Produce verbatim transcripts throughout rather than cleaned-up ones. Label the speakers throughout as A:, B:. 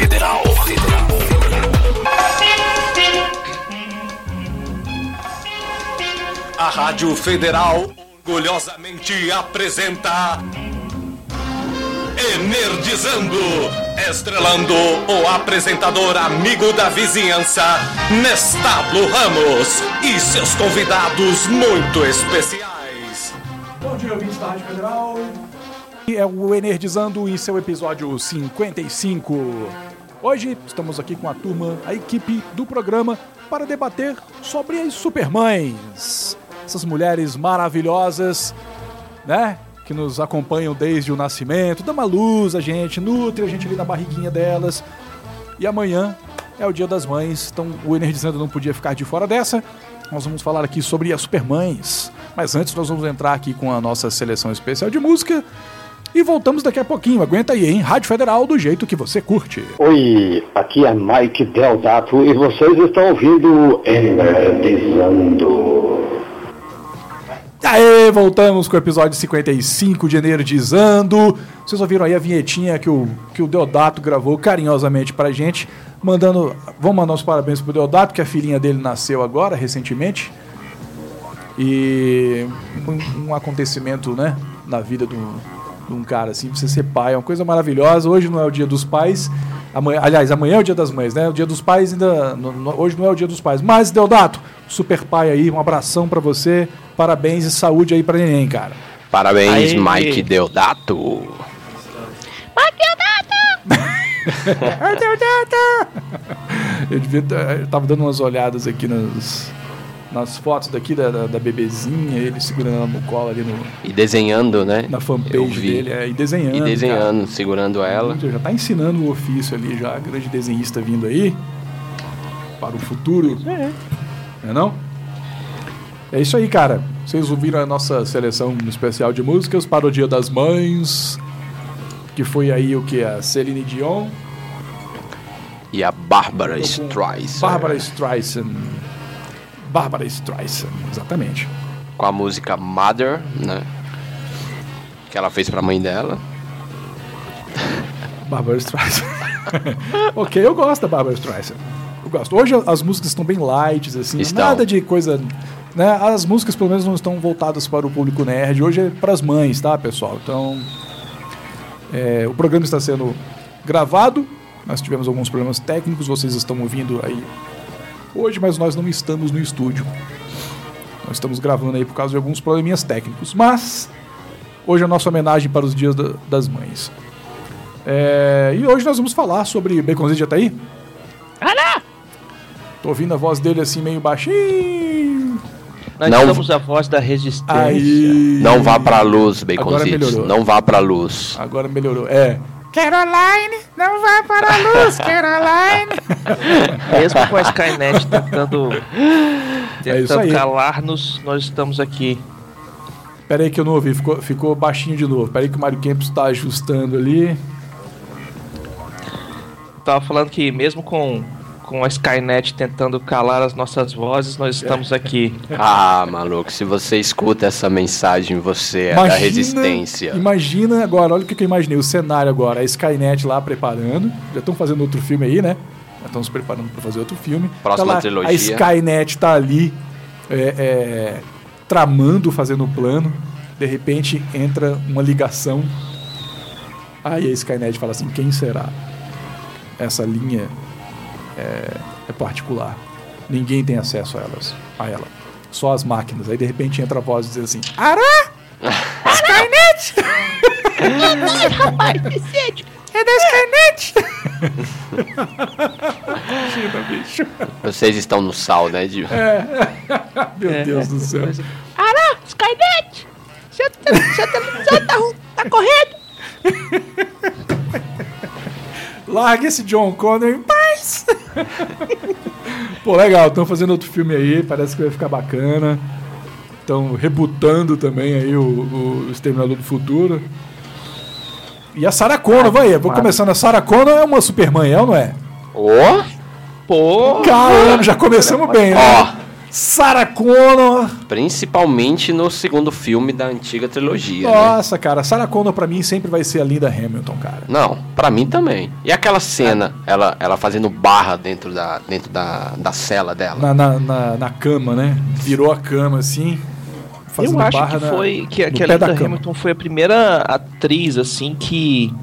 A: Federal. Federal. A Rádio Federal orgulhosamente apresenta Energizando, estrelando o apresentador amigo da vizinhança, Nestábulo Ramos, e seus convidados muito especiais.
B: Bom dia, ouvintes da Rádio Federal. É o Energizando em seu episódio cinquenta e cinco. Hoje estamos aqui com a turma, a equipe do programa, para debater sobre as supermães. Essas mulheres maravilhosas, né? Que nos acompanham desde o nascimento, dão uma luz a gente, nutre a gente ali na barriguinha delas. E amanhã é o Dia das Mães, então o Energizando não podia ficar de fora dessa. Nós vamos falar aqui sobre as supermães. Mas antes nós vamos entrar aqui com a nossa seleção especial de música. E voltamos daqui a pouquinho. Aguenta aí, hein? Rádio Federal, do jeito que você curte.
C: Oi, aqui é Mike Deodato e vocês estão ouvindo Energizando.
B: Aê, voltamos com o episódio cinquenta e cinco de Energizando. Vocês ouviram aí a vinhetinha que o, que o Deodato gravou carinhosamente pra gente, mandando, vamos mandar os parabéns pro Deodato, que a filhinha dele nasceu agora, recentemente. E um, um acontecimento, né, na vida de um, de um cara assim, você ser pai, é uma coisa maravilhosa. Hoje não é o Dia dos Pais, amanhã, aliás, amanhã é o Dia das Mães, né? O Dia dos Pais ainda, no, no, hoje não é o Dia dos Pais. Mas, Deodato, super pai aí, um abração pra você. Parabéns e saúde aí pra neném, cara.
D: Parabéns, aí, Mike Deodato.
E: Mike Deodato!
B: Deodato! Eu, devia, eu tava dando umas olhadas aqui nas, nas fotos daqui da, da, da bebezinha, ele segurando no colo ali no...
D: E desenhando, né?
B: Na fanpage dele, é, e desenhando.
D: E desenhando, cara, segurando ela.
B: Já tá ensinando o ofício ali, já, grande desenhista vindo aí. Para o futuro. É. Não é não? É isso aí, cara. Vocês ouviram a nossa seleção especial de músicas para o Dia das Mães, que foi aí o que? A Celine Dion
D: e a Barbara Streisand.
B: Barbara Streisand. Barbara Streisand, exatamente.
D: Com a música Mother, né? Que ela fez pra mãe dela.
B: Barbara Streisand. Ok, eu gosto da Barbara Streisand. Eu gosto. Hoje as músicas estão bem light, assim, estão. Nada de coisa... Né? As músicas pelo menos não estão voltadas para o público nerd. Hoje é para as mães, tá, pessoal? Então, é, o programa está sendo gravado. Nós tivemos alguns problemas técnicos, vocês estão ouvindo aí hoje, mas nós não estamos no estúdio. Nós estamos gravando aí por causa de alguns probleminhas técnicos. Mas hoje é a nossa homenagem para os Dias da, das Mães. É, e hoje nós vamos falar sobre... Baconzinho já tá aí?
E: Alô!
B: Tô ouvindo a voz dele assim meio baixinho.
F: Nós
D: não,
F: somos a voz da resistência.
B: Aí.
D: Não vá pra luz, Baconzitos. Não vá pra luz.
B: Agora melhorou. É. Caroline, não vá para a luz, Caroline.
F: Mesmo com a Skynet tentando, tentando
B: é
F: calar-nos, nós estamos aqui.
B: Pera aí que eu não ouvi, ficou, ficou baixinho de novo. Pera aí que o Mário Campos está ajustando ali.
F: Tava falando que mesmo com... com a Skynet tentando calar as nossas vozes, nós estamos aqui.
D: Ah, maluco, se você escuta essa mensagem, você é
B: imagina,
D: da resistência.
B: Imagina agora, olha o que eu imaginei, o cenário agora, a Skynet lá preparando, já estão fazendo outro filme aí, né? Já estão se preparando para fazer outro filme.
D: Próxima
B: tá lá,
D: trilogia.
B: A Skynet tá ali, é, é, tramando, fazendo o plano, de repente entra uma ligação, aí a Skynet fala assim, quem será? Essa linha... É, é particular. Ninguém tem acesso a elas, a ela. Só as máquinas. Aí de repente entra a voz e diz assim: Ará! Skynet!
E: É nóis, rapaz, decide!
B: É da Skynet! Imagina, bicho.
D: Vocês estão no sal, né, Dio?
B: É. Meu
F: é,
B: Deus do céu.
E: Ará, Skynet! Seu televisão tá, tá correndo!
B: Larga esse John Connor em paz! Pô, legal, estão fazendo outro filme aí, parece que vai ficar bacana. Estão rebutando também aí o, o Exterminador do Futuro. E a Sarah Connor, vai aí, vou começando. A Sarah Connor é uma supermãe, é ou não é?
D: Ó!
F: Pô!
B: Caramba, já começamos bem, né?
D: Ó!
B: Sarah Connor.
D: Principalmente no segundo filme da antiga trilogia, né?
B: Nossa, cara, Sarah Connor pra mim sempre vai ser a Linda Hamilton, cara.
D: Não, pra mim também. E aquela cena, ela, ela fazendo barra dentro da, dentro da, da cela dela.
B: Na, na, na, na cama, né? Virou a cama assim.
F: Eu acho
B: barra
F: que
B: na,
F: foi que, que a
B: pé da
F: Linda
B: cama.
F: Hamilton foi a primeira atriz assim que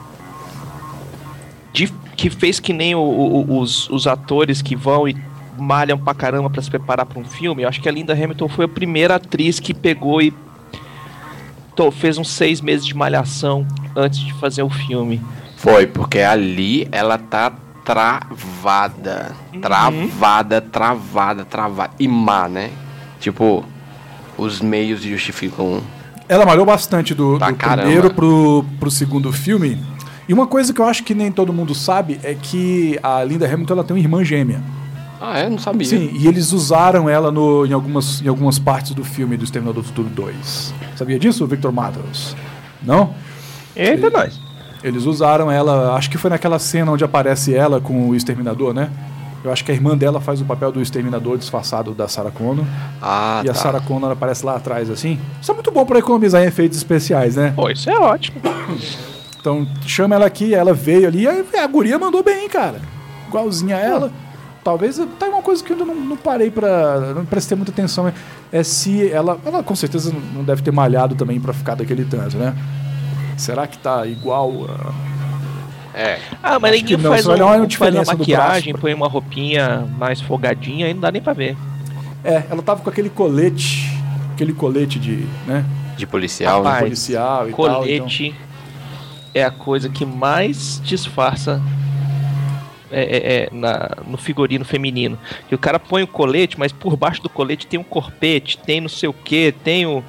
F: de, que fez que nem o, o, os, os atores que vão e malham pra caramba pra se preparar pra um filme. Eu acho que a Linda Hamilton foi a primeira atriz que pegou e tô, fez uns seis meses de malhação antes de fazer o filme.
D: Foi, porque ali ela tá travada.
F: Uhum.
D: Travada, travada, travada. E má, né? Tipo, os meios justificam.
B: Ela malhou bastante do,
D: Pra
B: do
D: caramba.
B: primeiro pro, pro segundo filme. E uma coisa que eu acho que nem todo mundo sabe é que a Linda Hamilton ela tem uma irmã gêmea.
D: Ah, é? Não sabia.
B: Sim, e eles usaram ela no, em, algumas, em algumas partes do filme do Exterminador do Futuro dois. Sabia disso, Victor Matos? Não?
F: Eita, nós.
B: Eles usaram ela, acho que foi naquela cena onde aparece ela com o Exterminador, né? Eu acho que a irmã dela faz o papel do Exterminador disfarçado da Sarah Connor.
D: Ah,
B: e a
D: tá.
B: Sarah Connor aparece lá atrás, assim. Isso é muito bom pra economizar em efeitos especiais, né?
F: Pô, isso é ótimo.
B: Então, chama ela aqui, ela veio ali, e a guria mandou bem, cara. Igualzinha a ela. Talvez, tá uma coisa que eu ainda não, não parei pra... Não prestei muita atenção, é, é se ela... Ela com certeza não deve ter malhado também pra ficar daquele tanto, né? Será que tá igual a...
D: É.
F: Ah, mas
B: Acho que
F: ninguém
B: não,
F: faz,
B: você vai dar
F: um,
B: uma
F: faz
B: diferença
F: uma
B: do
F: maquiagem,
B: braço.
F: põe uma roupinha mais folgadinha, aí não dá nem pra ver.
B: É, ela tava com aquele colete, aquele colete de, né,
D: De policial,
F: Rapaz,
D: né?
B: policial e tal. Então,
F: Colete é a coisa que mais disfarça é, é, é, na, no figurino feminino. Que o cara põe o colete, mas por baixo do colete tem um corpete, tem não sei o que, tem o...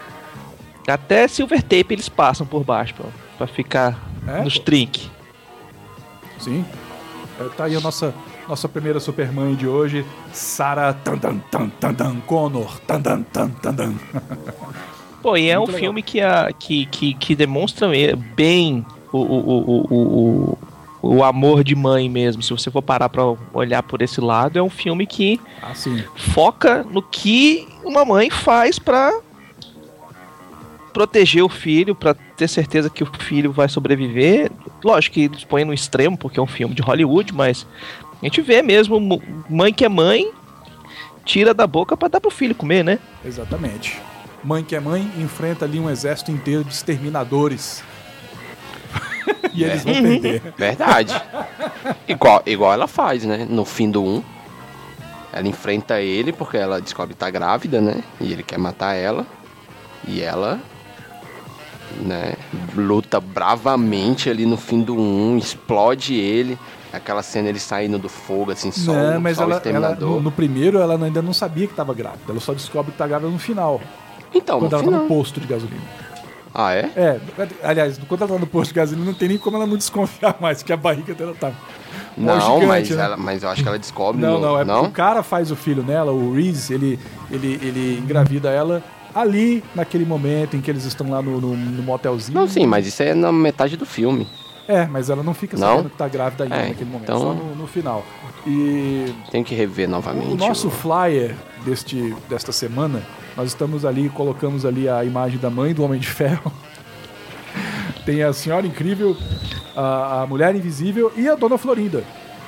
F: Até silver tape eles passam por baixo, pra, pra ficar
B: É,
F: nos
B: pô.
F: trinques.
B: sim. É, tá aí a nossa, nossa primeira supermãe de hoje, Sarah Tandan Tan Tandan Connor Tandan Tan Tandan.
F: Pô, e é um
B: Muito legal.
F: filme que, a, que, que, que demonstra bem o, o, o, o, o, o amor de mãe mesmo. Se você for parar pra olhar por esse lado, é um filme que
B: Ah, sim.
F: foca no que uma mãe faz pra proteger o filho, pra ter certeza que o filho vai sobreviver. Lógico que eles põem no extremo, porque é um filme de Hollywood, mas a gente vê mesmo mu- mãe que é mãe, tira da boca pra dar pro filho comer, né?
B: Exatamente. Mãe que é mãe enfrenta ali um exército inteiro de exterminadores. E eles vão perder.
D: Verdade. igual, igual ela faz, né? No fim do um. Ela enfrenta ele porque ela descobre que tá grávida, né? E ele quer matar ela. E ela, né, luta bravamente ali no fim do um, explode ele. Aquela cena ele saindo do fogo, assim, só,
B: Não,
D: o-
B: mas
D: só o
B: ela, ela
D: exterminador.
B: no, no primeiro ela ainda não sabia que estava grávida. Ela só descobre que tá grávida no final.
D: Então,
B: Quando
D: no
B: ela tá
D: final.
B: no posto de gasolina.
D: Ah, é?
B: É, aliás, quando ela tá no posto de gasolina, não tem nem como ela não desconfiar mais que a barriga dela tá.
D: Não,
B: gigante,
D: mas,
B: né?
D: ela, mas eu acho que ela descobre
B: Não,
D: no...
B: não, é porque
D: não?
B: o cara faz o filho nela, o Reese, ele, ele, ele engravida ela ali, naquele momento em que eles estão lá no, no, no motelzinho.
D: Não, sim, mas isso é na metade do filme.
B: É, mas ela não fica
D: Não?
B: sabendo que tá grávida ainda
D: É,
B: naquele momento,
D: então-
B: só no, no final. E
D: Tem que rever novamente.
B: o nosso flyer deste, desta semana, nós estamos ali, colocamos ali a imagem da mãe do Homem de Ferro. Tem a Senhora Incrível, a, a Mulher Invisível e a Dona Florinda.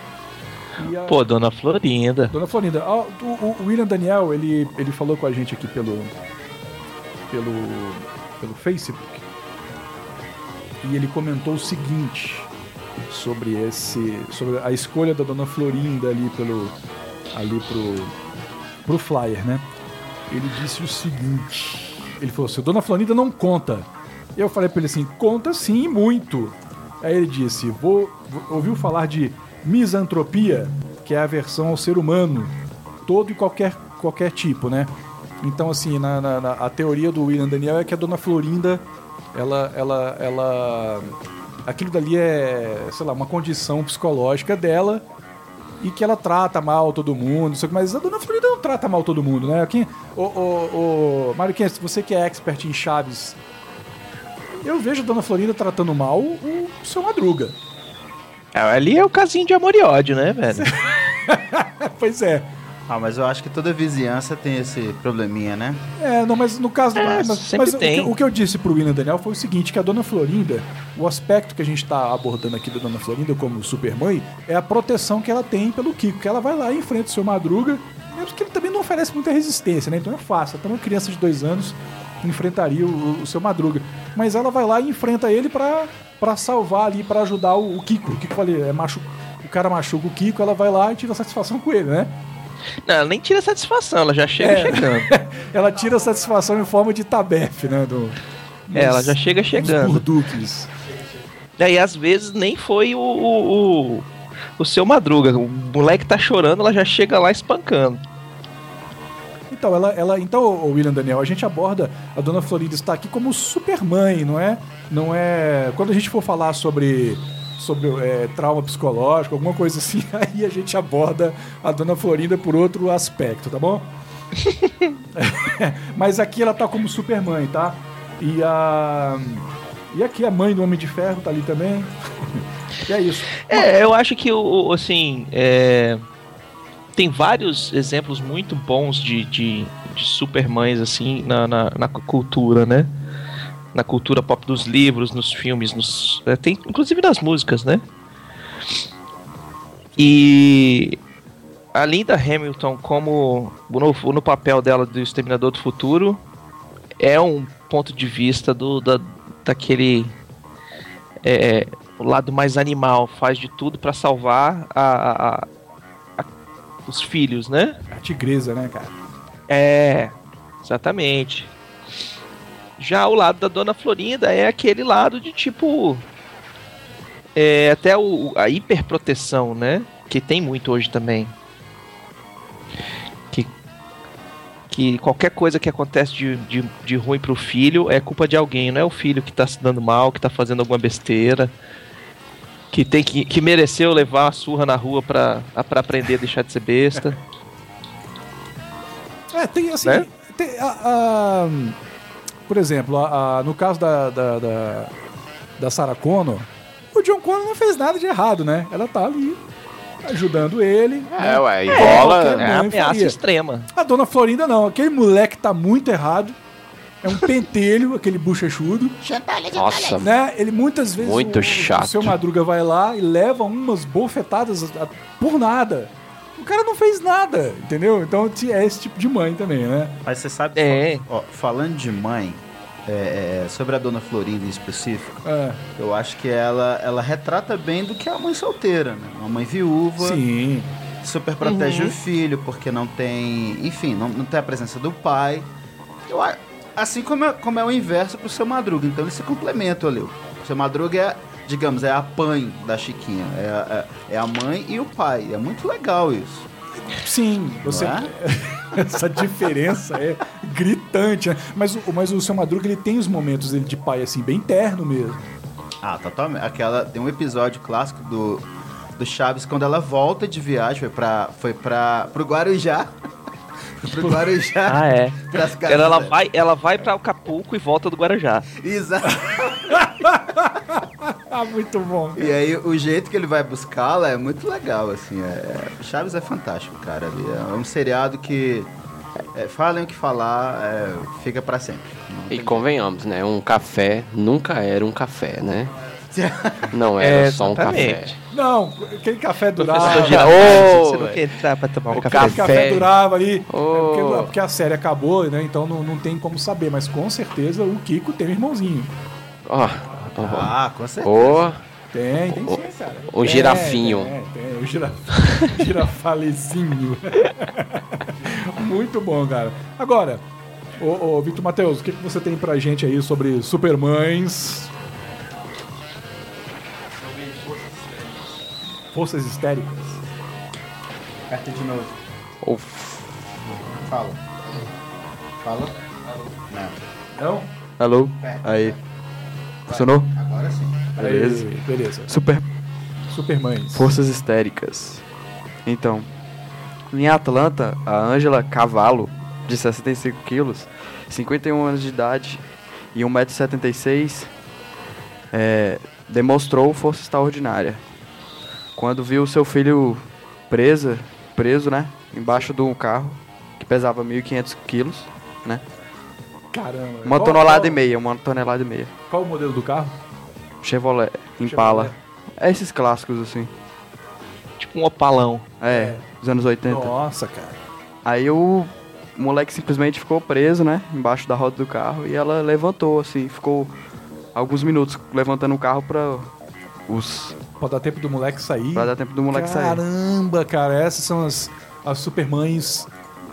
B: E a
F: Pô, Dona Florinda.
B: Dona Florinda. Ah, o, o William Daniel, ele, ele falou com a gente aqui pelo, pelo, pelo Facebook. E ele comentou o seguinte sobre esse, sobre a escolha da Dona Florinda ali pelo, ali pro, pro flyer, né? Ele disse o seguinte. Ele falou assim: Dona Florinda não conta. Eu falei pra ele assim: conta sim, e muito. Aí ele disse: vou, vou- ouviu falar de misantropia, que é a aversão ao ser humano, todo e qualquer, qualquer tipo, né? Então, assim, na, na- na- a teoria do William Daniel é que a Dona Florinda, ela, ela, ela, aquilo dali é, sei lá, uma condição psicológica dela e que ela trata mal todo mundo, não sei o que, mas a Dona Florinda não trata mal todo mundo, né? Quem, o, o, o Mário Quentes, você que é expert em Chaves, eu vejo a Dona Florinda tratando mal o seu Madruga.
F: Ah, ali é o casinho de amor e ódio, né, velho?
B: Pois é.
G: Ah, mas eu acho que toda vizinhança tem esse probleminha, né?
B: É, não, mas no caso...
F: É,
B: mas
F: sempre
B: mas o,
F: tem.
B: que, o que eu disse pro William Daniel foi o seguinte, que a Dona Florinda, o aspecto que a gente tá abordando aqui da Dona Florinda como supermãe, é a proteção que ela tem pelo Kiko, que ela vai lá e enfrenta o seu Madruga, mesmo que ele também não oferece muita resistência, né? Então é fácil, até uma criança de dois anos enfrentaria o, o seu Madruga. Mas ela vai lá e enfrenta ele pra, pra salvar ali, pra ajudar o, o Kiko. O Kiko, falei, é machu... o cara machuca o Kiko, ela vai lá e tira satisfação com ele, né?
F: Não, ela nem tira satisfação, ela já chega
B: É.
F: chegando.
B: Ela tira satisfação em forma de tabefe, né? Do,
F: É, ela já chega chegando.
B: Dos burduques.
F: É, e às vezes nem foi o, o, o, o seu Madruga. O moleque tá chorando, ela já chega lá espancando.
B: Então, ela, ela, então, o William Daniel, a gente aborda a Dona Florinda está aqui como supermãe, não é? Não é. Quando a gente for falar sobre, sobre é, trauma psicológico, alguma coisa assim, aí a gente aborda a Dona Florinda por outro aspecto, tá bom? Mas aqui ela tá como supermãe, tá? E a. E aqui a mãe do Homem de Ferro tá ali também. E é isso.
F: É, eu acho que, o, o- assim, é, tem vários exemplos muito bons de, de, de supermães, assim, na, na, na cultura, né? Na cultura pop dos livros, nos filmes, nos, é, tem inclusive nas músicas, né? E a Linda Hamilton, como no, no papel dela do Exterminador do Futuro, é um ponto de vista do, da, daquele é, o lado mais animal, faz de tudo pra salvar a, a- a- a- os filhos, né?
B: A tigresa, né, cara?
F: É, exatamente. Já o lado da Dona Florinda é aquele lado de tipo é, até o, a hiperproteção, né? Que tem muito hoje também. Que, que qualquer coisa que acontece de, de, de ruim pro filho é culpa de alguém, não é o filho que tá se dando mal, que tá fazendo alguma besteira, que tem que, que mereceu levar uma surra na rua pra, pra aprender a deixar de ser besta.
B: É, tem assim.
F: Né?
B: Tem, a- a- por exemplo, a- a- no caso da, da, da, da Sarah Connor, o John Connor não fez nada de errado, né? Ela tá ali ajudando ele.
D: É,
B: né?
D: ué, e
B: É,
D: bola.
B: qualquer
F: É a
B: mãe
F: ameaça
B: faria.
F: extrema.
B: A Dona Florinda não, aquele moleque tá muito errado. É um pentelho, aquele bochechudo,
D: Nossa,
B: né? Ele muitas vezes
D: Muito
B: o,
D: chato.
B: o seu Madruga vai lá e leva umas bofetadas a- por nada. O cara não fez nada, entendeu? Então é esse tipo de mãe também, né?
G: Mas você sabe,
F: É.
G: ó, falando de mãe, é, é, sobre a Dona Florinda em específico,
B: É,
G: eu acho que ela, ela retrata bem do que é a mãe solteira, né? Uma mãe viúva,
B: sim.
G: super protege
F: Uhum.
G: o filho, porque não tem, enfim, não, não tem a presença do pai. Eu, a- assim como é, como é o inverso pro seu Madruga, então eles se complementam ali. O seu Madruga é, digamos, é a mãe da Chiquinha, é a, é é a mãe e o pai. É muito legal isso.
B: Sim, você
G: Não
B: essa diferença é gritante, né? Mas, o- mas o seu Madruga ele tem os momentos dele de pai assim bem terno mesmo.
G: Ah, totalmente. Aquela, tem um episódio clássico do, do Chaves quando ela volta de viagem, foi pra, foi pra, pro Guarujá. Foi pro Guarujá.
F: Ah, é.
G: Pras casas
F: Ela, ela,
G: dela.
F: vai, ela vai pra Acapulco e volta do Guarujá.
G: Exato.
B: Ah, muito bom.
G: E aí o jeito que ele vai buscá-la é muito legal, assim. É, é- Chaves é fantástico, cara. ali. É um seriado que é, falem o que falar, é, fica pra sempre. Não
D: E
G: tem-
D: convenhamos, né? Um café nunca era um café, né? Não era
F: É,
D: só um
F: exatamente.
D: café.
B: Não, aquele café durava.
F: Professor
D: Ô,
F: Girafales, você não
D: velho.
F: quer entrar pra tomar um
D: O
F: café?
B: Aquele café
D: café.
B: durava ali.
D: Ô.
B: É porque, porque a série acabou, né? Então não, não tem como saber. Mas com certeza o Kiko tem um irmãozinho.
D: Ó, ó,
G: Ah, com certeza.
D: ó,
B: Tem, tem
D: O-
B: sim, cara.
D: o
B: Tem,
D: girafinho.
B: Tem, tem, o gira... girafalezinho. Muito bom, cara. Agora, ô, ô Victor Matheus, o que, que você tem pra gente aí sobre supermães? Forças histéricas.
G: Carta de novo.
D: o
G: Fala. Fala. Não.
B: Não?
H: Alô? Aí. Funcionou?
G: Agora sim.
H: Beleza.
B: Aí, beleza.
H: Super
B: Supermães.
H: forças histéricas. Então, em Atlanta, a Ângela Cavallo, de sessenta e cinco quilos, cinquenta e um anos de idade e um metro e setenta e seis, é, demonstrou força extraordinária. Quando viu seu filho presa preso, né? Embaixo de um carro que pesava mil e quinhentos quilos, né?
B: Caramba.
H: Uma
B: Qual-
H: tonelada
B: qual-
H: e meia, uma tonelada e meia.
B: Qual o modelo do carro?
H: Chevrolet, Impala.
B: Chevrolet.
H: É esses clássicos, assim.
F: Tipo um opalão.
H: É, dos anos oitenta.
B: Nossa, cara.
H: Aí o moleque simplesmente ficou preso, né? Embaixo da roda do carro. E ela levantou, assim, ficou alguns minutos levantando o carro pra os...
B: Pra dar tempo do moleque sair.
H: Pra dar tempo do moleque sair.
B: Caramba, cara. Essas são as, as supermães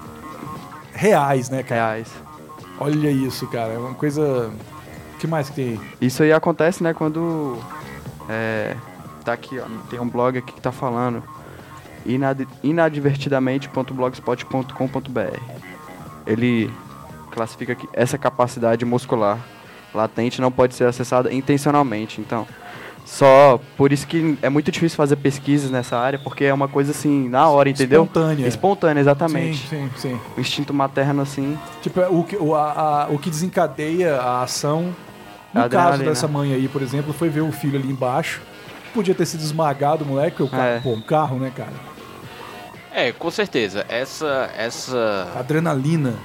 B: reais, né, cara?
H: Reais.
B: Olha isso, cara. É uma coisa... O que mais que tem aí?
H: Isso aí acontece, né, quando... É, tá aqui, ó, tem um blog aqui que tá falando inad, inadvertidamente ponto blogspot ponto com ponto b r. Ele classifica que essa capacidade muscular latente não pode ser acessada intencionalmente. Então, só por isso que é muito difícil fazer pesquisas nessa área, porque é uma coisa assim, na hora, entendeu?
B: Espontânea.
H: Espontânea, exatamente.
B: Sim, sim, sim.
H: O instinto materno, assim,
B: Tipo, é o que, o, a, a- o que desencadeia a ação, no
H: A
B: caso
H: adrenalina.
B: dessa mãe aí, por exemplo, foi ver o filho ali embaixo. Podia ter sido esmagado o moleque, o carro,
H: É.
B: pô, um carro, né, cara?
D: É, com certeza. Essa, essa
B: Adrenalina.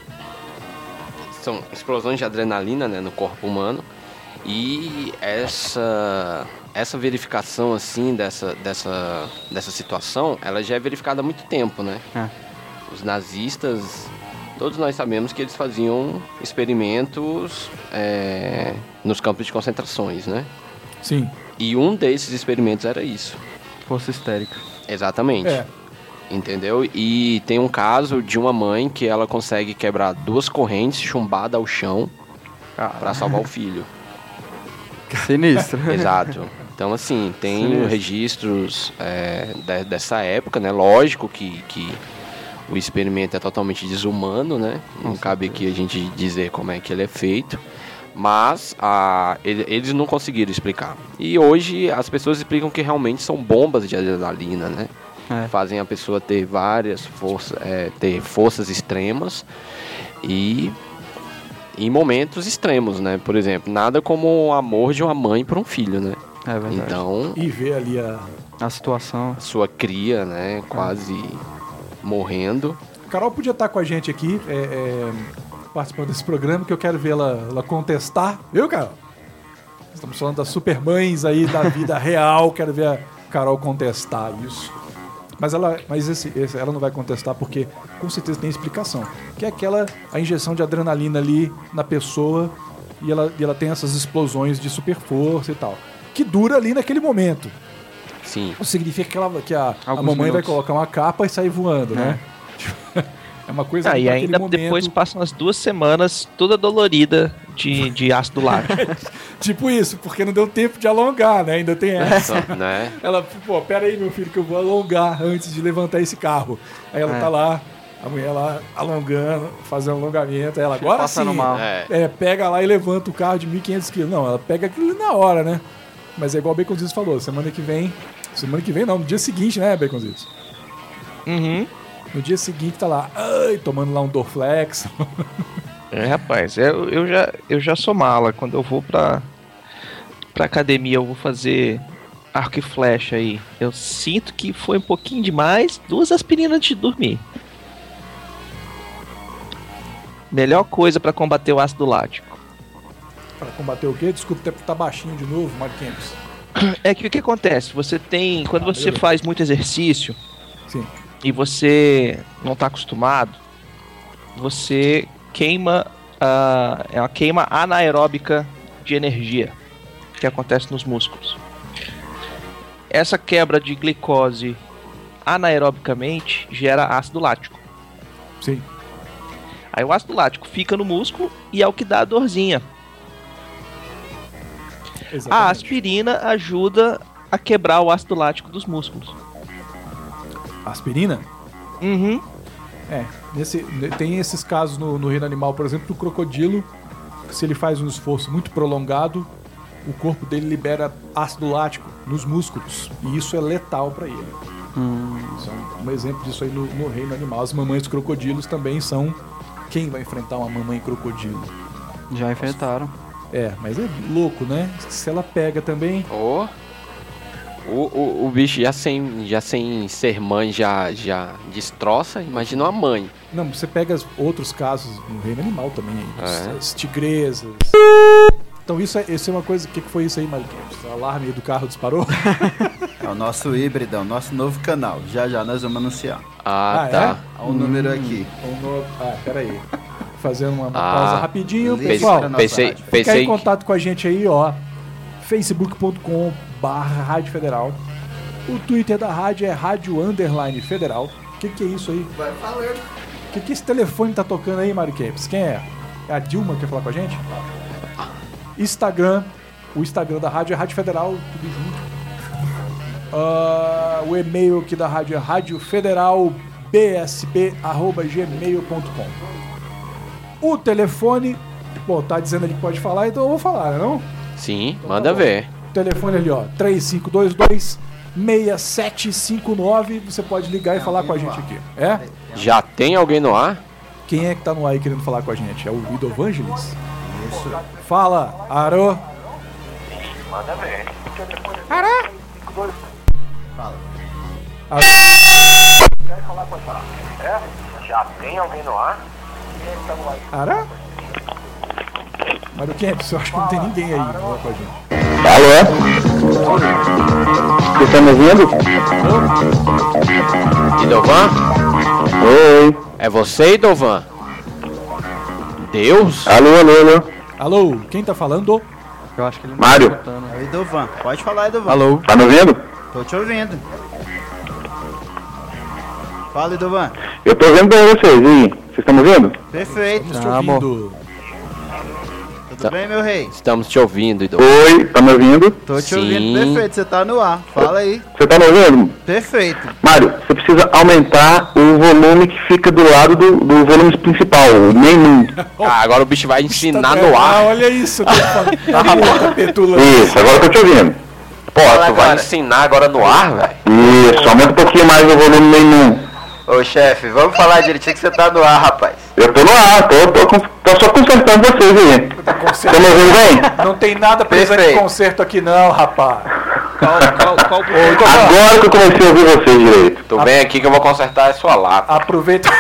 D: são explosões de adrenalina, né, no corpo humano. E essa essa verificação assim dessa dessa dessa situação, ela já é verificada há muito tempo, né?
H: É.
D: Os nazistas, todos nós sabemos que eles faziam experimentos é, nos campos de concentrações, né?
B: Sim.
D: E um desses experimentos era isso.
H: força histérica.
D: Exatamente.
B: É.
D: Entendeu? E tem um caso de uma mãe que ela consegue quebrar duas correntes chumbada ao chão pra salvar o filho.
H: Sinistro.
D: Exato. Então, assim, tem
H: Sinistro.
D: registros é, de- dessa época, né? Lógico que, que o experimento é totalmente desumano, né? Não cabe aqui a gente dizer como é que ele é feito. Mas a, ele- eles não conseguiram explicar. E hoje as pessoas explicam que realmente são bombas de adrenalina, né?
H: É.
D: Fazem a pessoa ter várias forças, é, ter forças extremas e em momentos extremos, né? Por exemplo, nada como o amor de uma mãe por um filho, né?
H: É verdade.
D: Então,
B: E ver ali a...
H: A situação.
D: a sua cria, né, quase morrendo.
B: Carol podia estar com a gente aqui, é, é, participando desse programa, que eu quero ver ela, ela contestar. Viu, Carol? Estamos falando das supermães aí da vida real. Quero ver a Carol contestar isso. Mas ela, mas esse, esse- ela não vai contestar porque com certeza tem explicação. Que é aquela a injeção de adrenalina ali na pessoa e ela, e ela tem essas explosões de super força e tal. Que dura ali naquele momento.
D: Sim.
B: Isso significa que, ela, que a, a
H: Alguns
B: mamãe vai
H: minutos.
B: colocar uma capa e sair voando, né? É uma coisa
F: Ah,
B: que
F: e
B: naquele
F: ainda
B: momento,
F: depois passam as duas semanas toda dolorida de, de ácido lático.
B: tipo isso, porque não deu tempo de alongar, né? Ainda tem essa.
D: Então, né?
B: Ela, pô, pera aí, meu filho, que eu vou alongar antes de levantar esse carro. Aí ela
H: É.
B: tá lá, a mulher lá alongando, fazendo alongamento. Aí ela, agora sim,
H: passando mal.
D: É.
B: é, pega lá e levanta o carro de mil e quinhentos quilos. Não, ela pega aquilo na hora, né? Mas é igual o Baconzitos falou, semana que vem... Semana que vem não, no dia seguinte, né, Baconzitos?
F: Uhum.
B: No dia seguinte tá lá, ai, tomando lá um Dorflex.
F: É, rapaz, eu, eu, já, eu já sou mala. Quando eu vou pra, pra academia, eu vou fazer arco e flecha aí. Eu sinto que foi um pouquinho demais. Duas aspirinas antes de dormir. Melhor coisa pra combater o ácido lático.
B: Pra combater o quê? Desculpa, o tempo tá baixinho de novo, Mário Campos.
F: É que o que acontece? Você tem. Quando
B: Ah,
F: você
B: beleza.
F: faz muito exercício
B: Sim.
F: e você não tá acostumado, você queima. ah, é uma queima anaeróbica de energia que acontece nos músculos. Essa quebra de glicose anaerobicamente gera ácido lático.
B: Sim.
F: Aí o ácido lático fica no músculo e é o que dá a dorzinha. A
B: Exatamente.
F: aspirina ajuda a quebrar o ácido lático dos músculos.
B: Aspirina?
F: Uhum.
B: É. Nesse, ne- tem esses casos no, no reino animal, por exemplo, do crocodilo. Que se ele faz um esforço muito prolongado, o corpo dele libera ácido lático nos músculos. E isso é letal para ele. Isso é um, um exemplo disso aí no, no reino animal. As mamães crocodilos também são quem vai enfrentar uma mamãe crocodilo.
H: Já enfrentaram.
B: É, mas é louco, né? Se ela pega também,
D: Ô, O, o, o bicho já sem, já sem ser mãe já, já destroça, imagina uma mãe.
B: Não, você pega os outros casos no reino animal também,
D: É.
B: as tigresas. Então isso é, isso é uma coisa, o que, que foi isso aí, Mariquinhos? O alarme aí do carro disparou?
G: É o nosso híbrido, é o nosso novo canal. Já já nós vamos anunciar.
D: Ah,
B: Ah,
D: tá.
G: Olha o número aqui.
B: Um no- Ah, peraí. Fazendo uma, uma
D: Ah,
B: pausa rapidinho,
G: Pense-
B: pessoal.
G: nossa
D: Pensei,
G: rádio.
B: Fica
D: pensei
B: em contato com a gente aí, ó. facebook ponto com barra Rádio Federal. O Twitter da rádio é Rádio Underline Federal. O que, que é isso aí?
G: Vai falando.
B: O que, que esse telefone tá tocando aí, Mário Kempis? Quem é? É a Dilma que quer falar com a gente? Instagram. O Instagram da rádio é Rádio Federal, tudo junto. Ah, o e-mail aqui da rádio é radiofederalbsb arroba gmail ponto com. O telefone, bom, tá dizendo ali que pode falar, então eu vou falar, não?
D: sim, manda ver.
B: O telefone ali, ó, três cinco dois dois, seis sete cinco nove, você pode ligar e falar com a gente aqui. É?
D: Já tem alguém no ar?
B: Quem é que tá no ar aí querendo falar com a gente? É o Guido Evangelis? Isso. Fala, Arô.
I: Manda ver.
B: Arô.
G: Fala.
B: Arô.
I: É? Já tem alguém no ar?
B: Arô? Mário Kempis, eu acho que não tem ninguém aí pra falar com a gente.
C: Alô? Você tá me ouvindo?
D: Idovan?
C: Oi.
D: É você, Idovan? Deus?
C: Alô, alô, alô.
B: Alô, quem tá falando?
H: Eu acho que ele não
C: Mário.
H: tá escutando.
G: É o Idovan. Pode falar, Idovan.
H: Alô?
C: Tá me ouvindo?
G: Tô te ouvindo. Fala, Idovan.
C: Eu tô ouvindo bem vocês, e aí? Vocês estão me ouvindo?
G: Perfeito.
B: Estamos te
H: Tá, amor.
B: ouvindo.
G: Tudo bem, meu rei?
D: Estamos te ouvindo, Idovan.
C: Oi, tá me ouvindo?
G: Tô te
D: Sim.
G: ouvindo. Perfeito, você tá no ar. Fala aí.
C: Você tá me ouvindo?
G: Perfeito.
C: Mário, você precisa aumentar o volume que fica do lado do, do volume principal, o menu.
D: Ah, agora o bicho vai ensinar
B: Tá-
D: no
B: Ah,
D: ar.
B: olha isso. Tá falando. Tá louca, petula.
C: Isso, agora eu tô te ouvindo.
D: Pô, tu vai ensinar agora no ar, velho?
C: Isso, aumenta um pouquinho mais o volume menu.
J: Ô chefe, vamos falar direitinho que você tá no ar, rapaz.
C: Eu tô no ar, tô, tô, com- tô só consertando vocês aí.
B: Conserto.
C: Tá me ouvindo bem?
B: Não tem nada precisando de
J: Perfeito.
B: conserto aqui não, rapaz.
F: Qual, qual, qual botão?
C: Agora que eu comecei a ouvir vocês direito.
D: Tu vem aqui que eu vou consertar a sua lata.
B: Aproveita.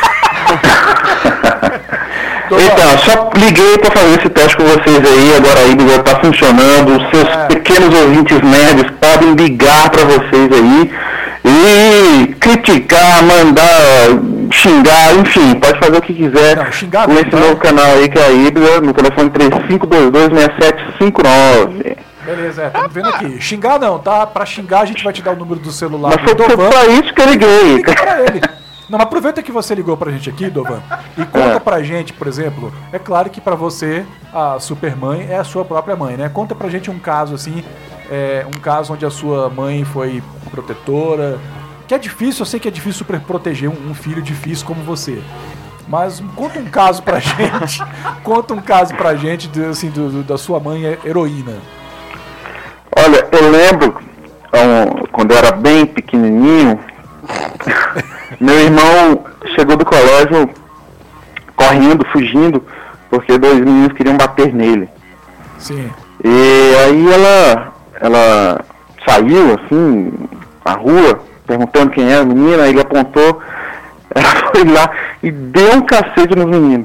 C: Então, só liguei pra fazer esse teste com vocês aí, agora aí já tá funcionando, os seus
B: É.
C: pequenos ouvintes nerds podem ligar pra vocês aí e criticar, mandar, xingar, enfim, pode fazer o que quiser
B: Não, xingar
C: com
B: não,
C: esse
B: tá?
C: novo canal aí que é a Híbrida, no telefone três cinco dois dois, seis sete cinco nove.
B: Beleza, é, estamos vendo aqui. Xingar não, tá? Pra xingar a gente vai te dar o número do celular
C: Mas
B: do
C: foi, foi
B: Dovan.
C: pra isso que eu liguei.
B: Liga pra ele. Não, mas aproveita que você ligou pra gente aqui, Dovan, e conta
C: É.
B: pra gente, por exemplo, é claro que pra você a supermãe é a sua própria mãe, né? Conta pra gente um caso assim, é, um caso onde a sua mãe foi protetora, que é difícil, eu sei que é difícil super proteger um, um filho difícil como você. Mas conta um caso pra gente, conta um caso pra gente de, assim, do- do- da sua mãe heroína.
C: Olha, eu lembro, um, quando eu era bem pequenininho, meu irmão chegou do colégio correndo, fugindo, porque dois meninos queriam bater nele.
B: Sim.
C: E aí ela, ela saiu, assim, na rua, perguntando quem era a menina, aí ele apontou, ela foi lá e deu um cacete nos meninos.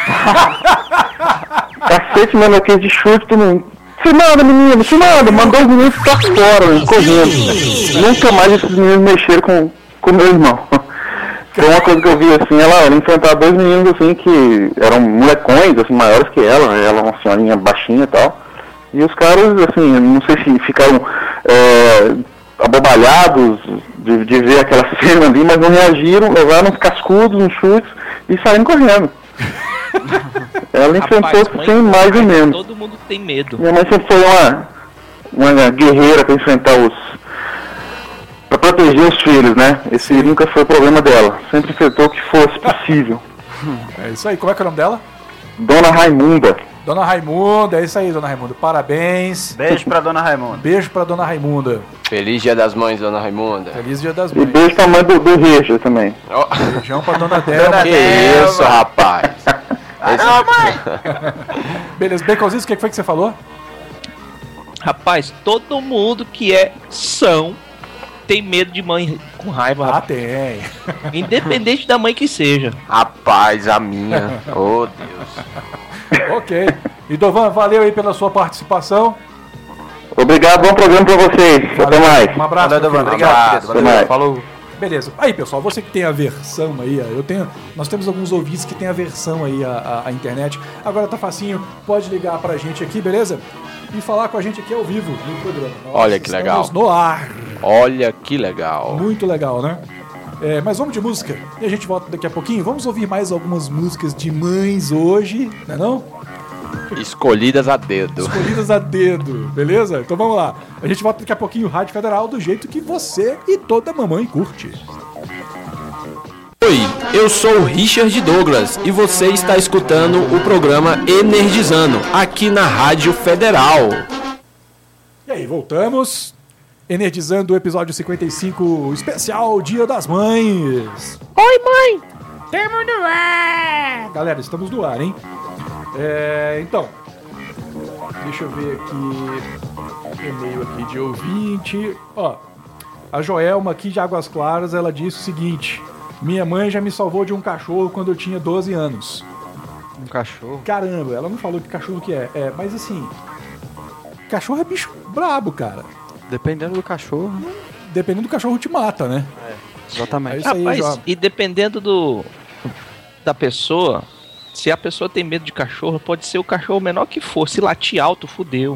C: Cacete, mano, aquele de chute, todo mundo. Se manda, menino, se manda, mandou os meninos pra fora, né, correndo. Nunca mais esses meninos mexeram com com meu irmão. Foi uma coisa que eu vi assim, ela, ela enfrentar dois meninos assim que eram molecões, assim, maiores que ela, ela uma senhorinha baixinha e tal. E os caras, assim, não sei se ficaram é, abobalhados de, de ver aquela cena ali, mas não reagiram, levaram uns cascudos, uns chutes e saíram correndo. Ela enfrentou
F: Rapaz,
C: sem mais ou menos.
F: Todo mundo tem medo.
C: Minha mãe sempre foi uma, uma guerreira para enfrentar os... para proteger os filhos, né? Esse nunca foi o problema dela. Sempre enfrentou o que fosse possível.
B: É isso aí, como é que é o nome dela?
C: Dona Raimunda.
B: Dona Raimunda, é isso aí, Dona Raimunda. Parabéns.
G: Beijo pra Dona Raimunda.
B: Beijo pra Dona Raimunda.
D: Feliz Dia das Mães, Dona Raimunda.
B: Feliz Dia das
C: E
B: Mães.
C: beijo pra mãe do, do Richard também.
D: Ó,
B: Beijão pra Dona Delma.
D: que isso, rapaz.
B: Beleza, Baconzitos, o que foi que você falou?
F: Rapaz, todo mundo que é são tem medo de mãe com raiva.
B: Ah,
F: rapaz.
B: tem.
F: Independente da mãe que seja.
D: Rapaz, a minha. Oh, Deus.
B: Ok. E Dovan, valeu aí pela sua participação.
C: Obrigado, bom programa pra vocês. Até mais.
B: Um abraço.
G: Valeu,
B: meu
G: Dovan.
B: filho.
G: Obrigado, querido.
C: Até
G: Valeu.
C: mais.
H: Falou.
B: Beleza. Aí, pessoal, você que tem a versão aí, ó, eu tenho, nós temos alguns ouvintes que tem a versão aí, a, a, a internet. Agora tá facinho, pode ligar pra gente aqui, beleza? E falar com a gente aqui ao vivo no programa. Nós
D: Olha que legal.
B: estamos no ar.
D: Olha que legal.
B: Muito legal, né? É, mas vamos de música e a gente volta daqui a pouquinho. Vamos ouvir mais algumas músicas de mães hoje, né não?
D: Escolhidas a dedo.
B: Escolhidas a dedo, beleza? Então vamos lá. A gente volta daqui a pouquinho, Rádio Federal, do jeito que você e toda mamãe curte.
K: Oi, eu sou o Richard Douglas e você está escutando o programa Energizando, aqui na Rádio Federal.
B: E aí, voltamos. Energizando o episódio cinquenta e cinco, especial Dia das Mães.
E: Oi, mãe! Tamo no ar!
B: Galera, estamos no ar, hein? É, então, deixa eu ver aqui, e-mail aqui de ouvinte. Ó, a Joelma aqui de Águas Claras, ela disse o seguinte: minha mãe já me salvou de um cachorro quando eu tinha doze anos.
H: Um cachorro?
B: Caramba, ela não falou que cachorro que é. É, mas assim, cachorro é bicho brabo, cara.
H: Dependendo do cachorro.
B: Dependendo do cachorro te mata, né?
H: É, exatamente.
B: É isso aí,
F: Rapaz,
B: João.
F: e dependendo do da pessoa, se a pessoa tem medo de cachorro, pode ser o cachorro menor que for. Se latir alto, fudeu.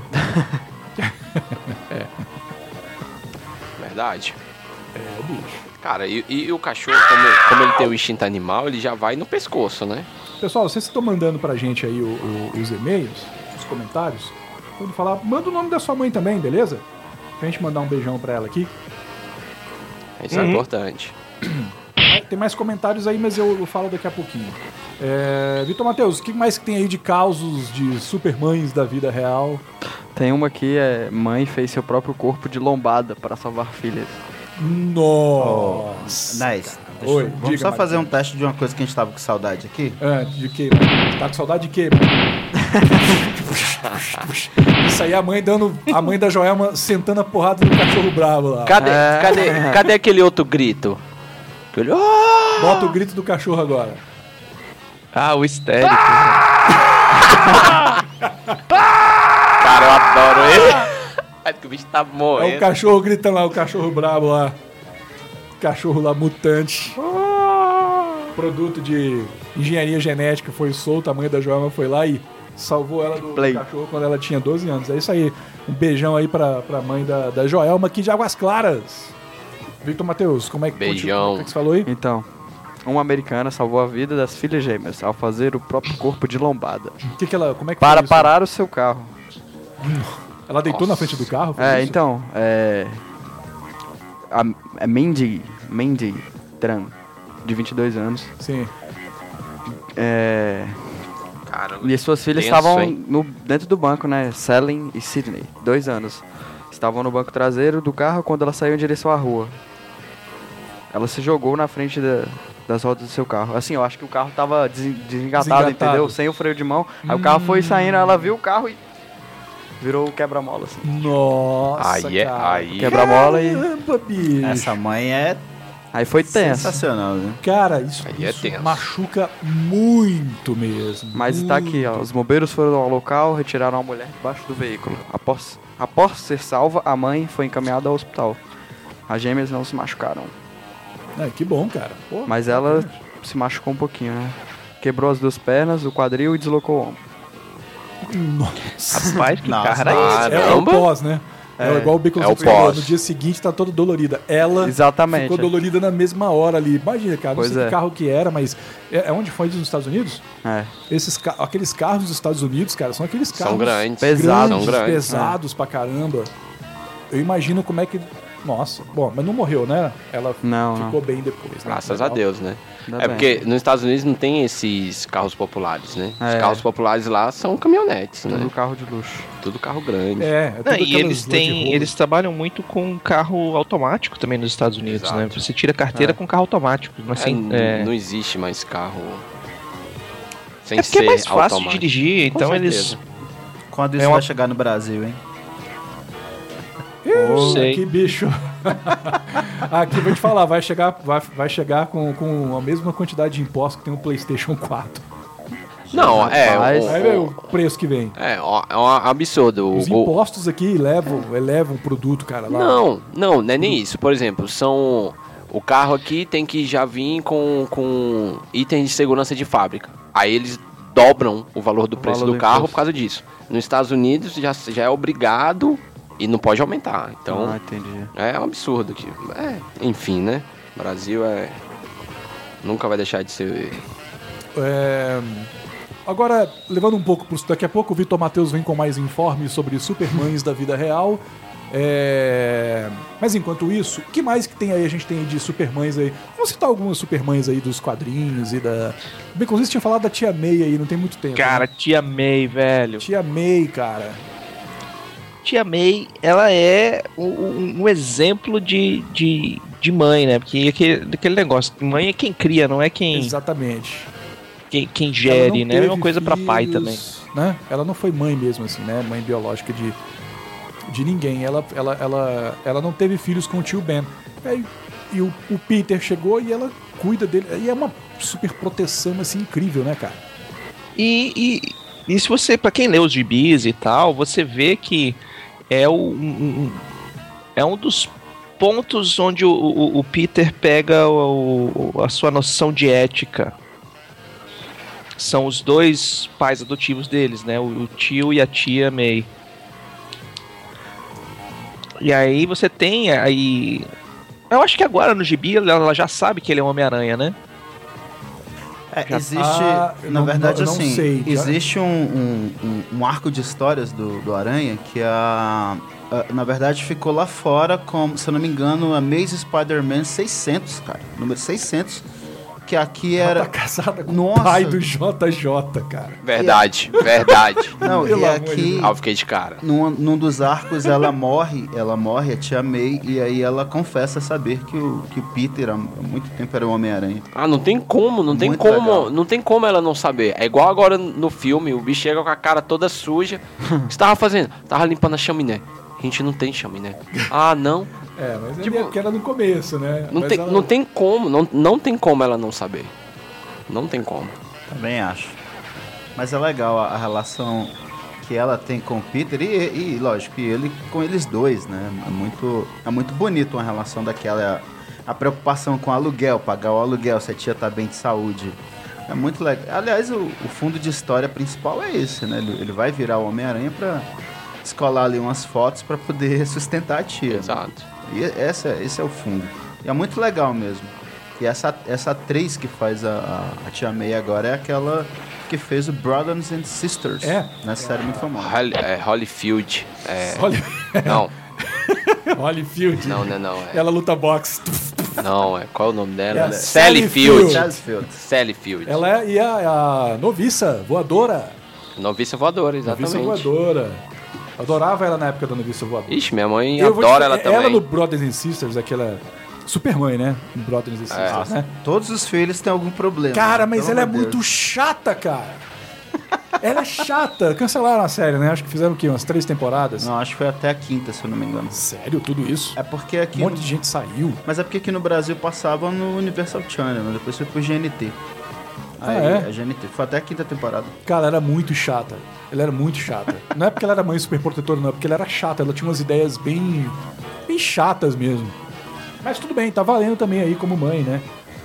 B: É.
D: Verdade.
B: É, bicho.
D: Cara, e, e o cachorro, como, como ele tem o instinto animal, ele já vai no pescoço, né?
B: Pessoal, vocês estão mandando pra gente aí o- o- os e-mails, os comentários. Quando falar, manda o nome da sua mãe também, beleza? Pra gente mandar um beijão pra ela aqui.
D: Isso é importante.
B: Ah, tem mais comentários aí, mas eu, eu falo daqui a pouquinho. É, Vitor Matheus, o que mais que tem aí de causos de supermães da vida real?
H: Tem uma que é mãe fez seu próprio corpo de lombada para salvar filhas.
B: Nossa!
G: Nice. Deixa-
B: Oi,
G: vamos
B: diga,
G: só fazer um
B: Marquinhos.
G: teste de uma coisa que a gente tava com saudade aqui.
B: É, de quê? Mano? Tá com saudade de quê? Mano? Isso aí é a mãe dando. A mãe da Joelma sentando a porrada no cachorro bravo lá.
D: Cadê,
H: É.
D: cadê, cadê aquele outro grito? Aquele... "Ah!"
B: Bota o grito do cachorro agora.
F: Ah, o histérico.
D: Cara, eu adoro ele. Acho que o bicho tá
B: É o
D: morrendo.
B: cachorro gritando lá, o cachorro brabo lá. Cachorro lá mutante. Produto de engenharia genética foi solto. A mãe da Joelma foi lá e salvou ela do
H: Play.
B: cachorro quando ela tinha doze anos. É isso aí. Um beijão aí pra, pra mãe da, da Joelma aqui de Águas Claras. Victor Matheus, como é que
D: Beijão.
B: O que você falou aí?
H: Então, uma americana salvou a vida das filhas gêmeas ao fazer o próprio corpo de lombada.
B: O que que ela, como é que
H: Para
B: foi isso?
H: parar o seu carro.
B: Ela deitou na frente do carro? foi
H: É,
B: isso?
H: então, é. A, a Mandy, Mandy Tran, de vinte e dois anos.
B: Sim.
H: É.
D: Caramba.
H: E as suas filhas
D: Tenso,
H: estavam
D: hein?
H: no, dentro do banco, né? Sally e Sidney, dois anos. Estavam no banco traseiro do carro quando ela saiu em direção à rua. Ela se jogou na frente da- das rodas do seu carro. Assim, eu acho que o carro tava desen- desengatado,
B: Desengatado.
H: entendeu? Sem o freio de mão. Aí o carro foi saindo, ela viu o carro e virou o quebra-mola, assim.
B: Nossa,
D: Aí é-
B: cara.
D: aí-
H: Quebra-mola e...
B: Caramba, bicho.
G: Essa mãe é
H: Aí foi tenso.
G: sensacional, né?
B: Cara, isso,
D: Aí é
B: isso
D: tenso.
B: machuca muito mesmo.
H: Mas tá aqui, ó. Os bombeiros foram ao local, retiraram a mulher debaixo do veículo. Após, após ser salva, a mãe foi encaminhada ao hospital. As gêmeas não se machucaram.
B: É, que bom, cara. Pô,
H: Mas ela se machucou um pouquinho, né? Quebrou as duas pernas, o quadril e deslocou o ombro.
B: Nossa.
F: Rapaz, que
G: Nossa,
F: cara é esse?
B: É, é o
D: Caramba.
B: pós, né? É,
H: É,
B: igual o Bacon
D: é o
B: falou,
D: pós.
B: no dia seguinte tá toda dolorida. Ela
H: Exatamente.
B: ficou dolorida na mesma hora ali. Imagina, cara, não
H: Pois
B: sei que
H: é.
B: carro que era, mas é, é onde foi nos Estados Unidos?
H: É.
B: Esses ca- aqueles carros dos Estados Unidos, cara, são aqueles carros
D: São grandes.
H: Pesados.
D: São grandes.
B: pesados pra caramba. Eu imagino como é que... Nossa, bom, mas não morreu, né? Ela
H: Não,
B: ficou bem depois. Né?
D: Graças a
B: Legal.
D: Deus, né?
H: Ainda
D: É
H: bem.
D: porque nos Estados Unidos não tem esses carros populares, né? Os
H: É.
D: carros populares lá são caminhonetes, né?
H: Tudo carro de luxo.
D: Tudo carro grande.
B: É, é
F: Não,
B: tudo
F: e
B: aquelas
F: eles
B: Land
F: têm,
B: Rover.
F: eles trabalham muito com carro automático também nos Estados Unidos, né?
D: Exato.
F: Você tira carteira
H: É.
F: com carro automático. Assim,
D: É,
F: é,
D: Não existe mais carro sem
F: é porque
D: ser
F: é mais fácil de
D: automático.
F: dirigir,
D: Com
F: então
D: certeza.
F: eles...
G: Quando isso
F: É uma-
G: vai chegar no Brasil, hein?
F: Não sei.
B: Que bicho. Aqui vou te falar, vai chegar, vai, vai chegar com, com a mesma quantidade de impostos que tem o PlayStation quatro.
D: Não, é.
H: Rapaz.
D: O,
B: Aí vê o preço que vem.
D: é, ó, é um absurdo.
B: Os
D: O- o-
B: impostos aqui elevam, elevam o produto, cara. Lá.
D: Não, não, não é nem isso. Por exemplo, são. O carro aqui tem que já vir com, com itens de segurança de fábrica. Aí eles dobram o valor do preço
H: valor
D: do
H: do
D: carro
H: imposto.
D: por causa disso. Nos Estados Unidos já, já é obrigado e não pode aumentar. Então
H: Ah, entendi.
D: é um absurdo. Que, é, enfim, né? O Brasil é. Nunca vai deixar de ser.
B: É, Agora, levando um pouco pro... Daqui a pouco o Vitor Matheus vem com mais informes sobre supermães da vida real. É, Mas enquanto isso, o que mais que tem aí? A gente tem aí de supermães aí. Vamos citar algumas supermães aí dos quadrinhos e da... Bem, inclusive você tinha falado da Tia May aí, não tem muito tempo.
F: Cara,
B: né?
F: Tia May, velho.
B: Tia May, cara.
F: Tia May, ela é um, um exemplo de, de, de mãe, né? Porque aquele, aquele negócio, mãe é quem cria, não é quem,
B: Exatamente.
F: quem, quem
B: Ela
F: gere,
B: não
F: né? É uma
B: teve
F: coisa pra pai
B: filhos,
F: também.
B: Né? Ela não foi mãe mesmo, assim, né? Mãe biológica de, de ninguém. Ela, ela, ela, ela não teve filhos com o tio Ben. Aí, e o, o Peter chegou e ela cuida dele. E é uma super proteção, assim, incrível, né, cara?
F: E, e, e se você, pra quem lê os gibis e tal, você vê que é, o, um, um- é um dos pontos onde o, o, o Peter pega o, o- a sua noção de ética. São os dois pais adotivos deles, né? O, o tio e a tia May. E aí você tem aí... Eu acho que agora no gibi ela ela já sabe que ele é um Homem-Aranha, né?
G: É,
F: Já-
G: existe,
B: Ah, eu
G: na
B: não-
G: verdade,
B: eu não
G: assim,
B: sei, já-
G: existe um, um, um- um arco de histórias do, do Aranha que a, a- na verdade ficou lá fora com, se eu não me engano, a Amazing Spider-Man seiscentos, cara, número seiscentos, que aqui
B: Ela
G: era...
B: tá casada com
G: Nossa.
B: o pai do J J, cara.
D: Verdade, verdade.
G: Não,
B: Pelo
G: e
B: amor de
G: aqui,
D: Ah, eu fiquei de cara.
G: num, num dos arcos, ela morre, ela morre, a tia May, e aí ela confessa saber que o, que o Peter, há muito tempo, era o Homem-Aranha.
D: Ah, não tem como, não tem
G: Muito
D: como,
G: legal.
D: não tem como ela não saber. É igual agora no filme, o bicho chega com a cara toda suja. O que você tava fazendo? Tava limpando a chaminé. A gente não tem chaminé. Ah, não.
B: É, mas
D: Tipo,
B: é porque era no começo, né?
D: Não
B: Mas
D: tem,
B: ela-
D: não tem como, não, não tem como ela não saber. Não tem como.
G: Também acho. Mas é legal a, a relação que ela tem com o Peter e, e, lógico, e ele com eles dois, né? É muito, é muito bonito uma relação daquela. A preocupação com o aluguel, pagar o aluguel, se a tia tá bem de saúde. É muito legal. Aliás, o, o fundo de história principal é esse, né? Ele, ele vai virar o Homem-Aranha pra descolar ali umas fotos pra poder sustentar a tia. né?
D: Exato.
G: E essa, esse é o fundo. E é muito legal mesmo. E essa, essa atriz que faz a, a, a Tia May agora é aquela que fez o Brothers and Sisters.
B: É.
G: Nessa série muito famosa.
D: Holly, é, Holyfield. É,
B: Olha,
D: não,
B: Holyfield.
D: não, não, não. É,
B: Ela luta boxe.
D: não, é, qual é o nome dela?
B: É
D: É
B: Sally
D: Sally
B: Field.
D: Field.
G: Charles Field.
D: Sally Field.
B: Ela é e a, a noviça voadora.
D: Noviça voadora,
B: Noviça
D: exatamente.
B: voadora. Adorava ela na época da noviça voadora.
D: Ixi, minha mãe
B: Eu vou te
D: adora
B: falar,
D: ela também.
B: Ela no Brothers and Sisters, aquela Supermãe, né? Em Brothers and Sisters, né?
G: Todos os filhos têm algum problema.
B: Cara,
G: né?
B: mas
G: Pelo
B: ela é
G: amor de
B: muito
G: Deus.
B: chata, cara. Ela é chata. Cancelaram a série, né? Acho que fizeram o quê? Umas três temporadas?
G: Não, acho que foi até a quinta, se eu não me engano.
B: Sério? Tudo isso?
G: É porque aqui.
B: Um monte
G: no-
B: de gente saiu.
G: Mas é porque aqui no Brasil passava no Universal Channel, né? Depois foi pro G N T.
B: Ah,
G: Aí,
B: é?
G: a G N T. Foi até a quinta temporada.
B: Cara, ela era muito chata. Ela era muito chata. Não é porque ela era mãe super protetora, não. É porque ela era chata. Ela tinha umas ideias bem... bem chatas mesmo. Mas tudo bem, tá valendo também aí como mãe, né?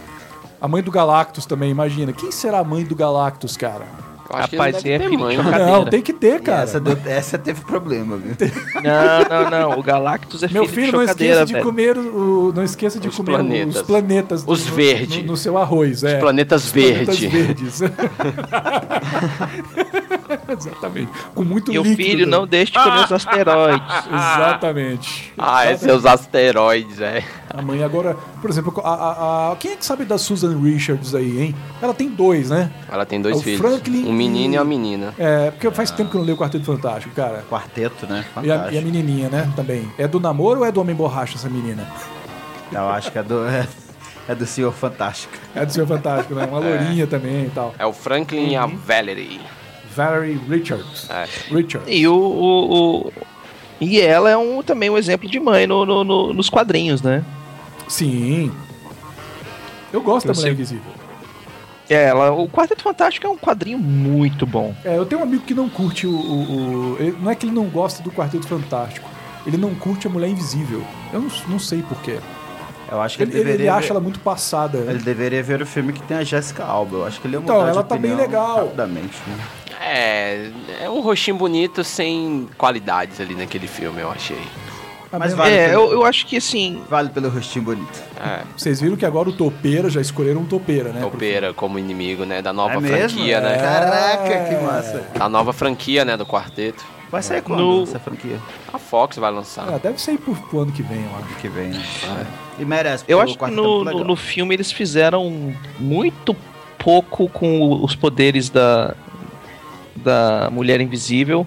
B: A mãe do Galactus também, imagina. Quem será a mãe do Galactus, cara?
D: Eu acho que
F: Rapaz,
D: ele deve
F: é
D: ter
F: filho
D: mãe,
F: de
D: né?
F: chocadeira.
B: Não, tem que ter,
G: E
B: cara.
G: essa, deu- essa teve problema, viu?
F: Não, não, não. O Galactus é
B: Meu
F: filho,
B: filho,
F: de
B: não
F: chocadeira,
B: esqueça de
F: velho.
B: comer o, não esqueça de
D: Os
B: comer
D: planetas.
B: os planetas
D: Os
B: no-
D: verde.
B: no, no seu arroz, é.
D: Planetas
B: Planetas
D: verde.
B: verdes. Exatamente. Com muito
F: E o
B: líquido.
F: filho não deixe de comer os asteroides.
B: Exatamente.
D: Ah, esses seus asteroides, é.
B: A mãe agora, por exemplo, a, a- a- quem é que sabe da Susan Richards aí, hein? Ela tem dois, né?
D: Ela tem
B: É
D: dois
B: o
D: filhos.
B: Franklin
D: Um menino
B: e-
D: e uma menina.
B: É, porque faz tempo que eu não leio o Quarteto Fantástico, cara.
G: Quarteto, né?
B: E a,
G: Fantástico.
B: e a menininha, né? Também. É do namoro ou é do Homem Borracha essa menina?
G: Eu acho que é do, é, é do Senhor Fantástico.
B: É do Senhor Fantástico, né? Uma lourinha também e tal.
D: É o Franklin e a Valerie.
B: Valerie Richards.
D: É.
B: Richards.
F: E o, o, o, E ela é um, também um exemplo de mãe no, no- no- nos quadrinhos, né?
B: Sim. Eu gosto da
F: Você-
B: Mulher Invisível.
F: É, ela, o Quarteto Fantástico é um quadrinho muito bom.
B: É, eu tenho um amigo que não curte o. o- o- ele- não é que ele não gosta do Quarteto Fantástico. Ele não curte a Mulher Invisível. Eu não, não sei porquê.
G: Eu acho que
B: Ele,
G: ele,
B: ele,
G: deveria
B: ele acha
G: ver-
B: ela muito passada.
G: Ele deveria ver o filme que tem a Jessica Alba. Eu acho que ele ia
B: Então,
G: mudar de
B: ela tá bem
G: opinião
B: legal.
G: rapidamente, né?
D: É, é um rostinho bonito sem qualidades ali naquele filme, eu achei.
G: Mas vale,
F: É,
G: pelo,
F: eu, eu acho que assim.
G: vale pelo rostinho bonito.
D: É,
B: Vocês viram que agora o Topeira já escolheram um Topeira, né?
D: Topeira como inimigo, né, da nova
G: É mesmo?
D: franquia,
B: É.
D: né?
G: Caraca, que massa.
D: Da nova franquia, né, do quarteto.
G: Vai sair quando
F: No-
G: essa franquia?
D: A Fox vai lançar.
B: É, deve ser pro, pro ano que vem, eu acho.
G: Que vem, né? E merece.
F: Eu
G: porque
F: acho
G: o
F: que
G: quarteto é
F: no,
G: muito
F: no,
G: legal.
F: no filme eles fizeram muito pouco com os poderes da, da Mulher Invisível.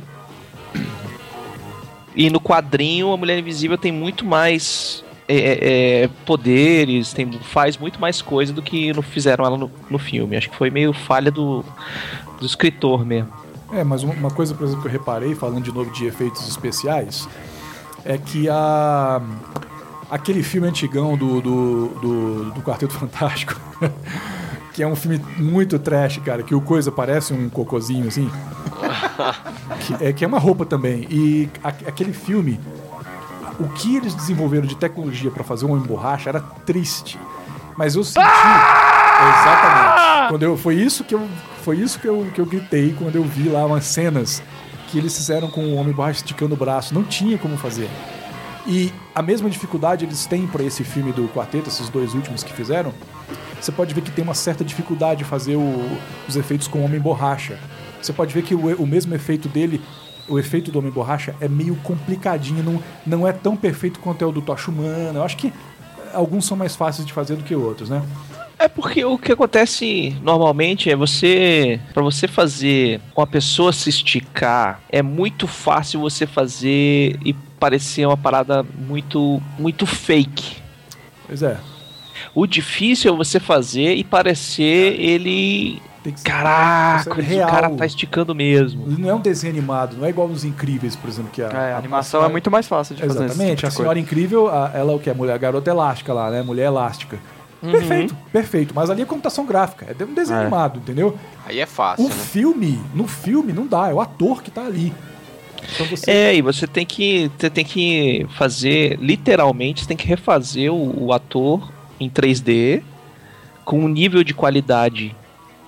F: E no quadrinho a Mulher Invisível tem muito mais é, é, é, poderes, tem, faz muito mais coisa do que no, fizeram ela no, no filme. Acho que foi meio falha do, do escritor mesmo.
B: É, mas uma- uma coisa, por exemplo, que eu reparei, falando de novo de efeitos especiais, é que a aquele filme antigão do, do, do, do Quarteto Fantástico, que é um filme muito trash, cara, que o coisa parece um cocôzinho, assim, que é, que é uma roupa também. E a- aquele filme, o que eles desenvolveram de tecnologia pra fazer um homem borracha era triste. Mas eu senti... Exatamente. Quando eu, foi isso que eu foi isso que eu, que eu gritei quando eu vi lá umas cenas que eles fizeram com o homem borracha esticando o braço. Não tinha como fazer. E a mesma dificuldade eles têm para esse filme do quarteto, esses dois últimos que fizeram. Você pode ver que tem uma certa dificuldade de fazer o- os efeitos com o homem borracha. Você pode ver que o, o mesmo efeito dele, o efeito do homem borracha é meio complicadinho, não, não é tão perfeito quanto é o do Tocha Humana. Eu acho que alguns são mais fáceis de fazer do que outros, né?
F: É porque o que acontece normalmente é você, pra você fazer uma pessoa se esticar, é muito fácil você fazer e parecer uma parada muito, muito fake.
B: Pois é.
F: O difícil é você fazer e parecer ele.
B: Tem que ser-
F: Caraca,
B: tem que ser
F: o cara
B: real.
F: tá esticando mesmo.
B: Não é um desenho animado, não é igual nos Incríveis, por exemplo, que a,
H: É, a animação é muito mais fácil de fazer. esse
B: Exatamente,
H: tipo
B: a
H: de
B: Senhora
H: coisa.
B: Incrível, a- ela é o que? A mulher a garota elástica lá, né? Mulher elástica.
F: Uhum.
B: Perfeito, perfeito. Mas ali é computação gráfica, é um desenho
H: É.
B: animado, entendeu?
D: Aí é fácil,
B: O
D: né?
B: filme, no filme, não dá, é o ator que tá ali. Então você.
F: É, e você tem que, você tem que fazer, literalmente, você tem que refazer o, o ator em três D com um nível de qualidade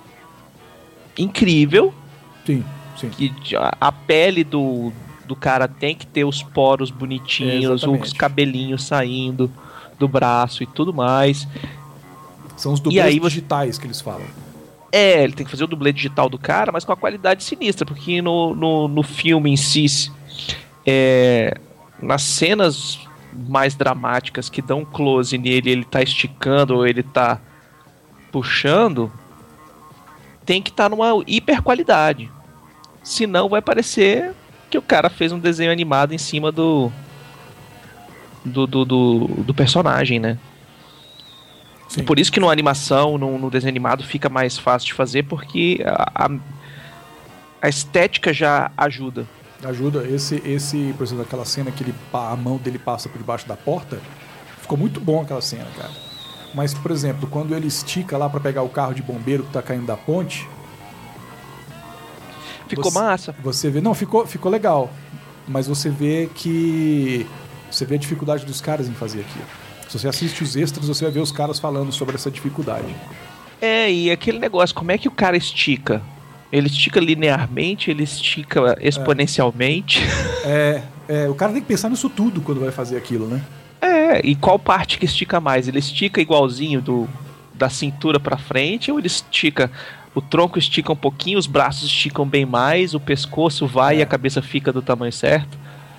F: incrível.
B: Sim, sim.
F: Que a, a pele do, do cara tem que ter os poros bonitinhos,
B: Exatamente.
F: os cabelinhos saindo do braço e tudo mais.
B: São os
F: E
B: dublês
F: aí você-
B: digitais que eles falam.
F: É, ele tem que fazer o dublê digital do cara, mas com a qualidade sinistra, porque no, no, no filme em si, é, nas cenas mais dramáticas que dão close nele, ele tá esticando ou ele tá puxando, tem que estar numa hiper qualidade. Senão vai parecer que o cara fez um desenho animado em cima do do, do, do, do personagem, né?
B: Sim.
F: Por isso que numa animação, no, no desenho animado, fica mais fácil de fazer, porque a, a, a estética já ajuda.
B: Ajuda. Esse, esse, por exemplo, aquela cena que ele, pa- a mão dele passa por debaixo da porta, ficou muito bom aquela cena, cara. Mas, por exemplo, quando ele estica lá pra pegar o carro de bombeiro que tá caindo da ponte,
F: Ficou
B: Você-
F: massa.
B: você vê, não, ficou, ficou legal, mas você vê que você vê a dificuldade dos caras em fazer aquilo. Se você assiste os extras, você vai ver os caras falando sobre essa dificuldade.
F: É, e aquele negócio, como é que o cara estica? Ele estica linearmente, ele estica exponencialmente.
B: É, é, o cara tem que pensar nisso tudo quando vai fazer aquilo, né?
F: É, e qual parte que estica mais? Ele estica igualzinho do, da cintura pra frente ou ele estica... O tronco estica um pouquinho, os braços esticam bem mais, o pescoço vai
B: É.
F: e a cabeça fica do tamanho certo?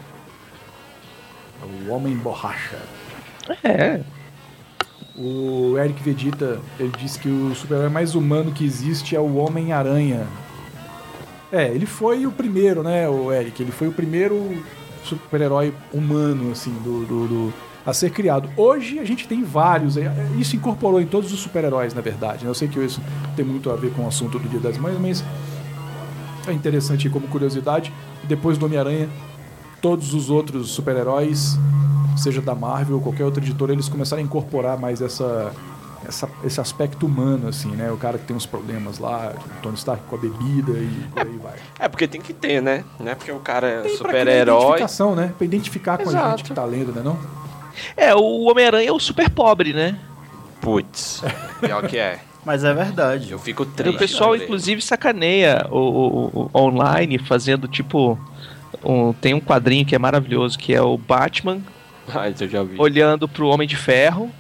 B: O Homem Borracha.
F: É.
B: O Eric Vegeta, ele disse que o super-herói mais humano que existe é o Homem-Aranha. É, ele foi o primeiro, né, o Eric? Ele foi o primeiro super-herói humano, assim, do, do, do- a ser criado. Hoje a gente tem vários. é, Isso incorporou em todos os super-heróis, na verdade. né? Eu sei que isso tem muito a ver com o assunto do Dia das Mães, mas é interessante como curiosidade. Depois do Homem-Aranha, todos os outros super-heróis, seja da Marvel ou qualquer outra editora, eles começaram a incorporar mais essa, essa, esse aspecto humano, assim, né? O cara que tem uns problemas lá, o Tony Stark com a bebida e por aí vai.
D: É, porque tem que ter, né? Não é porque o cara é
B: Tem pra
D: super-herói.
B: identificação, né? Pra identificar com a
D: Exato.
B: gente que tá lendo, né? Não?
F: É, o Homem-Aranha é o super pobre, né?
D: Putz, pior que é.
G: Mas é verdade.
D: Eu fico
F: E
D: triste.
F: o pessoal,
D: por ele.
F: inclusive, sacaneia o, o- o- online, fazendo tipo. um- tem um quadrinho que é maravilhoso, que é o Batman
D: Ah, isso eu já vi.
F: olhando pro Homem de Ferro,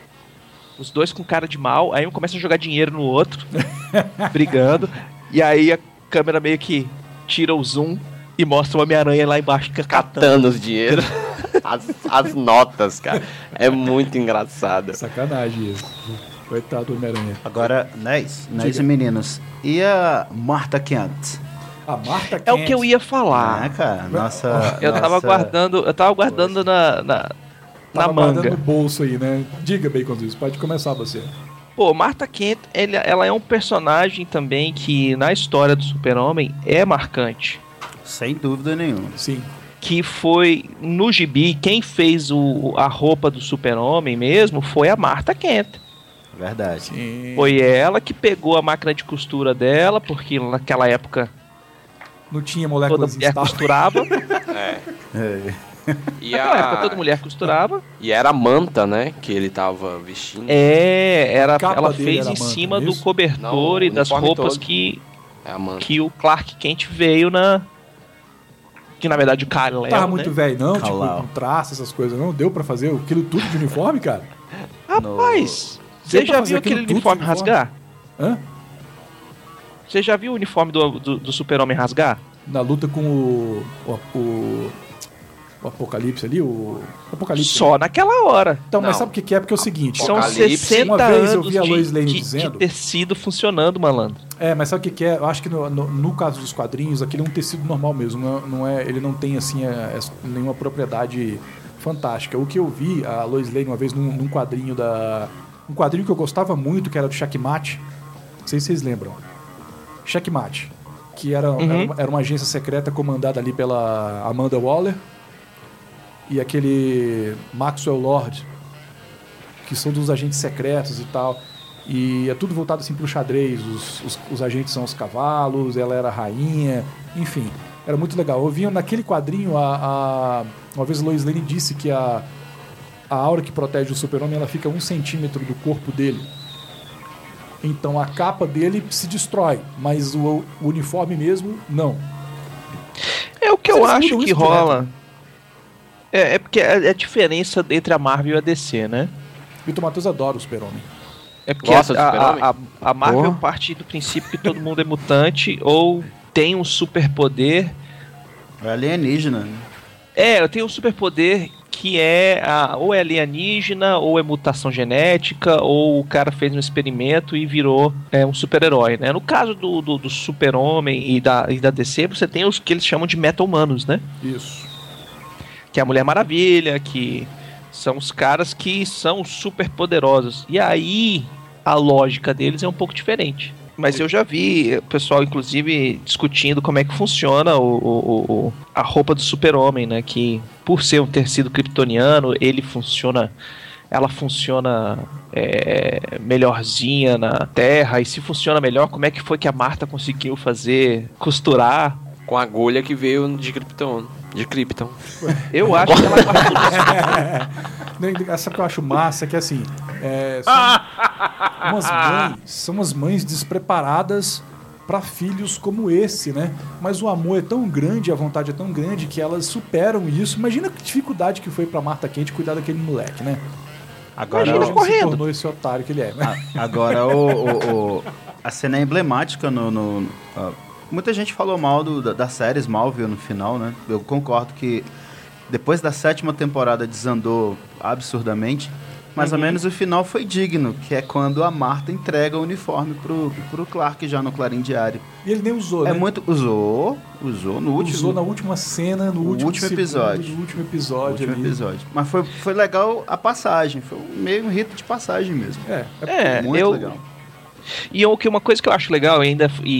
F: os dois com cara de mal, aí um começa a jogar dinheiro no outro, brigando, e aí a câmera meio que tira o zoom e mostra o Homem-Aranha lá embaixo catando.
D: Catando os dinheiro. As, as notas, cara. É muito engraçado.
B: Sacanagem isso. Coitado do Homem-Aranha.
G: Agora, Nés, Nés
B: Diga.
G: e meninos. E a Martha Kent?
B: A Marta
F: É o que eu ia falar.
G: Ah, cara, nossa...
F: Eu tava
G: nossa-
F: guardando, eu tava guardando na, na, na
B: Tava guardando
F: manga.
B: no bolso aí, né? Diga, Bacon, isso. Pode começar você.
F: Pô, Martha Kent, ele- ela é um personagem também que na história do Super-Homem é marcante.
G: Sem dúvida nenhuma.
B: Sim.
F: Que foi, no gibi, quem fez o, a roupa do Super-Homem mesmo foi a Martha Kent.
G: Verdade.
B: Sim.
F: Foi ela que pegou a máquina de costura dela, porque naquela época
B: Não tinha
F: toda
B: moléculas
F: mulher
B: instáveis.
F: costurava.
D: É.
G: É.
D: E,
F: Naquela época
D: a...
F: toda mulher costurava.
D: e era a manta, né? Que ele tava vestindo.
F: É, era,
B: A capa
F: ela
B: dele
F: fez
B: era
F: em
B: manta,
F: cima
B: não é
F: do
B: isso?
F: cobertor
D: Não,
F: e das
D: uniforme
F: roupas
D: todo.
F: que,
D: É a manta.
F: que o Clark Kent veio na... Que na verdade o Kal-El,
B: Não tava
F: né?
B: muito velho, não?
G: Kal-El.
B: Tipo, com traço, essas coisas, não? Deu pra fazer aquilo tudo de uniforme, cara?
F: Rapaz,
B: Deu
F: você
B: pra
F: já
B: fazer
F: viu
B: aquilo
F: aquele
B: tudo
F: uniforme
B: de uniforme?
F: rasgar?
B: Hã?
F: Você já viu o uniforme do, do, do Super-Homem rasgar?
B: Na luta com o... O, o, o Apocalipse ali, o... Apocalipse.
F: Só naquela hora.
B: Então, mas
D: Não.
B: sabe o que que é? Porque é o seguinte...
F: São
D: Apocalipse.
F: sessenta
B: Uma vez eu
F: anos
B: vi a Lois
F: de,
B: Lane
F: de, de
B: dizendo-
F: tecido funcionando, malandro.
B: É, mas sabe o que que é? Eu acho que no, no, no caso dos quadrinhos, aquele é um tecido normal mesmo. Não, é- não é, ele não tem, assim, é- é nenhuma propriedade fantástica. O que eu vi, a Lois Lane, uma vez, num, num quadrinho da... Um quadrinho que eu gostava muito, que era do Checkmate. Não sei se vocês lembram. Checkmate. Que era,
F: Uhum.
B: era, uma, era uma agência secreta comandada ali pela Amanda Waller. E aquele Maxwell Lord, que são dos agentes secretos e tal. E é tudo voltado assim pro xadrez. Os, os, os agentes são os cavalos, ela era a rainha, enfim. Era muito legal. Eu vi naquele quadrinho, a, a, uma vez a Lois Lane disse que a, a aura que protege o Super-Homem ela fica a um centímetro do corpo dele. Então a capa dele se destrói, mas o, o uniforme mesmo, não.
F: É o que eu
B: Vocês
F: acho
B: mudam
F: que
B: isso
F: rola.
B: direto, né?
F: É, é porque é a diferença entre a Marvel e a D C, né?
B: Vitor Matheus adora o Super-Homem.
F: É porque
D: Gosta do
F: a,
D: Super-Homem?
F: a, a, a Marvel
H: Porra.
F: parte do princípio que todo mundo é mutante ou tem um superpoder.
G: É alienígena. né?
F: É, eu tenho um superpoder que é a, ou é alienígena, ou é mutação genética, ou o cara fez um experimento e virou é, um super-herói, né? No caso do, do, do Super-Homem e da, e da D C, você tem os que eles chamam de meta-humanos, né?
B: Isso.
F: Que é a Mulher Maravilha, que são os caras que são super poderosos. E aí a lógica deles é um pouco diferente. Mas eu já vi o pessoal, inclusive, discutindo como é que funciona o, o- o- a roupa do Super-Homem, né? Que por ser um tecido kryptoniano, ele funciona. Ela funciona é, melhorzinha na Terra. E se funciona melhor, como é que foi que a Marta conseguiu fazer, costurar?
D: Com a agulha que veio de Krypton. De Krypton.
F: Eu acho que ela guardou.
B: Essa que eu acho massa é que assim, é, são umas mães, são umas mães despreparadas para filhos como esse, né? Mas o amor é tão grande, a vontade é tão grande que elas superam isso. Imagina que dificuldade que foi para Martha Kent cuidar daquele moleque, né?
G: Agora,
B: Hoje
G: o-
B: ele se
F: correndo.
B: tornou esse otário que ele é. Né?
G: a- agora o, o- o- a cena é emblemática no... no- ah, muita gente falou mal do, da, da série Smallville no final, né? Eu concordo que depois da sétima temporada desandou absurdamente. Mais ou menos o final foi digno, que é quando a Marta entrega o uniforme pro, pro Clark já no Clarim Diário.
B: E ele nem usou,
G: É
B: né?
G: muito... Usou, usou no último...
B: Usou na última cena, no
G: No
B: último,
G: último
B: segundo
G: episódio.
B: do último
G: no
B: episódio.
G: último
B: ali.
G: episódio. Mas foi, foi legal a passagem, foi um- meio um rito de passagem mesmo.
B: É,
F: É,
G: Muito
F: eu,
G: legal.
F: E o que uma coisa que eu acho legal ainda, e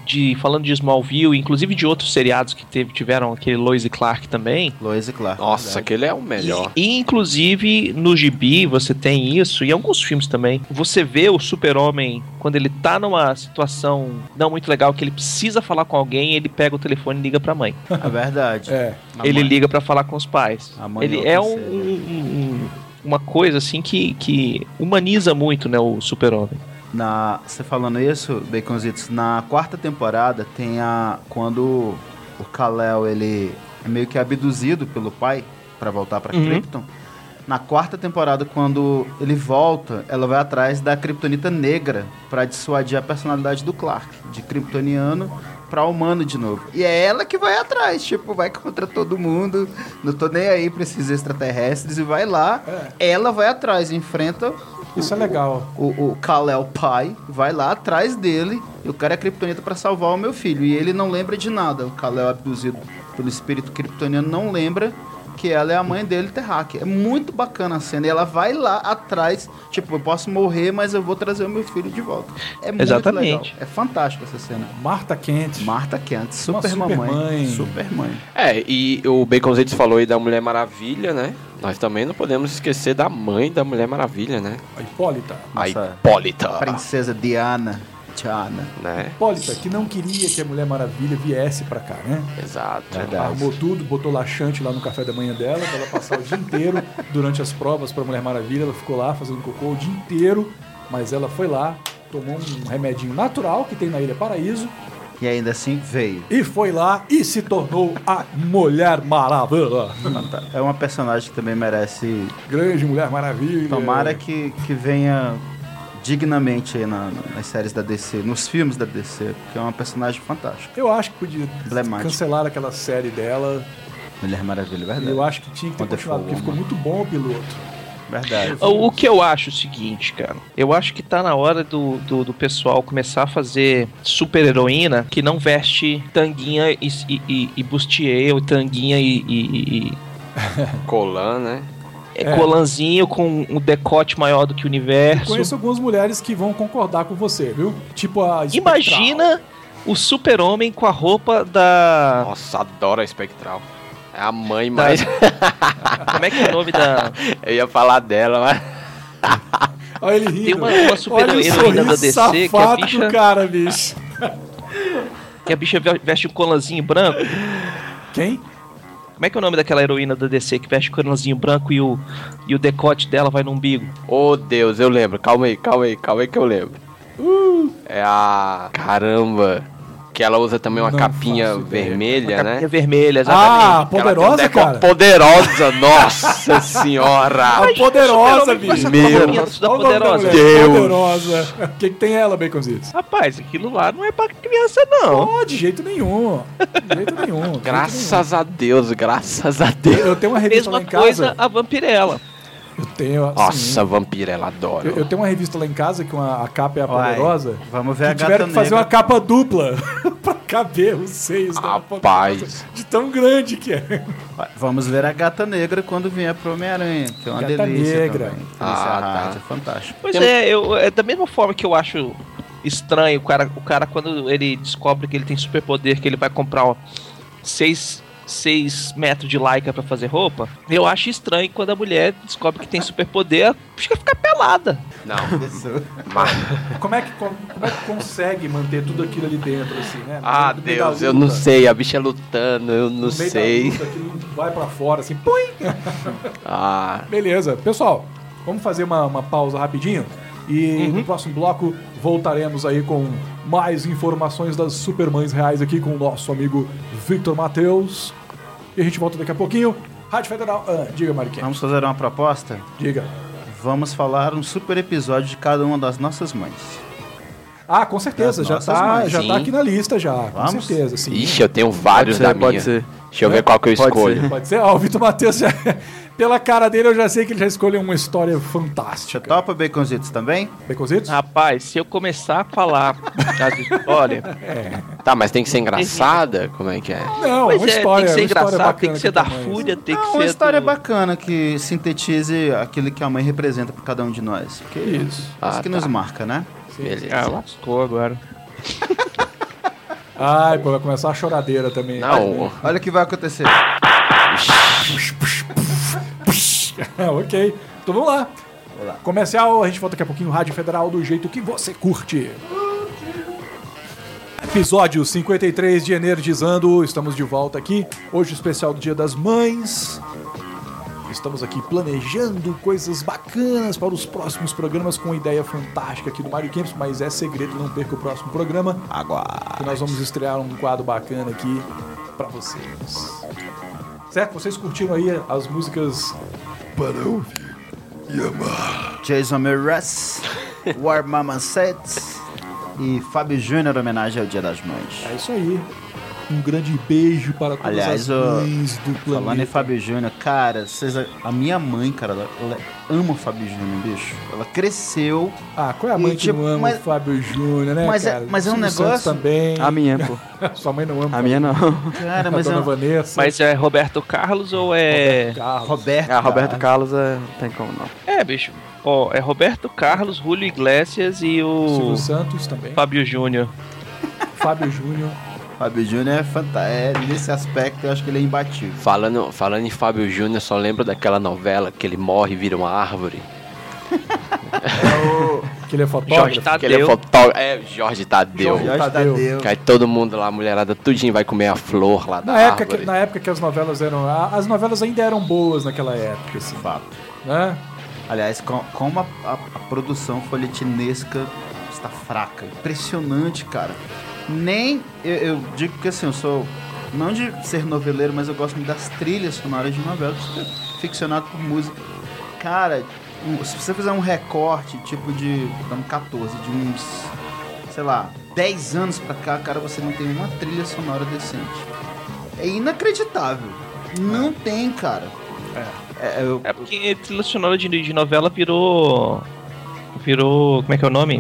F: de falando de Smallville, inclusive de outros seriados que teve, tiveram aquele Lois e Clark também.
G: Lois e Clark.
D: Nossa,
G: verdade.
D: aquele é o melhor.
F: E, e inclusive no gibi você tem isso, e em alguns filmes também. Você vê o Super-Homem quando ele tá numa situação não muito legal, que ele precisa falar com alguém, ele pega o telefone e liga pra mãe.
G: É verdade.
B: É.
G: A
F: Ele
G: mãe.
F: liga pra falar com os pais.
G: A mãe
F: Ele
G: não
F: é um,
G: consegue.
F: um- um- uma coisa assim que, que humaniza muito, né, o Super-Homem.
G: Na, você falando isso, Baconzitos, na quarta temporada tem a quando o Kal-El ele é meio que abduzido pelo pai pra voltar pra
F: Uhum.
G: Krypton. Na quarta temporada, quando ele volta, ela vai atrás da Kryptonita negra pra dissuadir a personalidade do Clark, de kryptoniano pra humano de novo. E é ela que vai atrás, tipo, vai contra todo mundo, não tô nem aí pra esses extraterrestres, e vai lá, ela vai atrás, enfrenta
B: Isso é legal.
G: o, o Kal-El pai, vai lá atrás dele, e o cara é kryptonita pra salvar o meu filho, e ele não lembra de nada. O Kal-El, abduzido pelo espírito kryptoniano, não lembra que ela é a mãe dele, Terráquea. É muito bacana a cena, e ela vai lá atrás, tipo, eu posso morrer, mas eu vou trazer o meu filho de volta. É muito
F: Exatamente.
G: legal, é fantástico essa cena.
B: Marta Kent.
G: Marta Kent,
B: Uma
G: super
B: super
G: mamãe,
B: mãe.
G: super mãe.
D: É, e o Baconzitos falou aí da Mulher Maravilha, né? Nós também não podemos esquecer da mãe da Mulher Maravilha, né?
B: A Hipólita.
D: A
G: Nossa,
D: Hipólita.
G: Princesa Diana. Diana.
D: Né?
B: Hipólita, que não queria que a Mulher Maravilha viesse pra cá, né?
D: Exato.
G: Verdade.
B: Armou tudo, botou laxante lá no café da manhã dela, pra ela passar o dia inteiro durante as provas pra Mulher Maravilha. Ela ficou lá fazendo cocô o dia inteiro, mas ela foi lá, tomou um remedinho natural que tem na Ilha Paraíso
G: E ainda assim veio.
B: e foi lá e se tornou a Mulher Maravilha.
G: É uma personagem que também merece.
B: Grande Mulher Maravilha.
G: Tomara que, que venha dignamente aí na- nas séries da D C, nos filmes da D C, porque é uma personagem fantástica.
B: Eu acho que podia
G: Emblemático.
B: cancelar aquela série dela.
G: Mulher Maravilha, verdade.
B: Eu acho que tinha que ter
G: Wonderful
B: continuado, porque ficou
G: Woman.
B: muito bom o piloto.
G: Verdade.
F: O, o que eu acho é o seguinte, cara. Eu acho que tá na hora do, do, do pessoal começar a fazer super-heroína que não veste tanguinha e, e, e, e bustier, ou tanguinha e, e, e
D: Colan, né?
F: é,
B: É.
F: colanzinho com um decote maior do que o universo.
B: Conheço algumas mulheres que vão concordar com você, viu? Tipo a Spectral.
F: Imagina o super-homem com a roupa da...
D: Nossa, adoro a Espectral. É a mãe
F: Da-
D: mais.
F: Como é que é o nome da...
D: Eu ia falar dela, mas.
B: Olha ele rindo.
F: Tem uma, uma super-heroína
B: Olha o
F: da
B: sorriso
F: D C que a
B: safado
F: bicha...
B: do cara, bicho.
F: Que a bicha veste um colanzinho branco.
B: Quem?
F: Como é que é o nome daquela heroína da D C que veste o colanzinho branco e o, e o decote dela vai no umbigo?
D: Oh, Deus, eu lembro. Calma aí, calma aí, calma aí que eu lembro. É a. Caramba. Que ela usa também uma
B: Não
D: capinha
B: faço ideia.
D: vermelha,
F: Uma
D: né?
F: capinha vermelha, exatamente.
B: Ah,
D: Ela tem um
B: poderosa,
D: decote
B: cara.
D: Poderosa, nossa senhora.
B: A poderosa,
F: super-homem com essa
B: bicho.
D: Meu
F: capinha da
B: Olha o nome da
F: poderosa.
B: mulher,
D: Deus.
B: Poderosa. O que, que tem ela, Baconzitos?
F: Rapaz, aquilo lá não é pra criança, não.
B: Oh, de jeito nenhum. De jeito nenhum. de jeito
D: Graças a Deus, graças a
B: nenhum.
D: Deus.
B: Eu tenho uma revista lá
F: Mesma
B: em
F: coisa
B: casa.
F: a Vampirella.
B: Eu tenho, assim,
D: Nossa, vampira, ela adora.
B: eu, eu tenho uma revista lá em casa que uma, a capa é a
G: Uai,
B: poderosa.
G: vamos ver a
B: Que tiveram
G: Gata
B: que fazer
G: Negra.
B: uma capa dupla pra caber os seios da
D: Rapaz.
B: poderosa. De tão grande que é.
G: Vamos ver a Gata Negra quando vier pro Homem-Aranha, que é uma
B: Gata
G: delícia
B: Negra.
G: também. Delícia
D: Ah,
G: Hard,
D: tá.
G: é fantástico.
F: Pois é, eu, é da mesma forma que eu acho estranho o cara, o cara quando ele descobre que ele tem superpoder, que ele vai comprar ó, seis, seis metros de Lycra pra fazer roupa, eu acho estranho quando a mulher descobre que tem superpoder, fica ficar pelada.
D: Não. Mas-
B: Como é, que, como é que consegue manter tudo aquilo ali dentro, assim, né? No
D: Ah,
B: meio- no meio da
D: Deus, eu
B: luta.
D: não sei. A bicha lutando, eu não
B: No meio
D: sei.
B: da luta, aquilo vai pra fora, assim, pum!
D: Ah,
B: Beleza. Pessoal, vamos fazer uma, uma pausa rapidinho. E no próximo bloco voltaremos aí com mais informações das Supermães reais aqui com o nosso amigo Victor Matheus. E a gente volta daqui a pouquinho. Rádio Federal. Ah, diga, Mariquinhos.
G: Vamos fazer uma proposta?
B: Diga.
G: Vamos falar um super episódio de cada uma das nossas mães.
B: Ah, com certeza.
G: Das
B: Já
G: nossas
B: tá,
G: mães.
B: já
D: Sim.
B: tá aqui na lista já.
G: Vamos?
B: Com certeza, sim.
D: ixi, eu tenho vários
H: Pode ser,
D: da
H: pode
D: minha.
H: ser.
D: Deixa eu ver qual que eu
H: Pode
D: escolho.
H: ser.
B: Pode ser? Ó, o Vitor Matheus, já, pela cara dele, eu já sei que ele já escolheu uma história
G: Você
B: fantástica.
G: topa Baconzitos também?
B: Baconzitos?
F: Rapaz, se eu começar a falar as histórias,
D: Tá, mas tem que ser engraçada? Como é que é?
B: Não,
F: pois
B: uma
F: é,
B: história,
F: tem que ser
B: uma história
F: engraçado,
B: bacana
F: tem que ser
B: que
F: da
B: também.
F: fúria, tem que
G: Não,
F: ser
G: uma história
F: do...
G: bacana que sintetize aquilo que a mãe representa por cada um de nós. Porque
B: Isso.
G: isso
D: Ah,
G: que
D: tá.
G: nos marca, né?
F: Ah,
D: Beleza.
F: lascou agora.
B: Ai, pô, vai começar a choradeira também.
D: Não.
G: Olha o que vai acontecer.
B: Ok, então vamos lá. Comercial, a gente volta daqui a pouquinho. Rádio Federal do jeito que você curte. Episódio cinquenta e três de Energizando. Estamos de volta aqui. Hoje especial do Dia das Mães. Estamos aqui planejando coisas bacanas para os próximos programas com ideia fantástica aqui do Mário Campos, mas é segredo, não perca o próximo programa. Agora. Que nós vamos estrear um quadro bacana aqui para vocês. Certo? Vocês curtiram aí as músicas para ouvir e amar.
G: Jason Mraz, War Mama Sets e Fábio Júnior, homenagem ao Dia das Mães.
B: É isso aí. Um grande beijo para todas
G: Aliás,
B: as mães do planeta.
G: Falando em Fábio Júnior, cara, vocês, a minha mãe, cara, ela, ela ama o Fábio Júnior, bicho. Ela cresceu.
B: Ah, qual é a mãe
G: e,
B: que
G: tipo,
B: não ama
G: mas,
B: o Fábio Júnior, né,
G: mas
B: cara?
G: É, mas é um
B: Silvio
G: negócio...
B: Santos também.
H: A minha, pô.
B: Sua mãe não ama.
H: A minha não.
G: Cara, mas
B: a dona
G: é...
B: Vanessa.
F: Mas é Roberto Carlos ou é...
B: Roberto Carlos.
G: Roberto,
H: Ah, Roberto Carlos é... não tem como não.
F: É, bicho. Ó, é Roberto Carlos, Julio Iglesias e o...
B: Silvio Santos também.
F: Fábio Júnior.
B: Fábio Júnior.
G: Fábio Júnior é fantástico. É, nesse aspecto, eu acho que ele é imbatível.
D: Falando, falando em Fábio Júnior, só lembro daquela novela que ele morre e vira uma árvore.
G: É o...
B: Que ele é fotógrafo.
F: Jorge Tadeu.
D: Que ele é fotógrafo. É, Jorge Tadeu.
B: Jorge
G: Jorge
B: Tadeu.
G: Tadeu.
D: Que aí todo mundo lá, a mulherada, tudinho vai comer a flor lá da
B: Na época,
D: árvore.
B: que, na época que as novelas eram... As novelas ainda eram boas naquela época, assim.
G: Fato.
B: Né?
G: Aliás, com, como a, a, a produção folhetinesca está fraca. Impressionante, cara. Nem... Eu, eu digo que assim, eu sou... Não de ser noveleiro, mas eu gosto muito das trilhas sonoras de novelas. Sou ficcionado por música. Cara, um, se você fizer um recorte, tipo de... Estamos catorze, de uns... Sei lá, dez anos pra cá, cara, você não tem uma trilha sonora decente. É inacreditável. Não tem, cara.
B: É.
G: É, eu,
F: É porque trilha sonora de, de novela virou... Virou... Como é que é o nome?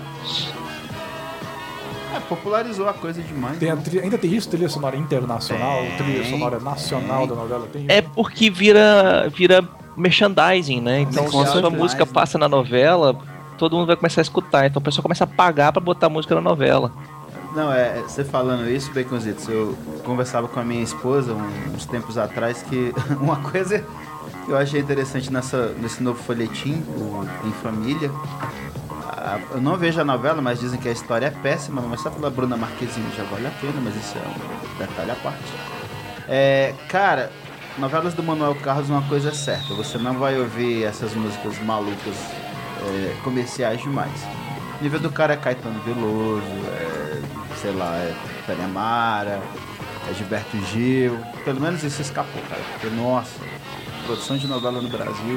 G: é, popularizou a coisa demais.
B: Tem a
G: né?
B: tri- Ainda tem isso? Trilha sonora internacional?
G: Tem,
B: Trilha sonora nacional
G: tem.
B: da novela? Tem
F: É porque vira... Vira merchandising, né? Então,
G: Com
F: se a sua
G: certeza.
F: música passa na novela, todo mundo vai começar a escutar. Então, o pessoal começa a pagar pra botar música na novela.
G: Não, é, você falando isso, Baconzitos, eu conversava com a minha esposa um- uns tempos atrás que uma coisa que eu achei interessante nessa, nesse novo folhetim, o Em Família, a- eu não vejo a novela, mas dizem que a história é péssima, mas só pela Bruna Marquezine já vale a pena, mas isso é um detalhe à parte. É, cara, novelas do Manuel Carlos, uma coisa é certa, você não vai ouvir essas músicas malucas, é, comerciais demais. O nível do cara é Caetano Veloso, é, sei lá, é Tânia Mara, é Gilberto Gil, pelo menos isso escapou, cara, porque, nossa, produção de novela no Brasil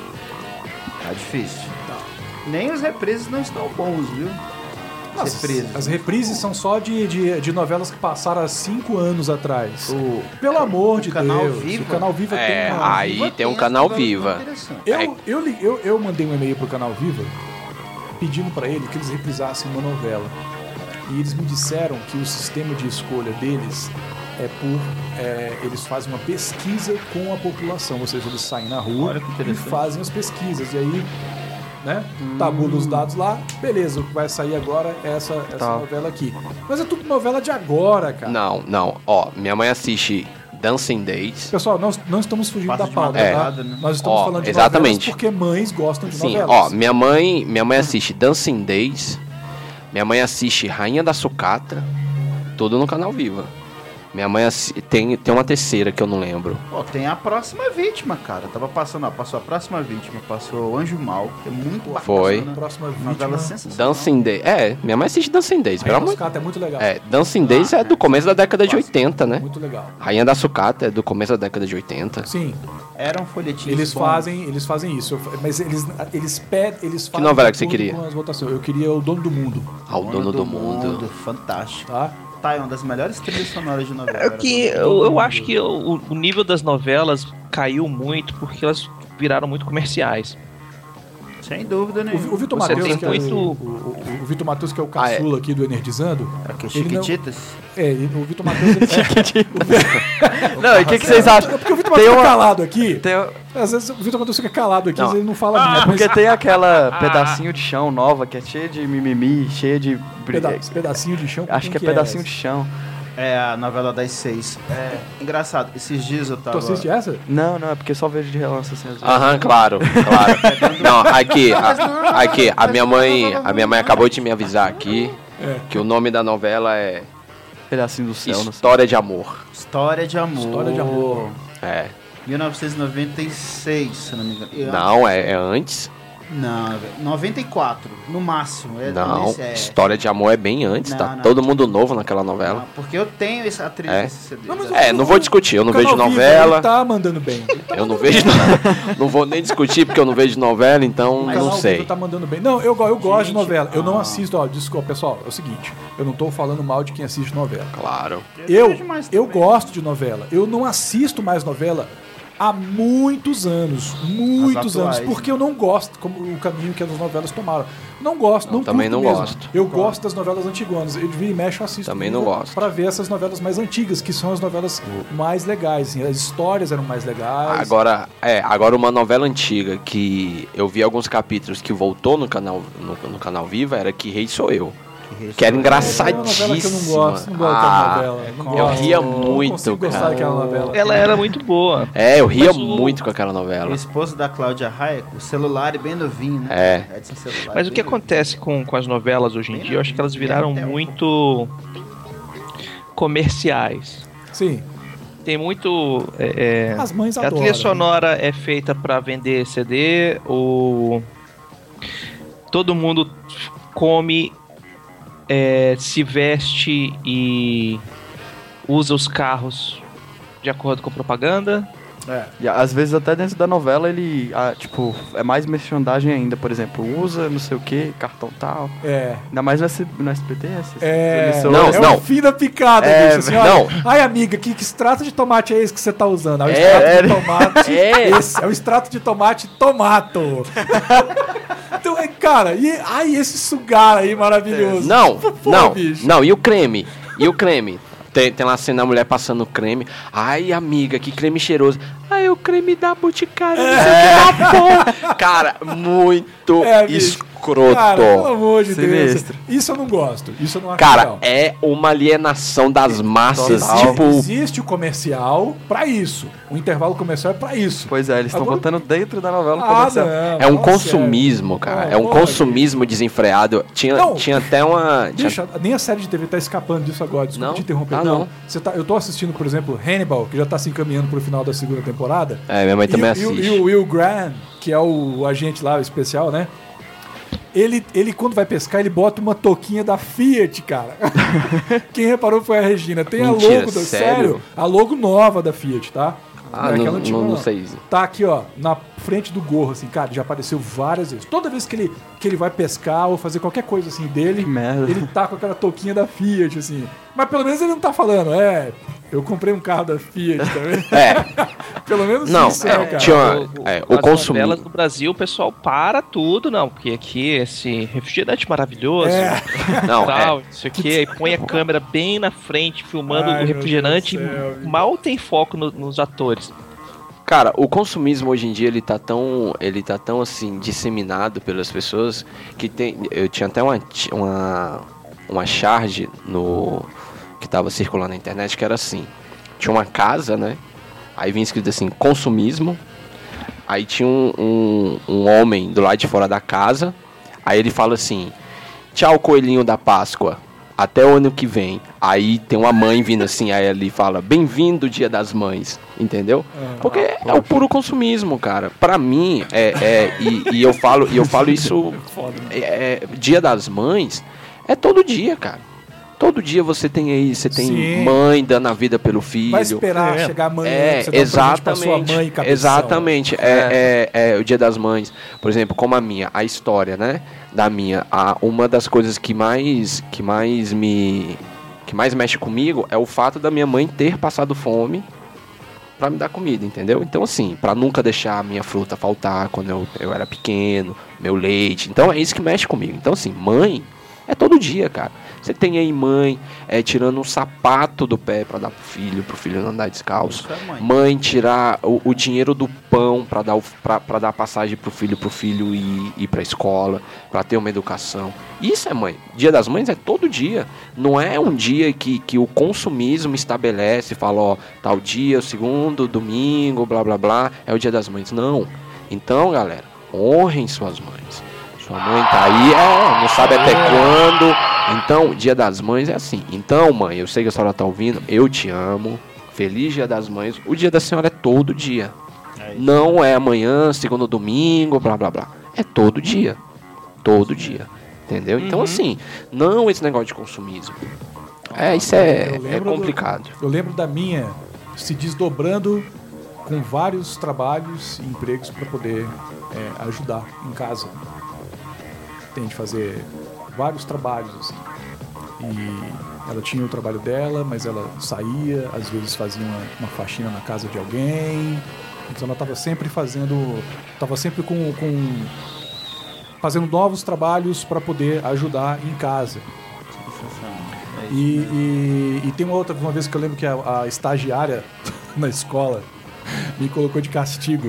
G: tá difícil. Nem os reprises não estão bons, viu? As
B: As,
G: reprises.
B: as reprises são só de, de, de novelas que passaram há cinco anos atrás.
G: O,
B: Pelo amor
G: o
B: de
G: canal
B: Deus.
G: Viva.
B: O Canal Viva
D: É,
B: tem uma...
D: aí
G: Viva
D: tem um
G: as
D: canal
G: novelas
D: Viva.
G: muito interessantes.
B: Eu, eu, li- eu, eu mandei um e-mail pro Canal Viva pedindo pra ele que eles reprisassem uma novela. E eles me disseram que o sistema de escolha deles é por... é, eles fazem uma pesquisa com a população. Ou seja, eles saem na rua
G: Olha que
B: e
G: interessante.
B: fazem as pesquisas. E aí, né, tabula os dados lá. Beleza, o que vai sair agora é essa, essa
H: Tá.
B: novela aqui. Mas é tudo novela de agora, cara.
D: Não, não. Ó, minha mãe assiste Dancing Days.
B: Pessoal, nós não estamos fugindo
G: Passa
B: da
G: de
B: pauta,
G: madrugada,
B: tá?
G: né?
B: Nós estamos
D: Ó,
B: falando de
D: exatamente.
B: novelas porque mães gostam de
D: Sim,
B: novelas.
D: ó, minha mãe, minha mãe assiste Dancing Days. Minha mãe assiste Rainha da Sucata. Tudo no canal Viva. Minha mãe assi- tem, tem uma terceira que eu não lembro.
G: Ó, tem a Próxima Vítima, cara. Tava passando, ó, passou a Próxima Vítima, passou o Anjo Mal, que é muito bacana.
D: Foi.
B: Próxima
G: Novela
B: vítima.
G: sensacional.
D: Dancing Days. É, minha mãe assiste Dancing Days.
B: Rainha
D: Pelo
B: da
D: amor-
B: Sucata é muito legal.
D: É, Dancing Days é do começo da década de oitenta, né?
B: Muito legal.
D: Rainha da Sucata é do começo da década de oitenta.
B: Sim,
G: Era um folhetim.
B: eles fazem, eles fazem isso. Eu- Mas eles, eles pedem, eles fazem
D: novela
B: de
D: que você
B: acordo
D: queria?
B: com as votações. Eu queria o Dono do Mundo,
D: Ao Dono do Mundo.
G: Fantástico.
B: tá?
G: Tá, é uma das melhores trilhas sonoras de novela.
F: É que eu, eu acho que o, o nível das novelas caiu muito porque elas viraram muito comerciais.
G: Sem dúvida nenhuma.
B: O, o Vitor
F: Você
B: Matheus,
F: tem
B: que é
F: muito-
B: o, o, o, o Vitor Matheus, que é o
D: Ah, é.
B: caçula aqui do Energizando.
G: Aqui,
B: ele não-
G: Chiquititas.
B: É, ele- o Vitor Matheus... Ele,
H: Não, e o que, que vocês acham?
B: é porque o Vitor
H: Tem
B: Matheus fica
H: uma-
B: calado aqui.
H: Tem,
B: Às vezes o Vitor Matheus fica calado aqui,
D: Não.
B: às vezes ele não fala
H: é
B: muito.
H: porque
B: mas
H: tem aquela pedacinho de chão nova que é cheia de mimimi, cheia de...
B: peda pedacinho de chão.
H: Acho
B: quem
H: que é pedacinho
B: essa?
H: de chão.
G: É a novela das seis. É engraçado, esses dias eu
B: Tu
G: tava...
B: assiste essa?
H: Não, não, é porque só vejo de relance assim às vezes.
D: Aham, claro, claro. Não, aqui, a, aqui, a minha mãe, a minha mãe acabou de me avisar aqui
B: É.
D: que o nome da novela é
H: Pedacinho do céu, não sei.
D: História de Amor.
G: História de Amor.
B: História de Amor.
D: É.
G: mil novecentos e noventa e seis, se não me engano. Eu-
D: Não, é, é antes.
G: Não, velho. noventa e quatro, no máximo. É,
D: Não,
G: nesse- é.
D: História de Amor é bem antes,
G: Não,
D: tá
G: não.
D: todo mundo novo naquela novela.
G: Não, porque eu tenho essa atriz
D: É.
G: desse C D.
B: Não, mas
D: É, não vou discutir, eu não
B: O Canal
D: vejo
B: Viva,
D: novela.
B: Ele tá mandando bem. Ele tá
D: Eu não vejo, não vou nem discutir porque eu não vejo novela, então
B: O
D: não
B: Canal
D: sei.
B: Viva tá mandando bem. Não, eu, go- eu gosto de
G: Gente,
B: novela. Eu não
G: ah.
B: assisto, ó, desculpa, pessoal, é o seguinte. Eu não tô falando mal de quem assiste novela.
D: Claro.
B: Eu,
G: vejo mais
B: eu
G: também.
B: gosto de novela. Eu não assisto mais novela há muitos anos. Muitos
G: As
B: anos.
G: atuais,
B: Porque eu não gosto como o caminho que as novelas tomaram. Não gosto, não,
D: Eu também
B: curto
D: não
B: mesmo.
D: gosto.
B: Eu gosto das novelas antigonas. Eu vira e mexe, eu assisto.
D: Também não gosto.
B: Pra ver essas novelas mais antigas, que são as novelas mais legais. assim. As histórias eram mais legais.
D: Agora, é, agora uma novela antiga que eu vi alguns capítulos que voltou no canal, no, no canal Viva era Que Rei Sou Eu. Que era
B: É uma
D: engraçadíssima.
B: novela que eu não gosto. Não gosto
D: Ah,
B: daquela novela. Não
D: eu
B: gosto.
D: ria
B: Não
D: muito,
B: consigo gostar
D: cara.
B: daquela novela.
F: Ela era muito boa.
D: É, eu ria
F: Mas o-
D: muito com aquela
G: O
D: novela.
G: esposo da Cláudia Raia, o celular é bem novinho, né?
D: É.
G: Edson celular
F: Mas o
G: bem
F: que
G: novinho.
F: acontece com, com as novelas hoje em dia, eu acho que elas viraram muito comerciais.
B: Sim.
F: Tem muito. é, é,
B: As mães
F: a
B: adoram.
F: trilha sonora é feita pra vender C D, ou todo mundo come, é, se veste e usa os carros de acordo com a propaganda.
B: É.
H: E às vezes até dentro da novela ele, ah, tipo, é mais merchandising ainda, por exemplo, usa não sei o que, cartão tal.
B: É.
H: Ainda mais no, S- no S B T, essas
B: É,
H: emissoras.
D: Não,
B: é
D: não.
B: o fim da picada,
H: É,
B: bicho. Assim, olha,
D: não.
B: Ai, amiga, que, que extrato de tomate é esse que você tá usando? Ah, o
D: É,
B: extrato
H: é.
B: de tomate.
D: É.
B: Esse é o extrato de tomate tomato. Então, é, cara, e ai, esse sugar aí maravilhoso.
D: Não,
B: Pô,
D: não,
B: bicho.
D: não, e o creme? E o creme? Tem, tem lá a cena da mulher passando creme. Ai, amiga, que creme cheiroso. Ai, o creme da Boticário, não sei o que da porra. Cara, muito
B: É, bicho.
D: escroto.
B: Cara, pelo amor de
H: Sinistro.
B: Deus. Isso eu não gosto. Isso eu não acho
D: Cara,
B: legal.
D: é uma alienação das massas.
H: Total.
D: Tipo,
B: Existe o comercial pra isso. O intervalo comercial é pra isso.
H: Pois é, eles estão
B: Agora-
H: botando dentro da novela
B: Ah,
H: comercial.
B: não,
D: é um
B: fala
D: consumismo,
B: sério.
D: cara.
B: Não,
D: É um
B: pode.
D: consumismo desenfreado. Tinha,
B: Não.
D: tinha até uma. tinha-
B: Bicho, nem a série de T V tá escapando disso agora. Desculpa
D: Não?
B: te interromper.
D: Ah,
B: não.
D: não.
B: Você tá, eu tô assistindo, por exemplo, Hannibal, que já tá se encaminhando pro final da segunda temporada.
D: É, minha mãe também
B: e, o-
D: assiste.
B: E o Will Graham, que é o agente lá, o especial, né? Ele, ele, quando vai pescar, ele bota uma touquinha da Fiat, cara. Quem reparou foi a Regina. Tem
D: Mentira,
B: a logo, da,
D: sério?
B: a logo nova da Fiat, tá?
D: Ah,
B: é
D: não,
B: aquela antiga,
D: não, não sei.
B: Tá aqui, ó, na frente do gorro, assim, cara, já apareceu várias vezes. Toda vez que ele, que ele vai pescar ou fazer qualquer coisa assim dele,
H: Que merda.
B: ele tá com aquela touquinha da Fiat, assim. Mas pelo menos ele não tá falando, é, eu comprei um carro da Fiat também.
D: É,
B: Pelo menos
D: Não,
B: isso,
D: é,
B: né, cara?
D: tinha uma-
F: O,
D: é,
F: o,
D: o
F: as
D: consumi-
F: novelas no Brasil, o pessoal para tudo, não, porque aqui esse refrigerante maravilhoso,
B: É.
D: não,
F: tal,
D: é.
F: isso aqui, aí põe a câmera bem na frente, filmando
B: Ai,
F: o
B: meu
F: refrigerante,
B: Deus do céu, bicho.
F: mal tem foco no- nos atores.
D: Cara, o consumismo hoje em dia ele tá tão, ele tá tão assim disseminado pelas pessoas que tem, eu tinha até uma ti- uma uma charge no que tava circulando na internet que era assim, tinha uma casa, né? Aí vinha escrito assim, consumismo. Aí tinha um, um, um homem do lado de fora da casa. Aí ele fala assim, tchau coelhinho da Páscoa, até o ano que vem. Aí tem uma mãe vindo assim, aí ele fala, bem-vindo Dia das Mães, entendeu? Porque é o puro consumismo, cara. Pra mim, é, é e, e eu falo, e eu falo isso, é, é, Dia das Mães é todo dia, cara. Todo dia você tem aí, você tem
B: Sim.
D: mãe dando a vida pelo filho.
B: Vai esperar
F: É.
B: chegar amanhã,
D: É,
B: você dá um presente pra sua
D: exatamente.
B: mãe, cabeção.
D: Exatamente. É, é, é o Dia das Mães. Por exemplo, como a minha, a história, né? Da minha, a, uma das coisas que mais, que mais me, que mais mexe comigo é o fato da minha mãe ter passado fome pra me dar comida, entendeu? Então, assim, pra nunca deixar a minha fruta faltar quando eu, eu era pequeno, meu leite. Então, é isso que mexe comigo. Então, assim, mãe é todo dia, cara. Você tem aí mãe é, tirando um sapato do pé pra dar pro filho, pro filho não andar descalço.
G: É mãe.
D: Mãe tirar o, o dinheiro do pão pra dar, o, pra, pra dar passagem pro filho, pro filho ir, ir pra escola, pra ter uma educação. Isso é mãe. Dia das Mães é todo dia. Não é um dia que, que o consumismo estabelece e fala, ó, tal dia, o segundo, domingo, blá blá blá, é o Dia das Mães. Não. Então, galera, honrem suas mães. Sua mãe tá aí, é, não sabe até quando. Então, Dia das Mães é assim. Então, mãe, eu sei que a senhora tá ouvindo, eu te amo. Feliz Dia das Mães. O Dia da Senhora é todo dia. É não é amanhã, segundo domingo, blá blá blá. É todo dia. Todo dia. Entendeu? Uhum. Então, assim, não esse negócio de consumismo. É, isso é, é complicado.
B: Do, eu lembro da minha se desdobrando com vários trabalhos e empregos para poder é, ajudar em casa. Tem de fazer vários trabalhos, assim. E ela tinha o trabalho dela, mas ela saía, às vezes fazia uma, uma faxina na casa de alguém. Então ela estava sempre fazendo, estava sempre com, com fazendo novos trabalhos para poder ajudar em casa. E, e, e tem uma outra uma vez que eu lembro que a, a estagiária na escola me colocou de castigo.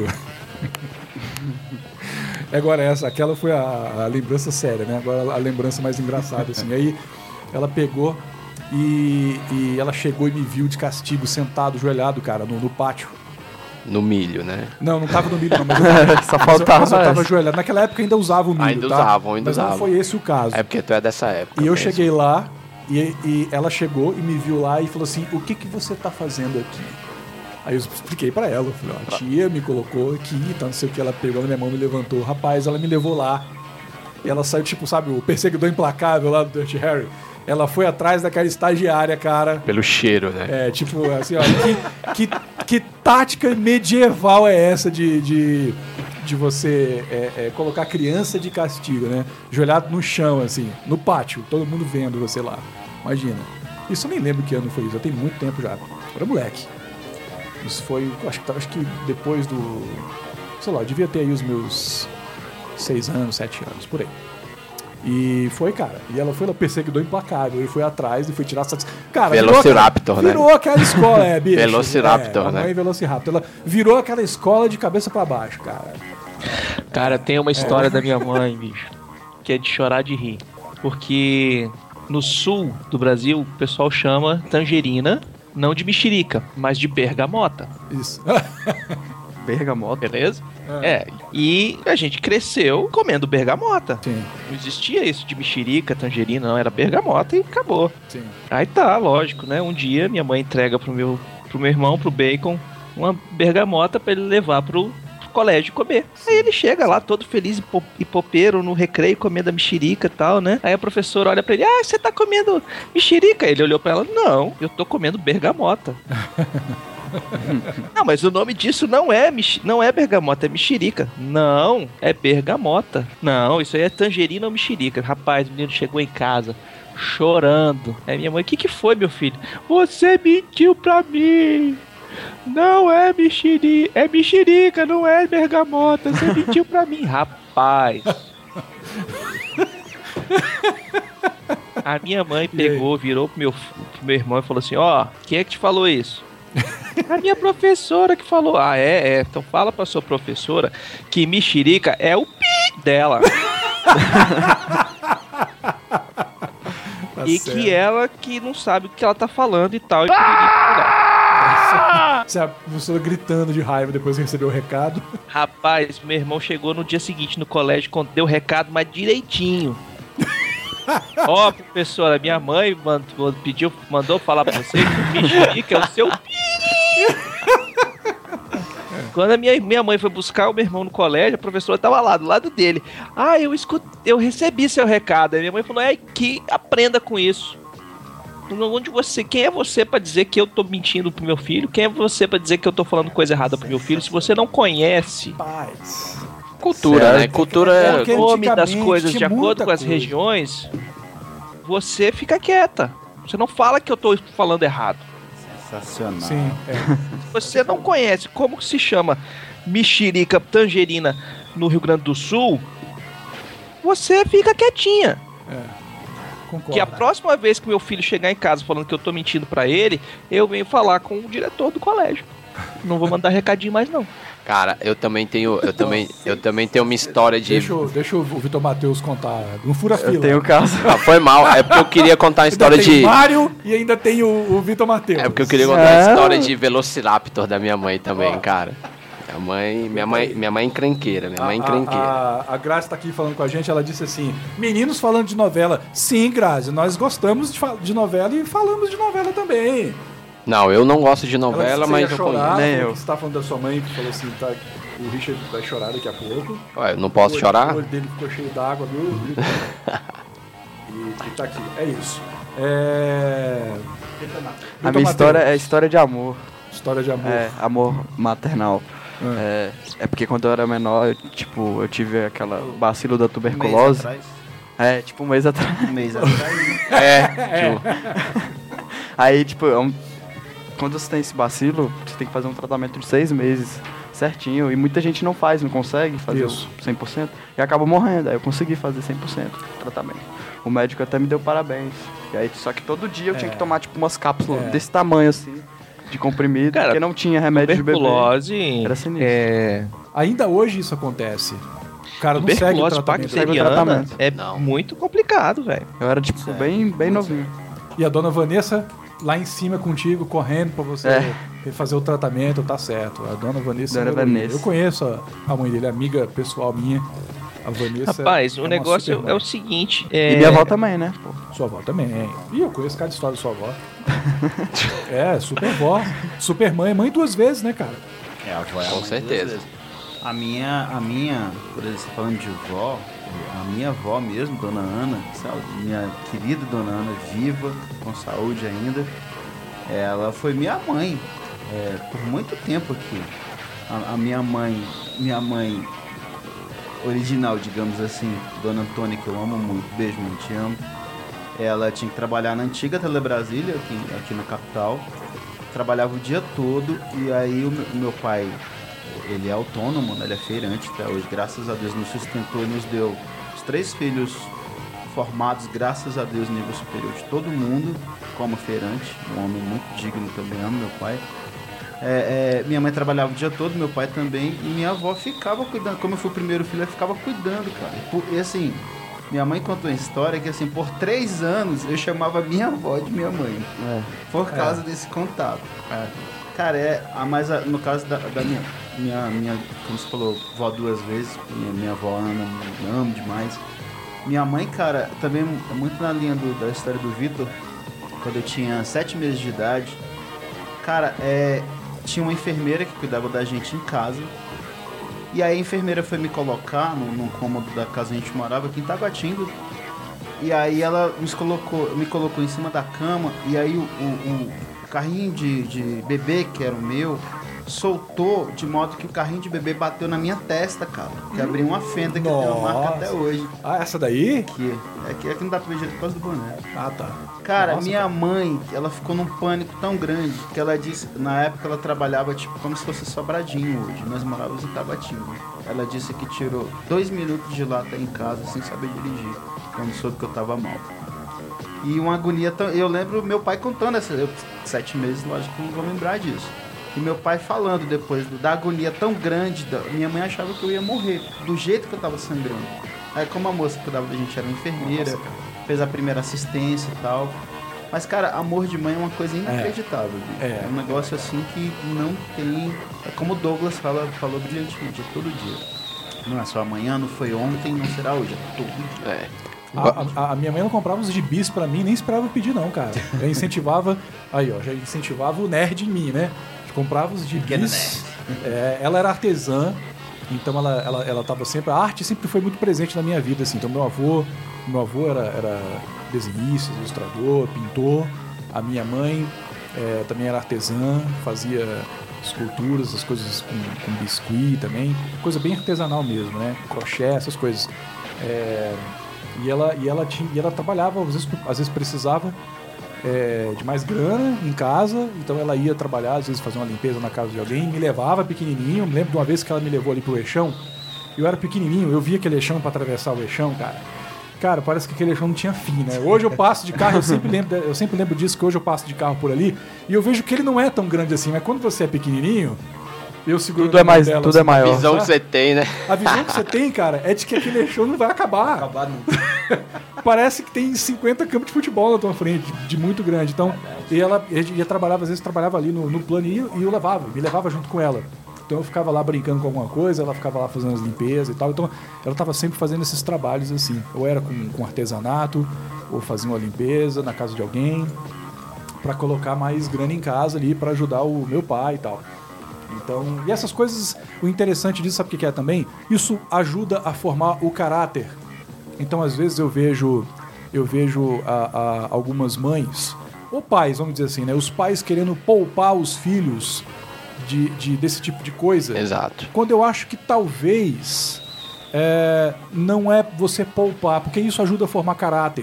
B: Agora essa, aquela foi a, a lembrança séria, né? Agora a lembrança mais engraçada, assim. Aí ela pegou e, e ela chegou e me viu de castigo, sentado, joelhado, cara, no, no pátio.
D: No milho, né?
B: Não, não tava no milho, não. Mas eu,
H: Só faltava.
B: Mas eu, mas eu tava ajoelhado. Naquela época ainda usava o milho,
D: Ainda
B: tá?
D: usavam, ainda
B: mas
D: usavam.
B: não foi esse o caso.
D: É porque tu é dessa época.
B: E eu
D: mesmo.
B: cheguei lá e, e ela chegou e me viu lá e falou assim, o que que você tá fazendo aqui? Aí eu expliquei pra ela, eu falei, ó, a tia me colocou aqui, então não sei o que, ela pegou na minha mão, me levantou. Rapaz, ela me levou lá. E ela saiu, tipo, sabe, o perseguidor implacável lá do Dirty Harry. Ela foi atrás daquela estagiária, cara.
D: Pelo cheiro, né?
B: É, tipo, assim, ó, que, que, que tática medieval é essa de, de, de você é, é, colocar criança de castigo, né? Joelhado no chão, assim, no pátio, todo mundo vendo você lá. Imagina. Isso eu nem lembro que ano foi isso, já tem muito tempo já. Eu era moleque. Isso foi, acho, acho que depois do... Sei lá, eu devia ter aí os meus seis anos, sete anos, por aí. E foi, cara. E ela foi lá, perseguidor implacável. Ele foi atrás e foi tirar satisfação. Cara,
D: Velociraptor,
B: virou,
D: né?
B: Virou aquela escola, é, bicho.
D: Velociraptor,
B: é,
D: né?
B: Mãe Velociraptor. Ela virou aquela escola de cabeça pra baixo, cara.
F: Cara, tem uma história
B: É.
F: da minha mãe, bicho, que é de chorar de rir. Porque no sul do Brasil, o pessoal chama tangerina, não de mexerica, mas de bergamota.
B: Isso.
H: Bergamota.
F: Beleza? É. E a gente cresceu comendo bergamota.
B: Sim.
F: Não existia isso de mexerica, tangerina, não. Era bergamota e acabou.
B: Sim.
F: Aí tá, lógico, né? Um dia minha mãe entrega pro meu, pro meu irmão, pro Bacon, uma bergamota pra ele levar pro colégio comer. Aí ele chega lá todo feliz e popeiro no recreio comendo a mexerica e tal, né? Aí a professora olha pra ele, ah, você tá comendo mexerica? Ele olhou pra ela, não, eu tô comendo bergamota. Não, mas o nome disso não é mex... não é bergamota, é mexerica. Não, é bergamota. Não, isso aí é tangerina ou mexerica. Rapaz, o menino chegou em casa chorando. Aí minha mãe, o que que foi, meu filho? Você mentiu pra mim. Não é mexerica, é mexerica, não é bergamota. Você mentiu pra mim, rapaz. A minha mãe pegou, virou pro meu, pro meu irmão e falou assim, ó, oh, quem é que te falou isso? A minha professora que falou. Ah, é? É. Então fala pra sua professora que mexerica é o pi dela.
B: Tá
F: e
B: certo.
F: que ela que não sabe o que ela tá falando e tal. E
B: Você a professora gritando de raiva depois que recebeu o recado.
F: Rapaz, meu irmão chegou no dia seguinte no colégio, deu o recado, mas direitinho. Ó, oh, professora, minha mãe mandou, pediu, mandou falar pra você que o mexerica é o seu pi. Quando a minha, minha mãe foi buscar o meu irmão no colégio, a professora tava lá, do lado dele. Ah, eu escutei, eu recebi seu recado. Aí minha mãe falou, é que aprenda com isso. Onde você, quem é você pra dizer que eu tô mentindo pro meu filho? Quem é você pra dizer que eu tô falando coisa errada pro meu filho? Se você não conhece...
B: Paz.
D: Cultura,
F: certo?
D: né? Cultura é
F: o nome das coisas de
B: tinha
F: acordo
B: muita
F: com as
B: coisa.
F: regiões, você fica quieta. Você não fala que eu tô falando errado.
G: Sensacional.
B: Sim, é.
F: Se você não conhece como que se chama mexerica tangerina no Rio Grande do Sul, você fica quietinha.
B: É. Concordo.
F: Que a próxima vez que meu filho chegar em casa falando que eu tô mentindo pra ele, eu venho falar com o diretor do colégio. Não vou mandar recadinho mais não.
D: Cara, eu também tenho, eu também, eu também tenho uma história de...
B: Deixa, eu- deixa o Vitor Matheus contar. Não fura fila.
H: Eu tenho o caso.
D: Ah, foi mal, é porque eu queria contar a
B: Ainda
D: história
B: tem
D: de...
B: o Mário e ainda tem o, o Vitor Matheus.
D: É porque eu queria contar
H: É.
D: a história de Velociraptor da minha mãe também,
B: Ó.
D: cara. Minha mãe, minha mãe, minha mãe é encrenqueira, minha mãe é
B: A,
D: encrenqueira.
B: a, a Grazi tá aqui falando com a gente, ela disse assim, meninos falando de novela. Sim, Grazi, nós gostamos de, fa- de novela e falamos de novela também.
D: Não, eu não gosto de
B: Ela
D: novela,
B: disse que
D: mas
B: você
D: eu
B: ia chorar,
D: conheço.
H: Nem
B: falou
H: eu.
B: que você tá falando da sua mãe, que falou assim, tá, o Richard vai chorar daqui a pouco.
D: Ué, eu não posso
B: O olho-
D: chorar?
B: O olho dele ficou cheio d'água, viu? e, e tá aqui, é isso. É...
H: A
B: Vitor
H: minha
B: Matheus,
H: história é história de amor.
B: História de amor.
H: É, amor maternal.
B: Ah.
H: É, é porque quando eu era menor, eu, tipo, eu tive aquela bacilo da
G: Um mês
H: tuberculose.
G: atrás.
H: É, tipo um mês atrás.
G: Um mês atrás.
D: É, tipo,
H: Aí, tipo, é um- quando você tem esse bacilo, você tem que fazer um tratamento de seis meses certinho. E muita gente não faz, não consegue fazer
B: Isso.
H: o cem por cento. E acaba morrendo. Aí eu consegui fazer cem por cento do tratamento. O médico até me deu parabéns. E aí, só que todo dia eu tinha
B: É.
H: que tomar, tipo, umas cápsulas
B: É.
H: desse tamanho, assim, de comprimido.
F: Cara,
H: porque não tinha remédio de bebê.
F: Tuberculose
H: Era sinistro.
F: é...
B: Ainda hoje isso acontece. O cara não segue o
F: Tuberculose
B: tratamento.
H: Segue o
F: bacteriana
H: tratamento.
F: é
D: Não.
F: muito complicado, velho.
H: Eu era, tipo, bem, bem novinho.
B: E a dona Vanessa lá em cima contigo, correndo pra você
H: É.
B: fazer o tratamento, tá certo. A dona Vanessa.
H: Dona
B: é uma heroína.
H: Vanessa.
B: Eu conheço a, a mãe dele, amiga pessoal minha. A Vanessa.
F: Rapaz,
B: é
F: o
B: uma
F: negócio
B: super
F: é
B: mãe.
F: o seguinte... É...
H: E minha avó também, né? Pô.
B: Sua avó também. E eu conheço cada história da sua avó. É, super vó. Super mãe. Mãe duas vezes, né, cara?
G: É, a avó é a
D: Com
G: mãe
D: certeza.
G: duas vezes. A minha, a minha, por exemplo, você falando de vó, a minha avó mesmo, Dona Ana, sabe? Minha querida Dona Ana, viva, com saúde ainda, ela foi minha mãe é, por muito tempo aqui. A, a minha mãe, minha mãe original, digamos assim, Dona Antônia, que eu amo muito, beijo, mãe, te amo. Ela tinha que trabalhar na antiga Telebrasília, aqui, aqui na capital. Trabalhava o dia todo e aí o meu, o meu pai, ele é autônomo, né? Ele é feirante até hoje. Graças a Deus nos sustentou e nos deu os três filhos formados, graças a Deus, nível superior de todo mundo, como feirante. Um homem muito digno também, amo meu pai. É, é, minha mãe trabalhava o dia todo, meu pai também, e minha avó ficava cuidando. Como eu fui o primeiro filho, ela ficava cuidando, cara. E, por- e assim, minha mãe contou uma história que assim, por três anos eu chamava minha avó de minha mãe. Por causa desse contato. Cara, é. Ah, mas a- no caso da, da minha, minha, minha. Como você falou, vó duas vezes, minha, minha avó Ana, eu amo demais. Minha mãe, cara, também é muito na linha do- da história do Vitor, quando eu tinha sete meses de idade. Cara, é. Tinha uma enfermeira que cuidava da gente em casa. E aí a enfermeira foi me colocar no, no cômodo da casa que a gente morava, aqui em Taguatinga. E aí ela me colocou, me colocou em cima da cama. E aí o, o, o carrinho de, de bebê, que era o meu, soltou de modo que o carrinho de bebê bateu na minha testa, cara. Que abriu uma fenda que eu tenho uma marca até hoje.
B: Ah, essa daí?
G: Aqui. Aqui, aqui não dá pra ver direito por causa do boné.
B: Ah, tá.
G: Cara,
B: Nossa,
G: minha
B: cara.
G: mãe, ela ficou num pânico tão grande que ela disse, na época ela trabalhava tipo como se fosse Sobradinho hoje, nós morávamos em Tabatinga. Ela disse que tirou dois minutos de lá até em casa sem saber dirigir, quando soube que eu tava mal. E uma agonia tão... Eu lembro meu pai contando essa... Eu, sete meses, lógico que não vou lembrar disso. E meu pai falando depois do- da agonia tão grande, da... minha mãe achava que eu ia morrer, do jeito que eu tava sangrando. Aí como a moça que cuidava da gente era uma enfermeira,
B: Nossa, cara.
G: fez a primeira assistência e tal. Mas, cara, amor de mãe é uma coisa inacreditável. viu?
B: É.
G: É um negócio assim que não tem... É como o Douglas fala, falou brilhantemente, é todo dia. Não é só amanhã, não foi ontem, não será hoje, é todo dia.
D: É.
B: A, a- a minha mãe não comprava os gibis pra mim, nem esperava eu pedir, não, cara. Eu incentivava. Aí, ó, já incentivava o nerd em mim, né? Comprava os gibis. É, ela era artesã, então ela, ela, ela tava sempre. A arte sempre foi muito presente na minha vida, assim. Então, meu avô, meu avô era, era desenhista, ilustrador, pintor. A minha mãe é, também era artesã, fazia esculturas, as coisas com, com biscuit também. Coisa bem artesanal mesmo, né? Crochê, essas coisas. É, e ela, e ela, tinha, e ela trabalhava, às vezes, às vezes precisava, é, de mais grana em casa, então ela ia trabalhar, às vezes fazer uma limpeza na casa de alguém, me levava pequenininho. Me lembro de uma vez que ela me levou ali pro Eixão, eu era pequenininho, eu via aquele Eixão pra atravessar o Eixão, cara. Cara, parece que aquele Eixão não tinha fim, né? Hoje eu passo de carro, eu sempre lembro, eu sempre lembro disso, que hoje eu passo de carro por ali e eu vejo que ele não é tão grande assim, mas quando você é pequenininho, eu seguro
H: tudo é mais,
B: dela,
H: tudo
B: assim,
H: é maior.
D: A visão que você tem, né?
B: A visão que você tem, cara, é de que aquele Eixão não vai acabar.
G: Acabar nunca.
B: Parece que tem cinquenta campos de futebol na tua frente, de, de muito grande. Então, e ela ia trabalhar, às vezes trabalhava ali no, no plano e eu levava, me levava junto com ela. Então eu ficava lá brincando com alguma coisa, ela ficava lá fazendo as limpezas e tal. Então ela estava sempre fazendo esses trabalhos assim. Ou era com, com artesanato, ou fazia uma limpeza na casa de alguém, para colocar mais grana em casa ali, para ajudar o meu pai e tal. Então, e essas coisas, o interessante disso, sabe o que é também? Isso ajuda a formar o caráter. Então às vezes eu vejo, eu vejo a, a, algumas mães, ou pais, vamos dizer assim, né? Os pais querendo poupar os filhos De, de, desse tipo de coisa.
D: Exato.
B: Quando eu acho que talvez é, não é você poupar, porque isso ajuda a formar caráter,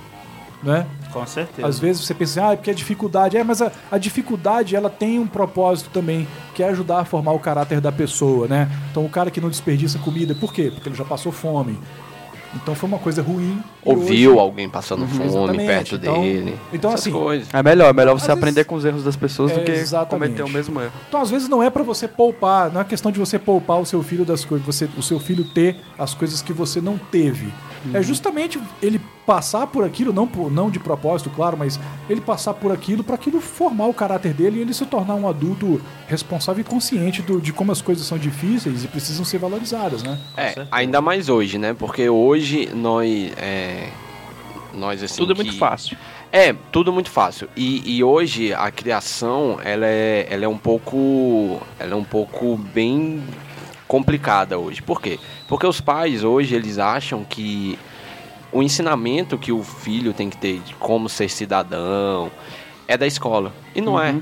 B: né?
G: Com certeza.
B: Às vezes você pensa, ah, é porque é dificuldade. É, mas a, a dificuldade, ela tem um propósito também, que é ajudar a formar o caráter da pessoa, né? Então o cara que não desperdiça comida, por quê? Porque ele já passou fome. Então foi uma coisa ruim.
D: Ouviu
B: hoje...
D: alguém passando fome
B: Exatamente.
D: perto
B: então,
D: dele.
B: Então
D: essas
B: assim,
D: coisas.
H: É melhor, é melhor você
B: Às
H: aprender
B: vezes-
H: com os erros das pessoas do
B: É,
H: que
B: exatamente.
H: cometer o mesmo erro.
B: Então, às vezes, não é pra você poupar, não é questão de você poupar o seu filho das coisas, você, o seu filho ter as coisas que você não teve. É justamente ele passar por aquilo, não, por, não de propósito, claro, mas ele passar por aquilo para aquilo formar o caráter dele e ele se tornar um adulto responsável e consciente do, de como as coisas são difíceis e precisam ser valorizadas, né?
D: É, ainda mais hoje, né? Porque hoje nós. É, nós assim.
F: Tudo é
D: que-
F: muito fácil.
D: É, tudo muito fácil. E, e hoje a criação, ela é, ela é um pouco. Ela é um pouco bem complicada hoje. Por quê? Porque os pais hoje, eles acham que o ensinamento que o filho tem que ter de como ser cidadão é da escola. E não é.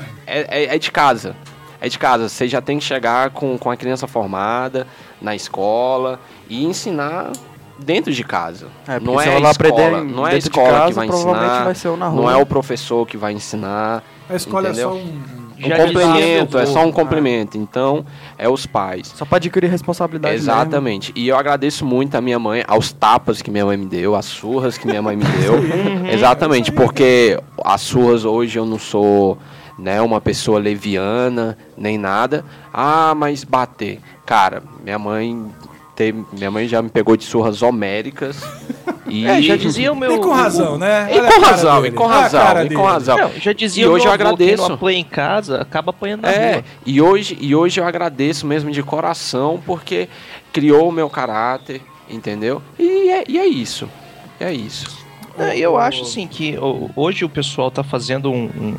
D: É, é. É de casa. É de casa. Você já tem que chegar com, com a criança formada na escola e ensinar dentro de casa.
H: É, porque
D: não
H: se
D: é
H: ela
D: a
H: aprender
D: escola, não é a
H: dentro de
D: escola
H: casa,
D: que vai
H: provavelmente
D: ensinar,
H: vai ser o na rua.
D: não é o professor que vai ensinar.
B: A escola
D: entendeu?
B: é só um...
D: Um
F: Já
D: complemento,
F: dizia
D: é
F: meu
D: só um
F: avô,
D: complemento. Então, é os pais.
H: Só pra adquirir responsabilidade
D: Exatamente. E eu agradeço muito a minha mãe, aos tapas que minha mãe me deu, às surras que minha mãe me deu. Exatamente, porque as surras hoje eu não sou, né, uma pessoa leviana, nem nada. Ah, mas bater. Cara, minha mãe, teve, minha mãe já me pegou de surras homéricas. E
F: É, já dizia o meu...
B: E com razão,
F: o-
B: né?
D: E
B: Olha a
D: com
B: cara
D: razão,
B: dele.
D: e com
B: Olha a
D: razão,
B: cara
D: e com
B: dele.
D: razão.
F: Não, já dizia
D: E
F: o
D: hoje
F: meu
D: eu
F: avô,
D: agradeço.
F: quem não apoia em casa, acaba apanhando na
D: É,
F: rua.
D: e hoje, e hoje eu agradeço mesmo de coração, porque criou o meu caráter, entendeu? E é, e é isso. É isso.
F: É, eu acho assim que o- hoje o pessoal tá fazendo um, um-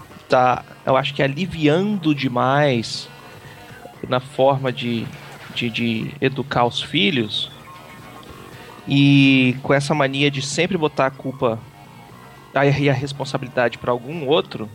F: tá, eu acho que aliviando demais na forma de, de, de educar os filhos e com essa mania de sempre botar a culpa a- e a responsabilidade para algum outro.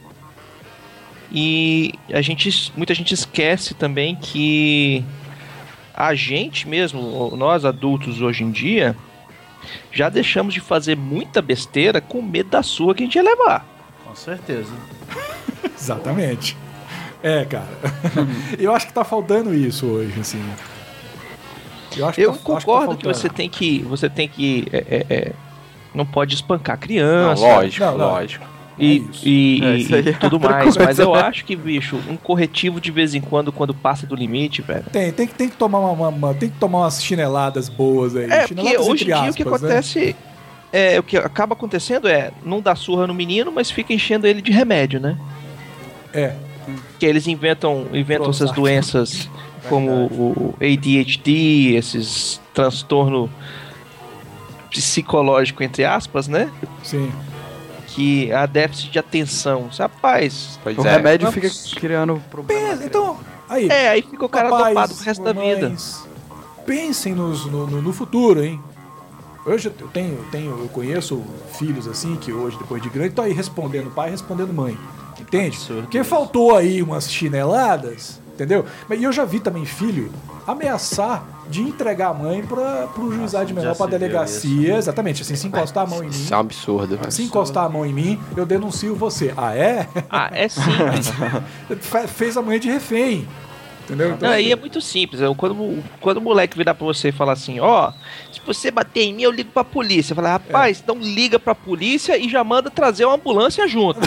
F: E a gente, muita gente esquece também que a gente mesmo, nós adultos hoje em dia, já deixamos de fazer muita besteira com medo da sua que a gente ia levar.
G: Com certeza.
B: Exatamente. É, cara. Eu acho que tá faltando isso hoje, assim. Eu, acho que
F: Eu
B: tá- acho que tá
F: concordo que,
B: faltando.
F: você tem que. Você tem que. é, é, é, não pode espancar
D: Não,
F: criança.
D: lógico,
B: Não, não.
D: lógico.
F: E,
B: É isso.
F: e,
H: É, isso aí
F: e
H: é
F: tudo
H: outra
F: mais.
H: coisa,
F: Mas eu
H: né?
F: acho que, bicho, um corretivo de vez em quando, quando passa do limite, velho.
B: Tem, tem, que- tem que tomar uma, uma- uma- tem que tomar umas chineladas boas aí.
F: É, porque
B: Chineladas
F: hoje em
B: entre
F: dia o que
B: aspas, né?
F: acontece. É, o que acaba acontecendo é não dá surra no menino, mas fica enchendo ele de remédio, né?
B: É.
F: Que eles inventam, inventam
B: Prozac.
F: essas doenças como o A D H D, esses transtorno psicológico, entre aspas, né?
B: Sim.
F: Que há déficit de atenção. Rapaz,
D: Pois
H: O
D: é.
H: remédio
F: Não.
H: fica criando problema.
B: Pensa, então, aí.
F: é, aí fica o cara
B: papais,
F: dopado pro resto da vida.
B: mamães, pensem nos- no, no, no futuro, hein? Hoje eu tenho, eu tenho, eu conheço filhos assim que hoje, depois de grande, estão aí respondendo pai, respondendo mãe. Entende?
G: Absurdo
B: Porque
G: isso.
B: faltou aí umas chineladas, entendeu? Mas e eu já vi também filho ameaçar de entregar a mãe para o juizado de menor,
G: já
B: para
G: se viu
B: delegacia. Exatamente, assim, se encostar a mão em mim.
D: Isso é um absurdo.
B: Se encostar a mão em mim, eu denuncio você. Ah, é?
F: Ah, é simples.
B: Fe- Fez a mãe de refém. Entendeu? Então,
F: Não, aí é muito simples. Eu, quando, quando o moleque virar pra você e falar assim, ó, se você bater em mim, eu ligo pra polícia. Fala, rapaz, então liga pra polícia e já manda trazer uma ambulância junto.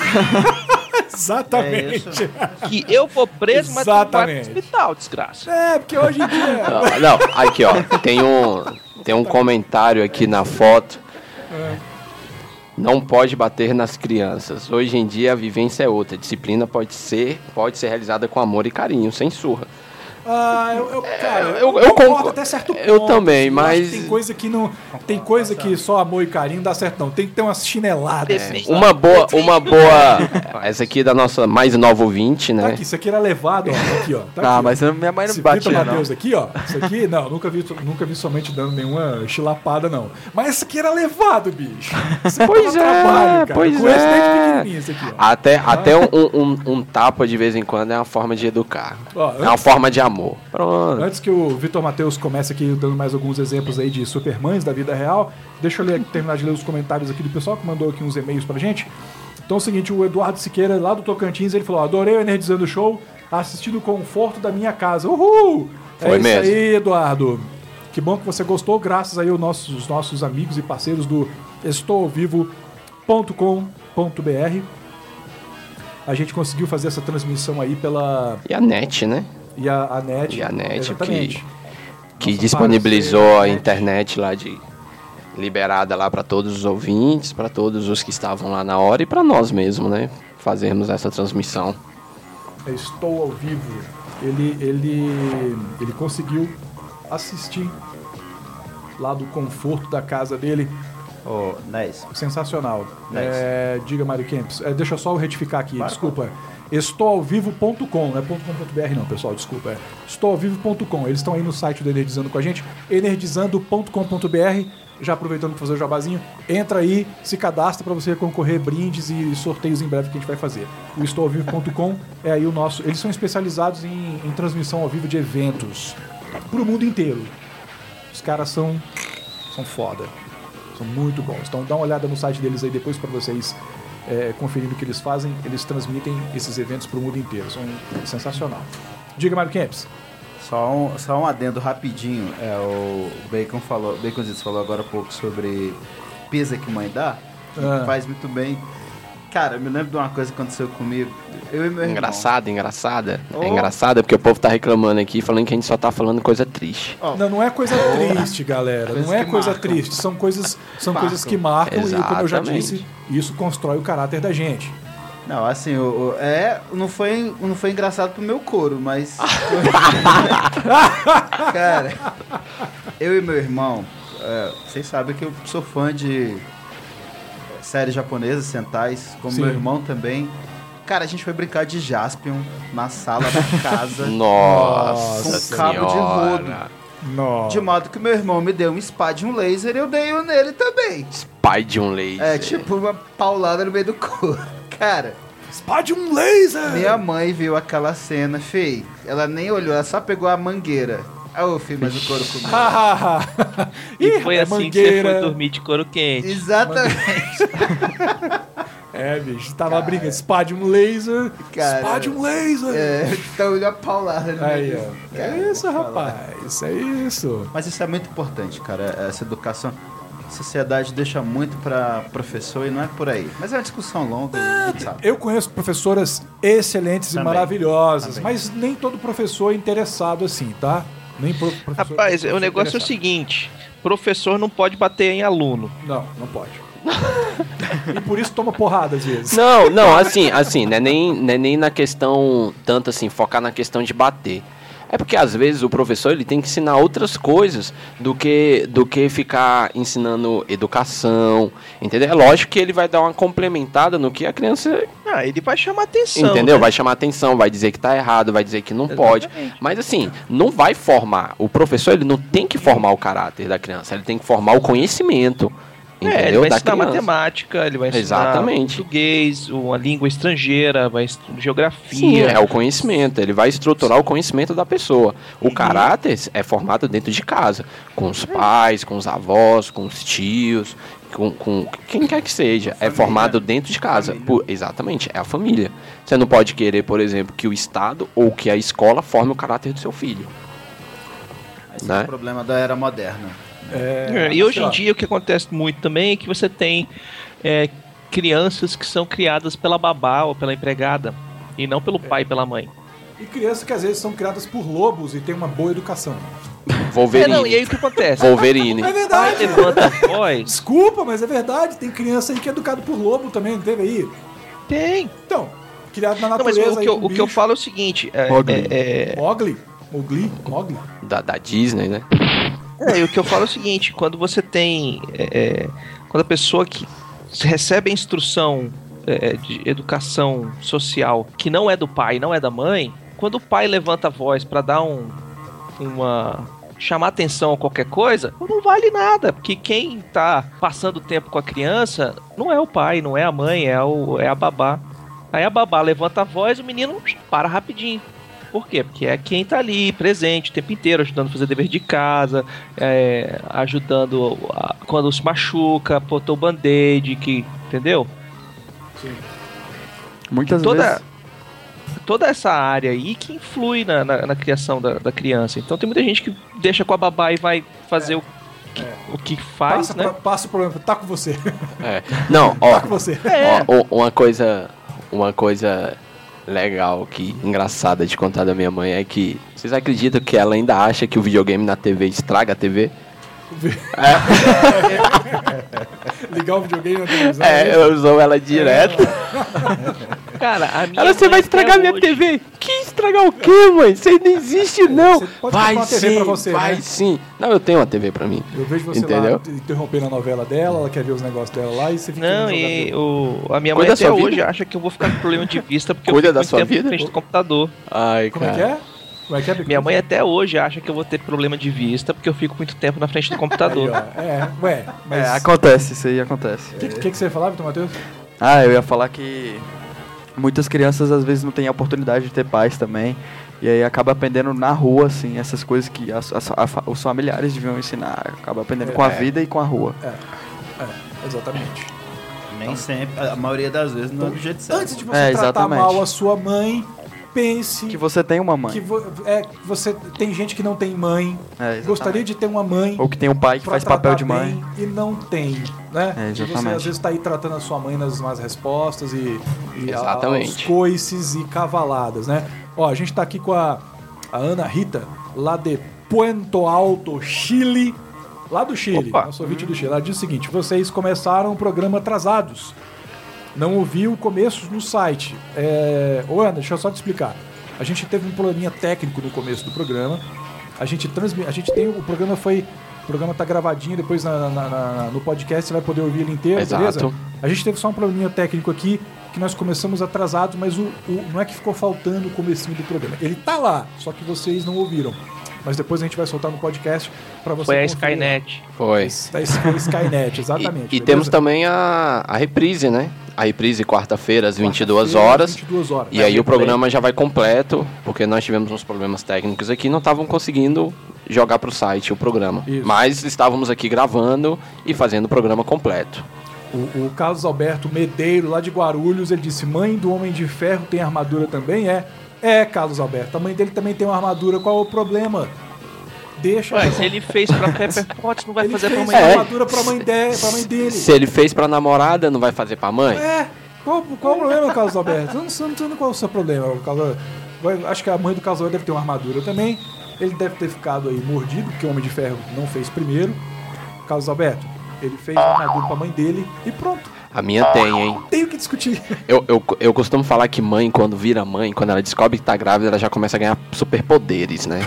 B: Exatamente.
G: É
F: que eu vou preso, mas tu vai pro
B: Exatamente.
F: hospital, desgraça.
B: É, porque hoje em dia.
D: Não, não, aqui ó, tem um, tem um comentário aqui na foto. Não pode bater nas crianças. Hoje em dia a vivência é outra. A disciplina pode ser, pode ser realizada com amor e carinho, sem surra.
B: Ah, eu, eu, cara,
D: eu-
B: eu,
D: eu
B: concordo
D: concordo.
B: até certo ponto.
D: Eu também,
B: Eu acho
D: mas-
B: que tem coisa que não, tem coisa que só amor e carinho não dá certo não. Tem que ter umas chineladas.
F: Depende.
D: Uma boa, uma boa. Essa aqui é da nossa mais nova ouvinte,
B: Tá
D: né?
B: aqui, isso aqui era levado, ó, aqui, ó. Tá
H: Ah,
B: aqui,
H: mas
B: ó.
H: minha mãe não
B: Esse
H: batia,
B: Vitor
H: não.
B: Matheus aqui, ó. Isso aqui, não, nunca vi, nunca vi somente dando nenhuma chilapada, não. Mas esse aqui era levado, bicho. Isso aqui
D: Pois
B: dava
D: é,
B: trabalho, cara.
D: pois
B: Com esse desde
D: é.
B: pequenininho, esse aqui, ó.
D: Até, até um, um, um tapa de vez em quando é uma forma de educar.
B: Ó,
D: É uma forma de amor. Pronto.
B: Antes que o Vitor Matheus comece aqui dando mais alguns exemplos aí de supermães da vida real, deixa eu ler, terminar de ler os comentários aqui do pessoal que mandou aqui uns e-mails pra gente. Então é o seguinte, o Eduardo Siqueira, lá do Tocantins, ele falou, adorei o Energizando Show, assistindo o conforto da minha casa. Uhul! É
D: Foi
B: isso
D: mesmo.
B: aí, Eduardo. Que bom que você gostou, graças aí aos nossos, os nossos amigos e parceiros do estou ao vivo ponto com ponto b r. A gente conseguiu fazer essa transmissão aí pela...
D: E a net, né?
B: E a, a NET.
D: E a NET
B: exatamente.
D: que
B: Nossa
D: disponibilizou
B: parceira,
D: a
B: net.
D: internet lá de liberada lá para todos os ouvintes, para todos os que estavam lá na hora e para nós mesmo, né? Fazermos essa transmissão.
B: Estou ao vivo. Ele, ele, ele conseguiu assistir lá do conforto da casa dele.
G: Ô, Nés,
B: Sensacional.
G: Nice.
B: É, diga, Mário Kempis. É, deixa eu só eu retificar aqui,
G: Vai,
B: desculpa. estou ao vivo ponto com, não é .com.br não, pessoal, desculpa. É estou ao vivo ponto com. Eles estão aí no site do Energizando com a gente, energizando ponto com ponto b r. Já aproveitando para fazer o jabazinho, entra aí, se cadastra para você concorrer brindes e sorteios em breve que a gente vai fazer. O estou ao vivo ponto com é aí o nosso. Eles são especializados em, em transmissão ao vivo de eventos pro mundo inteiro. Os caras são são foda. São muito bons. Então dá uma olhada no site deles aí depois para vocês é, conferirem o que eles fazem. Eles transmitem esses eventos pro mundo inteiro. São sensacional. Diga, Mário Kempis.
G: Só um, só um adendo rapidinho. É, o Bacon falou, Baconzitos falou agora há pouco sobre pesa que mãe dá. Que
B: Ah.
G: faz muito bem. Cara, eu me lembro de uma coisa que aconteceu comigo. Eu e meu irmão.
D: Engraçada, engraçada.
G: Oh.
D: É engraçada porque o povo tá reclamando aqui, falando que a gente só tá falando coisa triste.
G: Ó,
B: Não, não é coisa triste, galera.
G: Coisas
B: Não é
G: que
B: coisa
G: marcam.
B: triste. São coisas, são
G: Marcam.
B: coisas que marcam e, como eu já
D: Exatamente.
B: disse, isso constrói o caráter da gente.
G: Não, assim, o, o- é, não foi, não foi engraçado pro meu couro, mas... Cara, eu e meu irmão, é, vocês sabem que eu sou fã de séries japonesas, sentais, como
B: Sim.
G: meu irmão também. Cara, a gente foi brincar de Jaspion na sala da casa,
D: Nossa
G: com cabo de
D: senhora.
G: rodo.
B: Nossa.
G: De modo que meu irmão me deu um spa de um laser e eu dei um nele também.
D: Pai de um laser.
G: É, tipo uma paulada no meio do couro. Cara...
B: Spade um laser!
G: Minha mãe viu aquela cena, fei. Ela nem olhou, ela só pegou a mangueira. Ah, ô, filho, mas o couro comeu.
F: E
B: Ih,
F: foi
B: é
F: assim que você
B: mangueira.
F: foi dormir de couro quente.
G: Exatamente.
B: É, bicho, tava brincando. Spade um laser.
G: Cara,
B: Spade um laser!
G: É, então olhou a paulada no
B: Aí,
G: meio.
B: ó.
G: Cara,
B: É isso,
G: vou falar.
B: rapaz. É isso.
G: Mas isso é muito importante, cara. Essa educação. A sociedade deixa muito pra professor e não é por aí. Mas é uma discussão longa, a gente sabe.
B: Eu conheço professoras excelentes
G: Também,
B: e maravilhosas,
G: também.
B: mas nem todo professor é interessado assim, tá? Nem pro, professor.
F: Rapaz,
B: professor
F: o negócio é o
B: interessado.
F: seguinte: professor não pode bater em aluno.
B: Não, não pode. E por isso toma porrada às vezes.
D: Não, não, assim, assim, não é nem, não é nem na questão, tanto assim, focar na questão de bater. É porque às vezes o professor ele tem que ensinar outras coisas do que, do que ficar ensinando educação, entendeu? É lógico que ele vai dar uma complementada no que a criança,
F: Ah, ele vai chamar atenção.
D: entendeu?
F: né?
D: Vai chamar atenção, vai dizer que tá errado, vai dizer que não pode. Mas assim, não vai formar. O professor ele não tem que formar o caráter da criança, ele tem que formar o conhecimento. entendeu?
F: É, ele vai
D: da
F: ensinar
D: criança.
F: matemática, ele vai ensinar
D: Exatamente.
F: português, uma língua estrangeira, vai estudar geografia.
D: Sim, é o conhecimento, ele vai estruturar o conhecimento da pessoa. O
F: Uhum.
D: caráter é formado dentro de casa, com os pais, com os avós, com os tios, com, com quem quer que seja. É formado dentro de casa. Por- exatamente, é a família. Você não pode querer, por exemplo, que o Estado ou que a escola forme o caráter do seu filho.
G: Esse
D: Né?
G: é o problema da era moderna.
F: É, e hoje em dia o que acontece muito também é que você tem é, crianças que são criadas pela babá ou pela empregada e não pelo pai e pela mãe.
B: E crianças que às vezes são criadas por lobos e têm uma boa educação.
D: Wolverine.
F: É, não, e aí o que acontece?
D: Wolverine.
B: É verdade.
F: Pai levanta a voz.
B: Desculpa, mas é verdade. Tem criança aí que é educado por lobo também, não teve aí?
F: Tem.
B: Então, criado na
F: Não, mas
B: natureza.
F: o que,
B: aí
F: eu,
B: com
F: o que eu
B: bicho.
F: falo é o seguinte: é,
D: Mogli.
F: é, é,
B: Mogli? Mogli? Mogli?
D: Da, da Disney, né?
F: É, e o que eu falo é o seguinte, quando você tem. é, é, quando a pessoa que recebe a instrução é, de educação social que não é do pai, não é da mãe, quando o pai levanta a voz pra dar um. uma. chamar atenção a qualquer coisa, não vale nada, porque quem tá passando tempo com a criança não é o pai, não é a mãe, é, o, é a babá. Aí a babá levanta a voz, o menino para rapidinho. Por quê? Porque é quem tá ali, presente o tempo inteiro, ajudando a fazer dever de casa, é, ajudando a- quando se machuca, botou o band-aid, que, entendeu?
H: Muitas
F: Toda,
H: vezes.
F: toda essa área aí que influi na, na, na criação da, da criança. Então tem muita gente que deixa com a babá e vai fazer o, que, o que faz,
B: Passa,
F: né?
B: pra- passa o problema. Tá com você.
D: É. Não, ó,
B: Tá com você.
F: É.
D: ó, uma coisa, uma coisa legal, que engraçada de contar da minha mãe é que vocês acreditam que ela ainda acha que o videogame na T V estraga a T V?
B: Ligar o videogame na televisão.
D: É, eu usou ela direto.
F: Cara, a minha
D: Ela, você
F: mãe
D: vai
F: até
D: estragar minha
F: hoje-
D: T V? Que estragar o quê, mãe? Você não existe, não.
B: Você pode
D: Vai
B: comprar uma T V
D: sim,
B: pra você,
D: vai
B: né?
D: sim. Não, eu tenho uma T V pra mim.
B: Eu vejo você
D: Entendeu?
B: lá interrompendo a novela dela, ela quer ver os negócios dela lá e você fica
F: Não,
B: querendo jogar
F: e
B: videogame.
F: o, a minha
D: Cuida
F: mãe
D: da
F: até
D: sua
F: hoje
D: vida.
F: acha que eu vou ficar com problema de vista porque
D: Cuida
F: eu fico
D: da
F: muito
D: sua
F: tempo
D: vida.
F: na frente do computador.
D: Ai,
B: Como é
D: cara.
B: que é? Como é que é?
F: Minha mãe até hoje acha que eu vou ter problema de vista porque eu fico muito tempo na frente do
B: Aí,
F: computador.
B: ó. É, ué, mas...
H: É, acontece, isso aí acontece.
B: O que, que, que você ia falar, Vitor Matheus?
H: Ah, eu ia falar que muitas crianças às vezes não têm a oportunidade de ter pais também. E aí acaba aprendendo na rua, assim, essas coisas que as- as- a fa- os familiares deviam ensinar. Acaba aprendendo
B: É.
H: com a vida e com a rua.
B: É, é, exatamente.
G: Nem sempre, a maioria das vezes não é do jeito certo.
B: Antes de você
H: É,
B: tratar
H: exatamente.
B: mal a sua mãe, pense
H: Que você tem uma mãe.
B: que vo- é, você tem gente que não tem mãe,
H: É, exatamente.
B: gostaria de ter uma mãe
H: Ou que tem um pai que
B: pra
H: faz papel
B: tratar
H: de mãe.
B: bem e não tem, né?
H: É,
B: E você
H: exatamente.
B: às vezes tá aí tratando a sua mãe nas más respostas e, e a-
D: Exatamente.
B: aos coices e cavaladas, né? Ó, a gente tá aqui com a, a Ana Rita, lá de Puento Alto, Chile. Lá do Chile,
F: Opa.
B: nosso ouvinte do Chile. Ela diz o seguinte: vocês começaram o programa atrasados. Não ouvi o começo no site. É... Ô, Ana, deixa eu só te explicar. A gente teve um probleminha técnico no começo do programa. A gente transmi... a gente tem o programa foi o programa tá gravadinho, depois na, na- na- no podcast você vai poder ouvir ele inteiro,
D: Exato.
B: beleza? A gente teve só um probleminha técnico aqui que nós começamos atrasados, mas o, o- não é que ficou faltando o comecinho do programa. Ele tá lá, só que vocês não ouviram. Mas depois a gente vai soltar no podcast para você
F: Foi a
B: conferir.
F: Skynet.
D: Foi.
B: Tá, esse foi a Skynet, exatamente.
D: E, e
B: beleza?
D: temos também a, a reprise, né? A reprise quarta-feira às vinte e duas
B: Quarta-feira,
D: horas.
B: vinte e duas horas.
D: E aí o programa já vai completo, porque nós tivemos uns problemas técnicos aqui, não estavam conseguindo jogar pro site o programa.
B: Isso.
D: Mas estávamos aqui gravando e fazendo o programa completo.
B: O, o Carlos Alberto Medeiro, lá de Guarulhos, ele disse: mãe do Homem de Ferro tem armadura também? É. É, Carlos Alberto. A mãe dele também tem uma armadura. Qual é o problema? Deixa.
F: Ué, se ele fez pra Pepper Potts, não vai
B: Ele
F: fazer pra
B: fez
F: mãe
B: uma
D: É.
B: armadura pra mãe, de, pra mãe dele.
D: Se ele fez pra namorada, não vai fazer pra mãe?
B: É. Qual, qual o problema, Carlos Alberto? Eu não sei, não sei qual é o seu problema. O Carlos, eu acho que a mãe do Carlos Alberto deve ter uma armadura também. Ele deve ter ficado aí mordido, porque o Homem de Ferro não fez primeiro. Carlos Alberto, ele fez uma armadura pra mãe dele e pronto.
D: A minha tem, hein?
B: Tem o que discutir.
D: Eu, eu, eu costumo falar que mãe, quando vira mãe, quando ela descobre que tá grávida, ela já começa a ganhar superpoderes, né?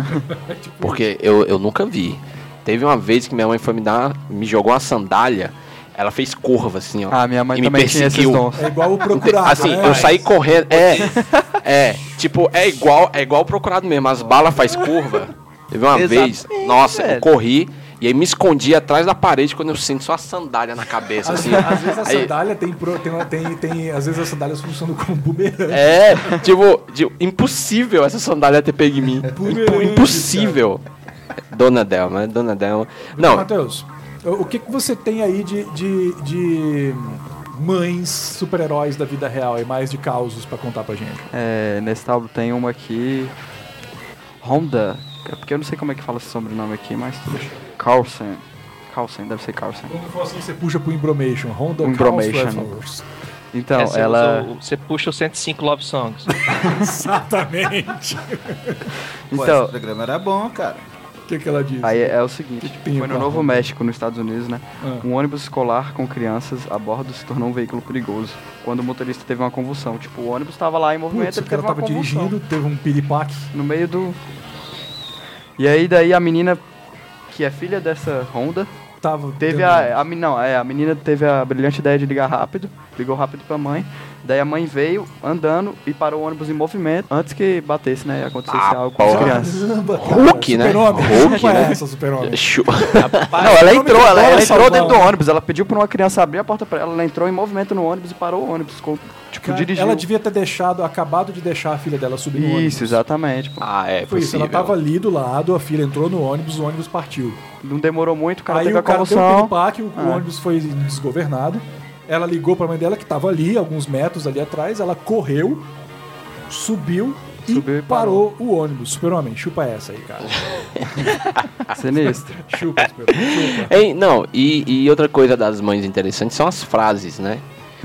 D: Porque eu, eu nunca vi. Teve uma vez que minha mãe foi me dar, me jogou uma sandália, ela fez curva assim, ó.
H: Ah, minha mãe
D: e me
H: também tinha esses
D: perseguiu.
H: dons.
B: É igual o procurado,
D: Assim,
B: né?
D: eu saí correndo. É, é, tipo, é igual, é igual o procurado mesmo. As balas faz curva. Teve uma
F: Exatamente,
D: vez, nossa, eu
F: velho.
D: corri E aí me escondi atrás da parede quando eu sinto só a sandália na cabeça,
B: Às,
D: assim.
B: às vezes a
D: Aí-
B: sandália tem, pro- tem, uma- tem, tem. Às vezes as sandálias funcionam como bumerangue.
D: É, tipo, tipo, impossível essa sandália ter pego em mim. Impo- impossível. Dona Delma, Dona Delma. Não,
B: Matheus, o o que, que você tem aí de, de, de mães super-heróis da vida real e mais de causos pra contar pra gente?
H: É, nesse tablo tem uma aqui. Honda. É porque eu não sei como é que fala esse sobrenome aqui, mas tudo bem. Carlsen. Carlsen, deve ser Carlsen.
B: Quando for assim, você puxa pro Embromation. Honda
H: Embromation.
B: Carlsruhe.
H: Então,
F: É, você
H: ela.
F: usa o- Você puxa os cento e cinco Love Songs.
B: Exatamente.
G: Pô,
H: Então,
G: esse programa era bom, cara.
B: O que, que ela diz?
H: aí é o seguinte,
B: tem
H: foi no
B: pra
H: Novo
B: Honda?
H: México, nos Estados Unidos, né?
B: Ah.
H: Um ônibus escolar com crianças a bordo se tornou um veículo perigoso quando o motorista teve uma convulsão. Tipo, o ônibus estava lá em movimento,
B: Putz,
H: ele
B: o cara
H: teve uma
B: tava
H: convulsão
B: dirigindo, teve um piripaque.
H: no meio do... E aí, daí a menina, que é filha dessa Honda,
B: Tava
H: teve
B: tendo-
H: a... a men- não, é, a menina teve a brilhante ideia de ligar rápido, ligou rápido pra mãe, daí a mãe veio andando e parou o ônibus em movimento antes que batesse, né, e acontecesse
D: Ah,
H: algo com as
D: porra.
H: crianças.
B: Caramba, cara,
D: Hulk, né?
B: super-homem.
D: Hulk,
B: Qual é
D: né?
B: essa, super-homem?
D: Chu-
H: Não, ela entrou, ela, ela entrou
B: salvar,
H: dentro do
B: né?
H: ônibus, ela pediu pra uma criança abrir a porta pra ela, ela entrou em movimento no ônibus e parou o ônibus, ficou, tipo,
B: Cara,
H: dirigiu.
B: ela devia ter deixado, acabado de deixar a filha dela subir no ônibus.
H: Isso, exatamente. Pô.
D: Ah, é
B: Foi isso,
D: possível.
B: ela tava ali do lado, a filha entrou no ônibus, o ônibus partiu.
H: Não demorou muito, o cara
B: Aí
H: teve
B: o
H: a
B: cara deu um
H: convulsão.
B: piripaque, o, o
H: Ah.
B: ônibus foi desgovernado. Ela ligou pra mãe dela, que tava ali, alguns metros ali atrás. Ela correu, subiu e,
H: Subiu e
B: parou. o ônibus. Super-homem, chupa essa aí, cara.
H: Sinistro.
B: Chupa, super-homem, chupa.
D: Hein, não, e, e outra coisa das mães interessantes são as frases, né?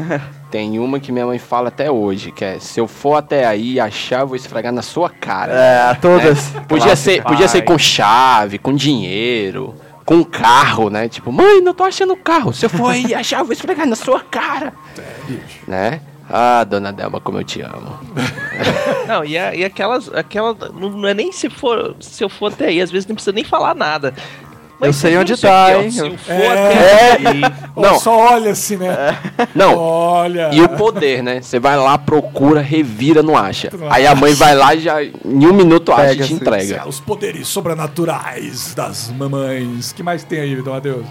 D: Tem uma que minha mãe fala até hoje, que é: se eu for até aí e achar, eu vou esfregar na sua cara.
H: É, todas.
D: Né? Podia, ser, podia ser com chave, com dinheiro, com carro, né? Tipo, mãe, não tô achando carro. Se eu for aí e achar, eu vou esfregar na sua cara. Né? Ah, dona Delma, como eu te amo.
F: Não, e, a, e aquelas, aquela, não é nem se for, se eu for até aí, às vezes não precisa nem falar nada.
H: Eu sei
F: você
H: onde
F: viu
H: tá,
F: isso aqui, ó,
H: hein?
F: Se eu
H: Eu-
F: for
B: É.
F: até aí,
B: Ó,
D: Não.
B: Só olha assim, né?
D: Não,
B: Olha.
D: e o poder, né? Você vai lá, procura, revira, não acha. Aí a mãe vai lá e já, em um minuto, acha e
H: Pega,
D: te
H: assim.
D: entrega.
B: Os poderes sobrenaturais das mamães. que mais tem aí, Vitor Matheus?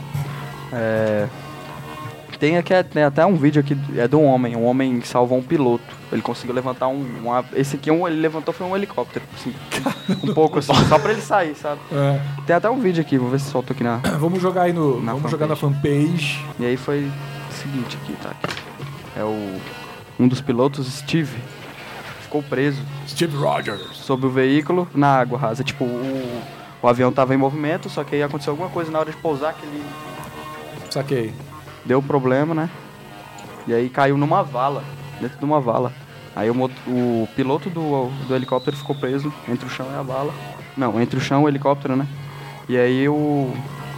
H: É, tem, aqui, tem até um vídeo aqui, é de um homem. Um homem salvou um piloto. Ele conseguiu levantar um... uma- esse aqui, um, ele levantou foi um helicóptero. Assim, um pouco assim, só pra ele sair, sabe?
B: É,
H: Tem até um vídeo aqui, vou ver se solto aqui na...
B: vamos jogar aí no.
H: Na
B: vamos jogar na fanpage.
H: E aí foi o seguinte aqui, tá? Aqui. É o... Um dos pilotos, Steve, ficou preso
B: Steve Rogers.
H: sob o veículo na água rasa. Tipo, o, o avião tava em movimento, só que aí aconteceu alguma coisa na hora de pousar que ele
B: Saquei.
H: deu problema, né? E aí caiu numa vala, dentro de uma vala. Aí o, mot- o piloto do, do helicóptero ficou preso entre o chão e a vala. Não, entre o chão e o helicóptero, né? E aí o...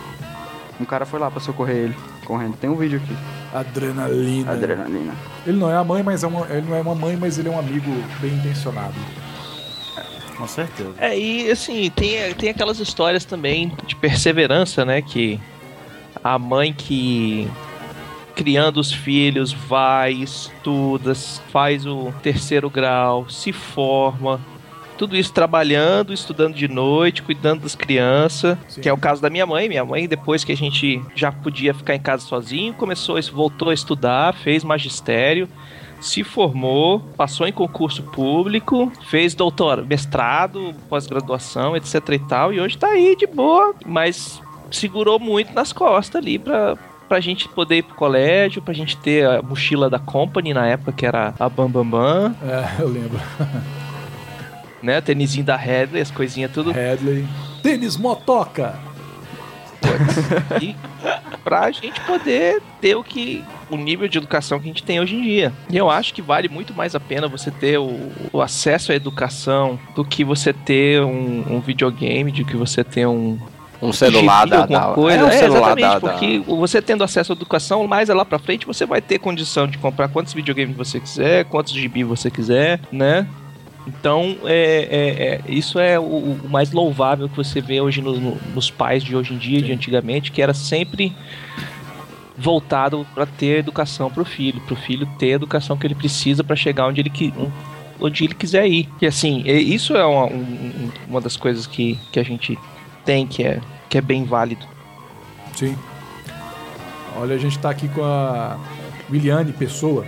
H: Um cara foi lá pra socorrer ele, correndo. Tem um vídeo aqui.
B: Adrenalina.
H: Adrenalina.
B: Ele não é a mãe, mas é uma, ele não é uma mãe, mas ele é um amigo bem intencionado.
G: Com certeza.
F: É, e assim, tem, tem aquelas histórias também de perseverança, né? Que a mãe que criando os filhos vai, estuda, faz o terceiro grau, se forma. Tudo isso trabalhando, estudando de noite, cuidando das crianças,
B: Sim.
F: que é o caso da minha mãe. Minha mãe, depois que a gente já podia ficar em casa sozinho, começou, a- voltou a estudar, fez magistério, se formou, passou em concurso público, fez doutorado, mestrado, pós-graduação, etc e tal, e hoje tá aí de boa, mas segurou muito nas costas ali pra, pra gente poder ir pro colégio, pra gente ter a mochila da Company na época, que era a Bam Bam Bam,
B: É, eu lembro.
F: né, tênisinho da Headley, as coisinhas tudo.
B: Headley. Tênis motoca.
F: E pra gente poder ter o que o nível de educação que a gente tem hoje em dia. E eu acho que vale muito mais a pena você ter o, o acesso à educação do que você ter um, um videogame, do que você ter um
D: Um celular
F: gibi,
D: da,
F: alguma
D: da
F: coisa.
D: É, um
F: É,
D: celular
F: exatamente,
D: da, da-
F: porque você tendo acesso à educação, mais lá pra frente você vai ter condição de comprar quantos videogames você quiser, quantos gibi você quiser, né? Então, é, é- é- isso é o, o mais louvável que você vê hoje no- no- nos pais de hoje em dia, de antigamente, que era sempre voltado para ter educação para o filho, para o filho ter a educação que ele precisa para chegar onde ele, qui- um- onde ele quiser ir. E assim, é- isso é uma, um- um- uma das coisas que, que a gente tem que é, que é bem válido.
B: Sim. Olha, a gente tá aqui com a Williane Pessoa.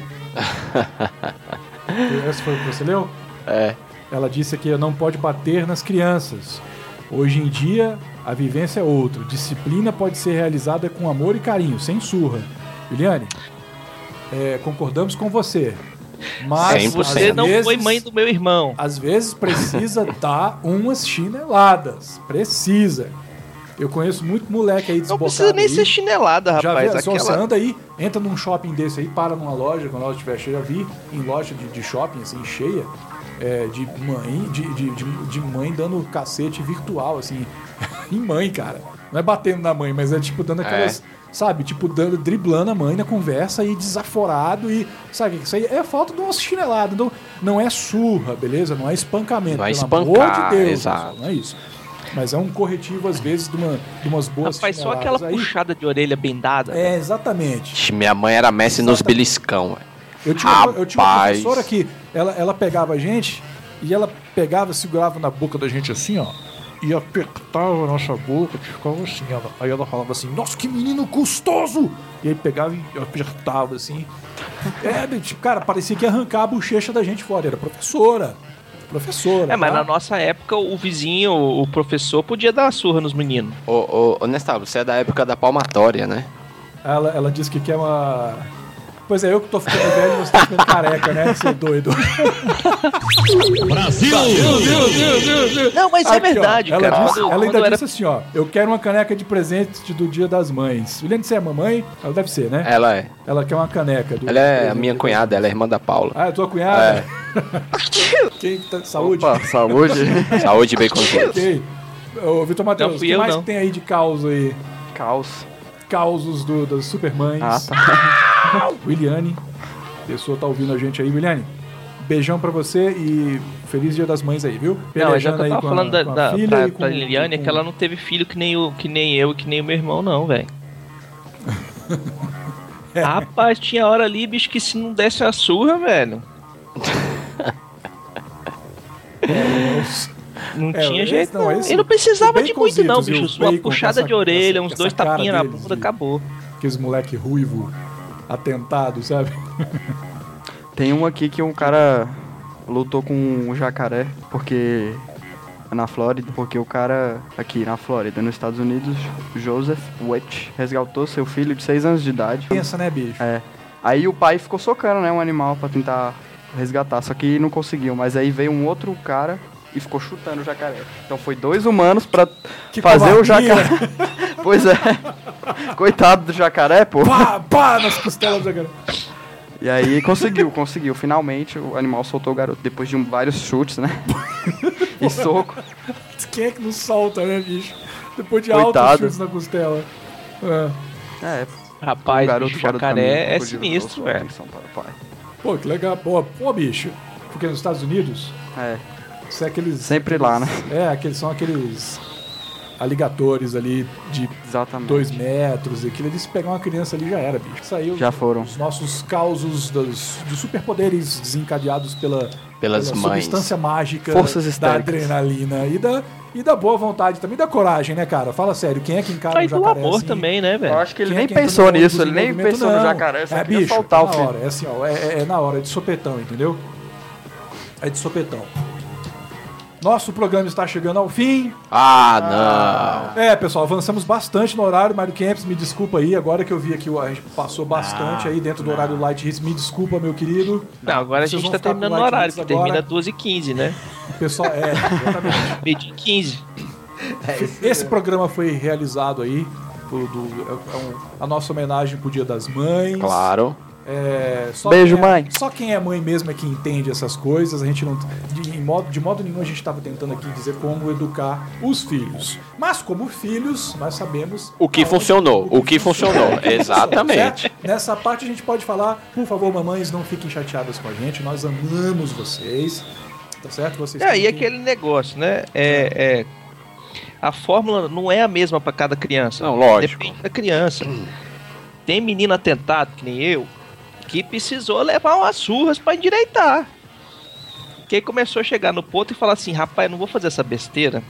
B: Essa foi o que você leu?
D: É.
B: Ela disse aqui, não pode bater nas crianças. Hoje em dia, a vivência é outra. Disciplina pode ser realizada com amor e carinho, sem surra. Williane, é, concordamos com você. Mas
F: você não
B: vezes,
F: foi mãe do meu irmão.
B: Às vezes precisa dar umas chineladas. Precisa. Eu conheço muito moleque aí desbocado.
F: Não precisa nem
B: aí.
F: ser chinelada, rapaz.
B: Já vi,
F: aquela...
B: Você anda aí, entra num shopping desse aí, para numa loja, quando a loja estiver cheia. Já vi em loja de, de shopping, assim, cheia, é, de mãe de, de, de, de mãe dando cacete virtual, assim, em mãe, cara. Não é batendo na mãe, mas é tipo dando aquelas... É. Sabe, tipo, dando, driblando a mãe na conversa e desaforado e... Sabe, isso aí é falta de uma chinelada. Não, não é surra, beleza? Não é espancamento,
D: não é
B: pelo
D: espancar,
B: amor de Deus.
D: exato.
B: Não é isso. Mas é um corretivo, às vezes, de, uma, de umas boas
F: Rapaz, só aquela
B: aí.
F: puxada de orelha bem dada.
B: É, exatamente.
D: Minha mãe era mestre nos beliscão.
B: Eu tinha, uma, eu tinha uma professora que ela, ela pegava a gente e ela pegava, segurava na boca da gente assim, ó, e apertava a nossa boca, ficava assim. Ela, aí ela falava assim, nossa, que menino custoso! E aí pegava e apertava assim. É, tipo, cara, parecia que ia arrancar a bochecha da gente fora. Era professora. Professora.
F: É, mas
B: tá?
F: na nossa época, o vizinho, o professor, podia dar uma surra nos meninos.
D: Ô, ô, ô Nestor, você é da época da palmatória, né?
B: Ela, ela disse que quer uma... Pois é, eu que tô ficando velho e você tá ficando careca, né, seu doido?
E: Brasil!
F: Não, mas
B: Aqui,
F: é verdade,
B: ó,
F: cara.
B: Ela, disse,
F: Quando,
B: ela ainda
F: quando
B: disse
F: era...
B: assim, ó, eu quero uma caneca de presente do Dia das Mães. Williane, você é mamãe? Ela deve ser, né?
D: Ela é.
B: Ela quer uma caneca. Do
D: ela é a minha cunhada, ela é irmã da Paula.
B: Ah, é tua cunhada?
D: É.
B: Quem tá... Saúde?
H: Opa, saúde.
D: Saúde bem com Deus.
B: Ok. Ô, Vitor Matheus, o que
F: eu,
B: mais
F: não.
B: que tem aí de caos aí?
H: Caos.
B: Causos do, das Supermães.
H: Ah, tá.
B: Williane, a pessoa tá ouvindo a gente aí. Williane, beijão pra você e feliz Dia das Mães aí, viu?
F: Não, já que eu
B: aí
F: tava
B: com a-
F: falando da,
B: com a
F: da,
B: filha
F: pra,
B: e com-
F: pra Liliane, é
B: com-
F: que ela não teve filho que nem, o, que nem eu e que nem o meu irmão, não, velho. Rapaz, tinha hora ali, bicho, que se não desse a surra, velho. Não
B: É,
F: tinha
B: esse
F: jeito,
B: não,
F: não.
B: esse-
F: E não precisava
B: os
F: de muito, não,
B: baconzitos, viu?
F: bicho.
B: Os
F: Uma
B: bacon,
F: puxada
B: essa-
F: de orelha,
B: essa-
F: uns
B: essa
F: dois
B: cara
F: tapinhas na
B: deles
F: bunda,
B: de-
F: acabou.
B: Aqueles moleque ruivo, atentado, sabe?
H: Tem um aqui que um cara lutou com um jacaré, porque... na Flórida, porque o cara aqui na Flórida, nos Estados Unidos, Joseph Wetch, resgatou seu filho de seis anos de idade.
B: Pensa, né, bicho?
H: É. Aí o pai ficou socando, né, um animal pra tentar resgatar, só que não conseguiu. Mas aí veio um outro cara e ficou chutando o jacaré. Então foi dois humanos pra
B: Que
H: fazer o
B: covardia.
H: jacaré. Pois é. Coitado do jacaré, pô.
B: Pá, pá, nas costelas do jacaré.
H: E aí conseguiu, conseguiu. Finalmente o animal soltou o garoto, depois de um, vários chutes, né? E soco.
B: Quem é que não solta, né, bicho? Depois de
H: Coitado.
B: altos chutes na costela. É.
H: É,
F: Rapaz,
H: um garoto
F: bicho,
H: fora do
F: jacaré
H: caminho,
F: é
H: fugiu,
F: sinistro,
H: sua
F: velho.
H: atenção para o pai.
B: Pô, que legal. Pô, pô, bicho. Porque nos Estados Unidos,
H: É,
B: isso é aqueles...
H: sempre lá, né?
B: É, aqueles, são aqueles aligatores ali de
H: Exatamente.
B: dois metros. Aquilo ali, se pegar uma criança ali, já era, bicho. Saiu
H: Já foram.
B: os nossos causos dos, dos superpoderes desencadeados pela,
D: Pelas
B: pela
D: mães.
B: substância mágica
H: Forças
B: da
H: histéricas.
B: adrenalina e da, e da boa vontade também, da coragem, né, cara? Fala sério, quem é que encara
F: Aí
B: um
F: do
B: jacaré
F: amor
B: assim?
F: também, né,
H: Eu
F: velho?
H: acho que ele
B: Quem é
H: nem
B: que entra
H: pensou
B: no ônibus
H: nisso,
B: em
H: ele nem
B: movimento?
H: pensou
B: Não.
H: no jacaré, só
B: É,
H: queria
B: bicho,
H: soltar
B: é
H: o
B: na
H: filho.
B: hora, é assim, ó, é, é- é na hora, é de sopetão, entendeu? É de sopetão. Nosso programa está chegando ao fim.
D: Ah,
B: É, pessoal, avançamos bastante no horário. Mário Kempis, me desculpa aí. Agora que eu vi aqui, a gente passou bastante aí dentro do horário do Light Hits. Me desculpa, meu querido.
F: Não, agora a
B: Vocês
F: gente
B: vão
F: tá
B: ficar com
F: terminando no
B: Light
F: horário,
B: Hits
F: que
B: agora.
F: termina duas e quinze, né?
B: Pessoal, é, exatamente.
F: Meio-dia e quinze.
B: Esse programa foi realizado aí. por- do- é um- a nossa homenagem pro Dia das Mães.
D: não. Claro.
B: É, só
H: Beijo,
B: quem é-
H: mãe.
B: Só quem é mãe mesmo é que entende essas coisas. A gente não. De, em modo, de modo nenhum a gente estava tentando aqui dizer como educar os filhos. Mas como filhos, nós sabemos.
D: O que
B: aonde-
D: funcionou, o que funcionou,
B: Certo?
D: exatamente.
B: Nessa parte a gente pode falar, por favor, mamães, não fiquem chateadas com a gente. Nós amamos vocês. Tá certo? Vocês
F: É,
B: têm
F: e
B: que-
F: aquele negócio, né? É, é, a fórmula não é a mesma pra cada criança.
D: Não, lógico.
F: Depende da criança. Tem menino atentado, que nem eu, que precisou levar umas surras pra endireitar. Que aí começou a chegar no ponto e falar assim, rapaz, não vou fazer essa besteira.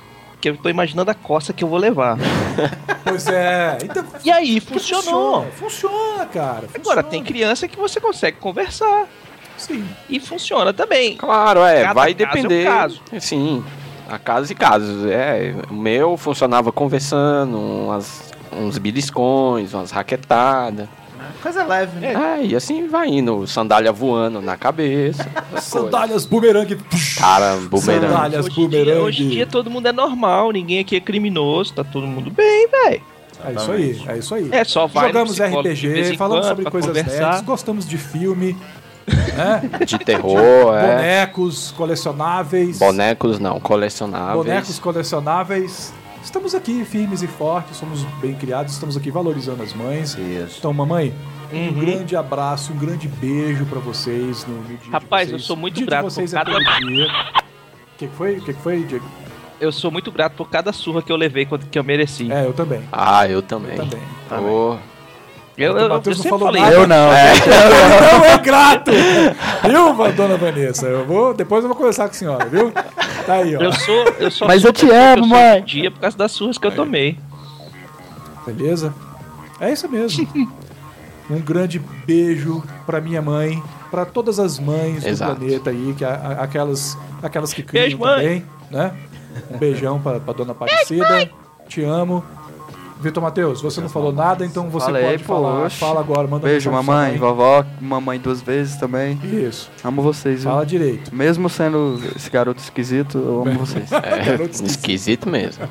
F: porque eu tô imaginando a coça que eu vou levar.
B: Pois é. Então,
F: e aí, funcionou.
B: Funciona, funciona cara. Funciona.
F: Agora, tem criança que você consegue conversar.
B: Sim.
F: E funciona também.
D: Claro, é,
F: Cada
D: vai
F: caso
D: depender.
F: É um caso.
D: Sim, há casos e casos. É, o meu funcionava conversando, umas, uns beliscões, umas raquetadas.
G: Coisa leve, né?
D: É, e assim vai indo, sandália voando na cabeça.
B: Sandálias bumerangue.
D: Cara, bumerangue.
B: Sandálias
F: Hoje em, dia, hoje em dia todo mundo é normal, ninguém aqui é criminoso, tá todo mundo bem, velho.
B: É isso aí, é isso aí.
F: É só vai
B: Jogamos
F: no
B: R P
F: de vez
B: G,
F: em
B: falamos
F: quando
B: sobre
F: pra
B: coisas
F: conversar.
B: nerds, gostamos de filme, né?
D: De terror, é.
B: Bonecos colecionáveis.
D: Bonecos não, colecionáveis.
B: Bonecos colecionáveis. Estamos aqui firmes e fortes, somos bem criados, estamos aqui valorizando as mães.
G: Isso.
B: Então, mamãe,
F: Uhum.
B: um grande abraço, um grande beijo pra vocês no, no dia
F: Rapaz,
B: de vocês.
F: eu sou muito
B: O dia
F: grato
B: de vocês
F: por
B: é
F: cada-
B: todo dia. O que que foi? O que que foi, Diego?
F: Eu sou muito grato por cada surra que eu levei quando que eu mereci.
B: É, eu também.
D: Ah, eu também.
B: Eu também.
D: Ô,
F: Eu,
B: O
F: eu, eu
B: Matheus não
F: sempre
B: falou
F: falei.
B: nada.
H: Eu não.
D: É.
B: Não é grato! Viu, dona Vanessa? Eu vou, depois eu vou conversar com a senhora, viu? Tá aí, ó.
F: Eu sou, eu sou
H: Mas eu te
F: eu
H: amo,
F: sou
H: mãe.
F: um dia por causa das surras que eu tomei.
B: Beleza? É isso mesmo. Um grande beijo pra minha mãe, pra todas as mães
D: Exato.
B: do planeta aí, que a- a- aquelas, aquelas que criam
F: Beijo, mãe.
B: também, né? Um beijão pra, pra dona Aparecida. Te amo. Vitor Matheus, você não falou nada, então você
H: Falei,
B: pode falar.
H: poxa.
B: Fala agora, manda
H: Beijo,
B: mensagem pra
H: mamãe,
B: sua
H: vovó, mamãe duas vezes também.
B: Isso.
H: Amo vocês, viu?
B: Fala direito.
H: Mesmo sendo esse garoto esquisito, eu amo vocês.
D: é,
B: Garoto esquisito.
D: esquisito mesmo.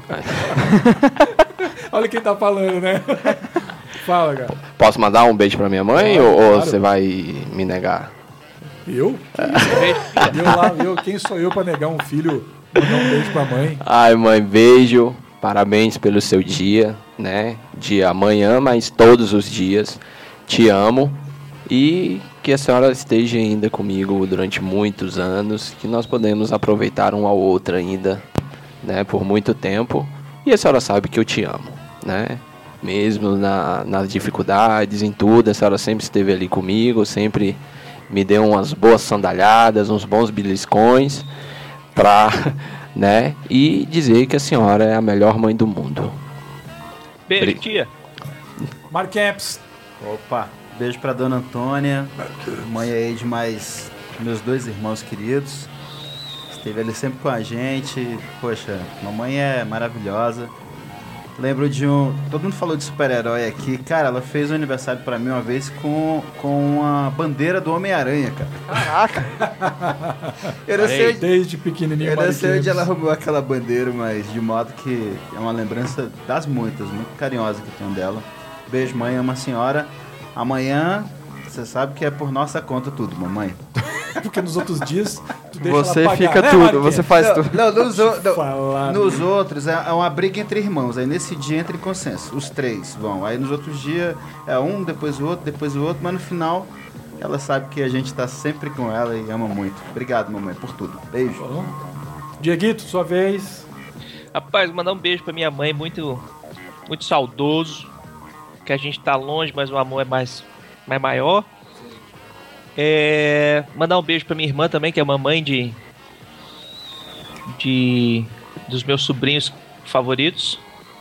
B: Olha quem tá falando, né? Fala, cara.
D: Posso mandar um beijo pra minha mãe
B: Claro,
D: ou, ou
B: claro.
D: você vai me negar?
B: Eu? Eu lá, eu, quem sou eu pra negar um filho mandar um beijo pra mãe?
D: Ai, mãe, beijo. Parabéns pelo seu dia, né? Dia amanhã, mas todos os dias. Te amo. E que a senhora esteja ainda comigo durante muitos anos. Que nós podemos aproveitar um ao outro ainda, né? Por muito tempo. E a senhora sabe que eu te amo, né? Mesmo na, nas dificuldades, em tudo. A senhora sempre esteve ali comigo. Sempre me deu umas boas sandalhadas, uns bons beliscões. Pra... né? E dizer que a senhora é a melhor mãe do mundo.
F: Beijo,
D: Bri-
F: tia.
B: Mark Camps.
G: Opa, beijo pra dona Antônia, mãe aí de mais meus dois irmãos queridos. Esteve ali sempre com a gente. Poxa, mamãe é maravilhosa. Lembro de um... Todo mundo falou de super-herói aqui. Cara, ela fez um aniversário pra mim uma vez com, com uma bandeira do Homem-Aranha, cara. Caraca! Eu não sei,
B: Desde pequenininho,
G: eu não
B: Mark
G: sei onde
B: Camps.
G: ela arrumou aquela bandeira, mas de modo que é uma lembrança das muitas, muito carinhosa que tenho dela. Beijo, mãe, amo a senhora. Amanhã, você sabe que é por nossa conta tudo, mamãe.
B: Porque nos outros dias tu deixa
H: Você
B: ela pagar,
H: fica
B: né,
H: tudo,
B: Mark
H: você
B: Camps?
H: faz
G: Não,
H: tudo.
G: não, nos, o- não,
B: Falar,
G: nos outros é é uma briga entre irmãos. Aí nesse dia entra em consenso. Os três vão. Aí nos outros dias é um, depois o outro, depois o outro. Mas no final, ela sabe que a gente tá sempre com ela e ama muito. Obrigado, mamãe, por tudo. Beijo.
B: Bom. Dieguito, sua vez.
F: Rapaz, mandar um beijo pra minha mãe, muito, muito saudoso. Que a gente tá longe, mas o amor é mais, mais maior. É, mandar um beijo pra minha irmã também, que é mamãe de, de dos meus sobrinhos favoritos.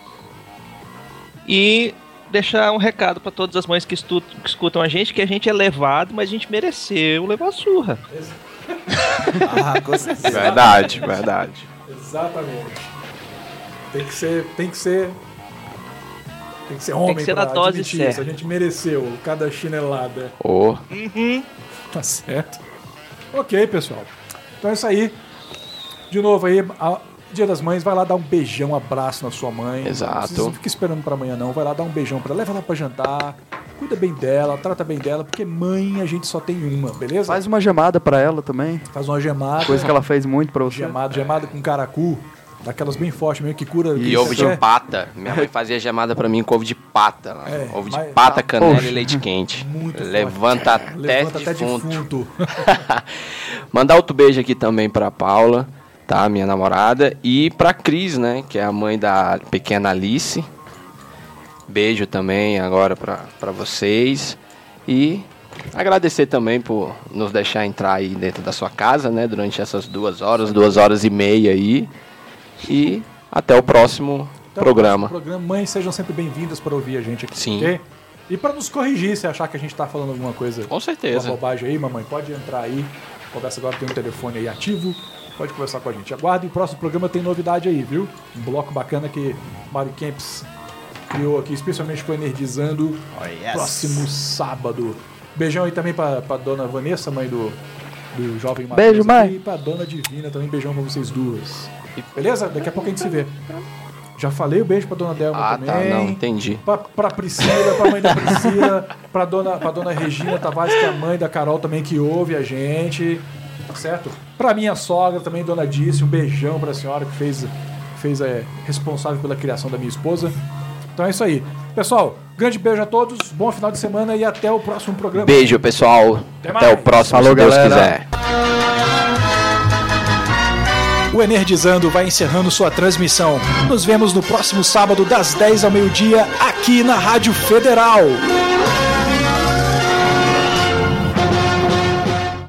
F: E deixar um recado pra todas as mães que, estu, que escutam a gente, que a gente é levado, mas a gente mereceu levar a surra.
G: Ah, com certeza.
D: Verdade, verdade.
B: Exatamente. Tem que ser, tem que ser, tem que ser homem
F: que ser
B: pra
F: na dose
B: admitir
F: certa.
B: isso. A gente mereceu cada chinelada.
D: Ô,
F: Uhum.
B: Tá certo. Ok, pessoal. Então é isso aí. De novo aí, a- Dia das Mães, vai lá dar um beijão, um abraço na sua mãe.
D: Exato.
B: Não fica esperando pra amanhã não, vai lá dar um beijão pra ela, leva ela pra jantar, cuida bem dela, trata bem dela, porque mãe a gente só tem uma, beleza?
H: Faz uma gemada pra ela também.
B: Faz uma gemada.
H: Coisa que ela fez muito pra você.
B: Gemada, gemada com caracu, daquelas bem fortes mesmo, que cura...
D: e
B: que
D: ovo de
B: quer.
D: pata. Minha mãe fazia gemada pra mim com ovo de pata. lá.
B: É,
D: ovo de
B: mas-
D: pata, canela
H: Poxa.
D: e leite quente.
B: Muito
D: Levanta até,
B: Levanta até
D: defunto.
B: defunto.
D: Mandar outro beijo aqui também pra Paula, tá? Minha namorada. E pra Cris, né? Que é a mãe da pequena Alice. Beijo também agora pra, pra vocês. E agradecer também por nos deixar entrar aí dentro da sua casa, né? Durante essas duas horas, duas horas e meia aí. E Até o próximo
B: Até
D: programa.
B: O próximo programa. Mães, sejam sempre bem-vindas para ouvir a gente aqui.
D: Sim.
B: Okay? E para nos corrigir se achar que a gente tá falando alguma coisa.
D: Com certeza.
B: Uma bobagem aí, mamãe, pode entrar aí. Conversa agora, tem um telefone aí ativo. Pode conversar com a gente. Aguarde, o próximo programa tem novidade aí, viu? Um bloco bacana que Mário Kempis criou aqui, especialmente com Energizando.
G: Oh, yes.
B: Próximo sábado. Beijão aí também pra, pra dona Vanessa, mãe do, do jovem Matheus.
H: Beijo, mãe.
B: E pra dona Divina também. Beijão pra vocês duas. Beleza? Daqui a pouco a gente se vê. Já falei o beijo pra dona Delma
D: Ah,
B: também.
D: tá, não, entendi.
B: Pra, pra Priscila, pra mãe da Priscila, pra dona, pra dona Regina Tavares, que é a mãe da Carol também, que ouve a gente. Certo? Pra minha sogra também, dona Dice, um beijão pra senhora que fez, fez é, responsável pela criação da minha esposa. Então é isso aí. Pessoal, grande beijo a todos, bom final de semana e até o próximo programa.
D: Beijo, pessoal.
B: Até,
D: até o próximo,
H: Falou,
D: se Deus
H: galera.
D: quiser.
B: O Energizando vai encerrando sua transmissão. Nos vemos no próximo sábado, das dez ao meio-dia, aqui na Rádio Federal.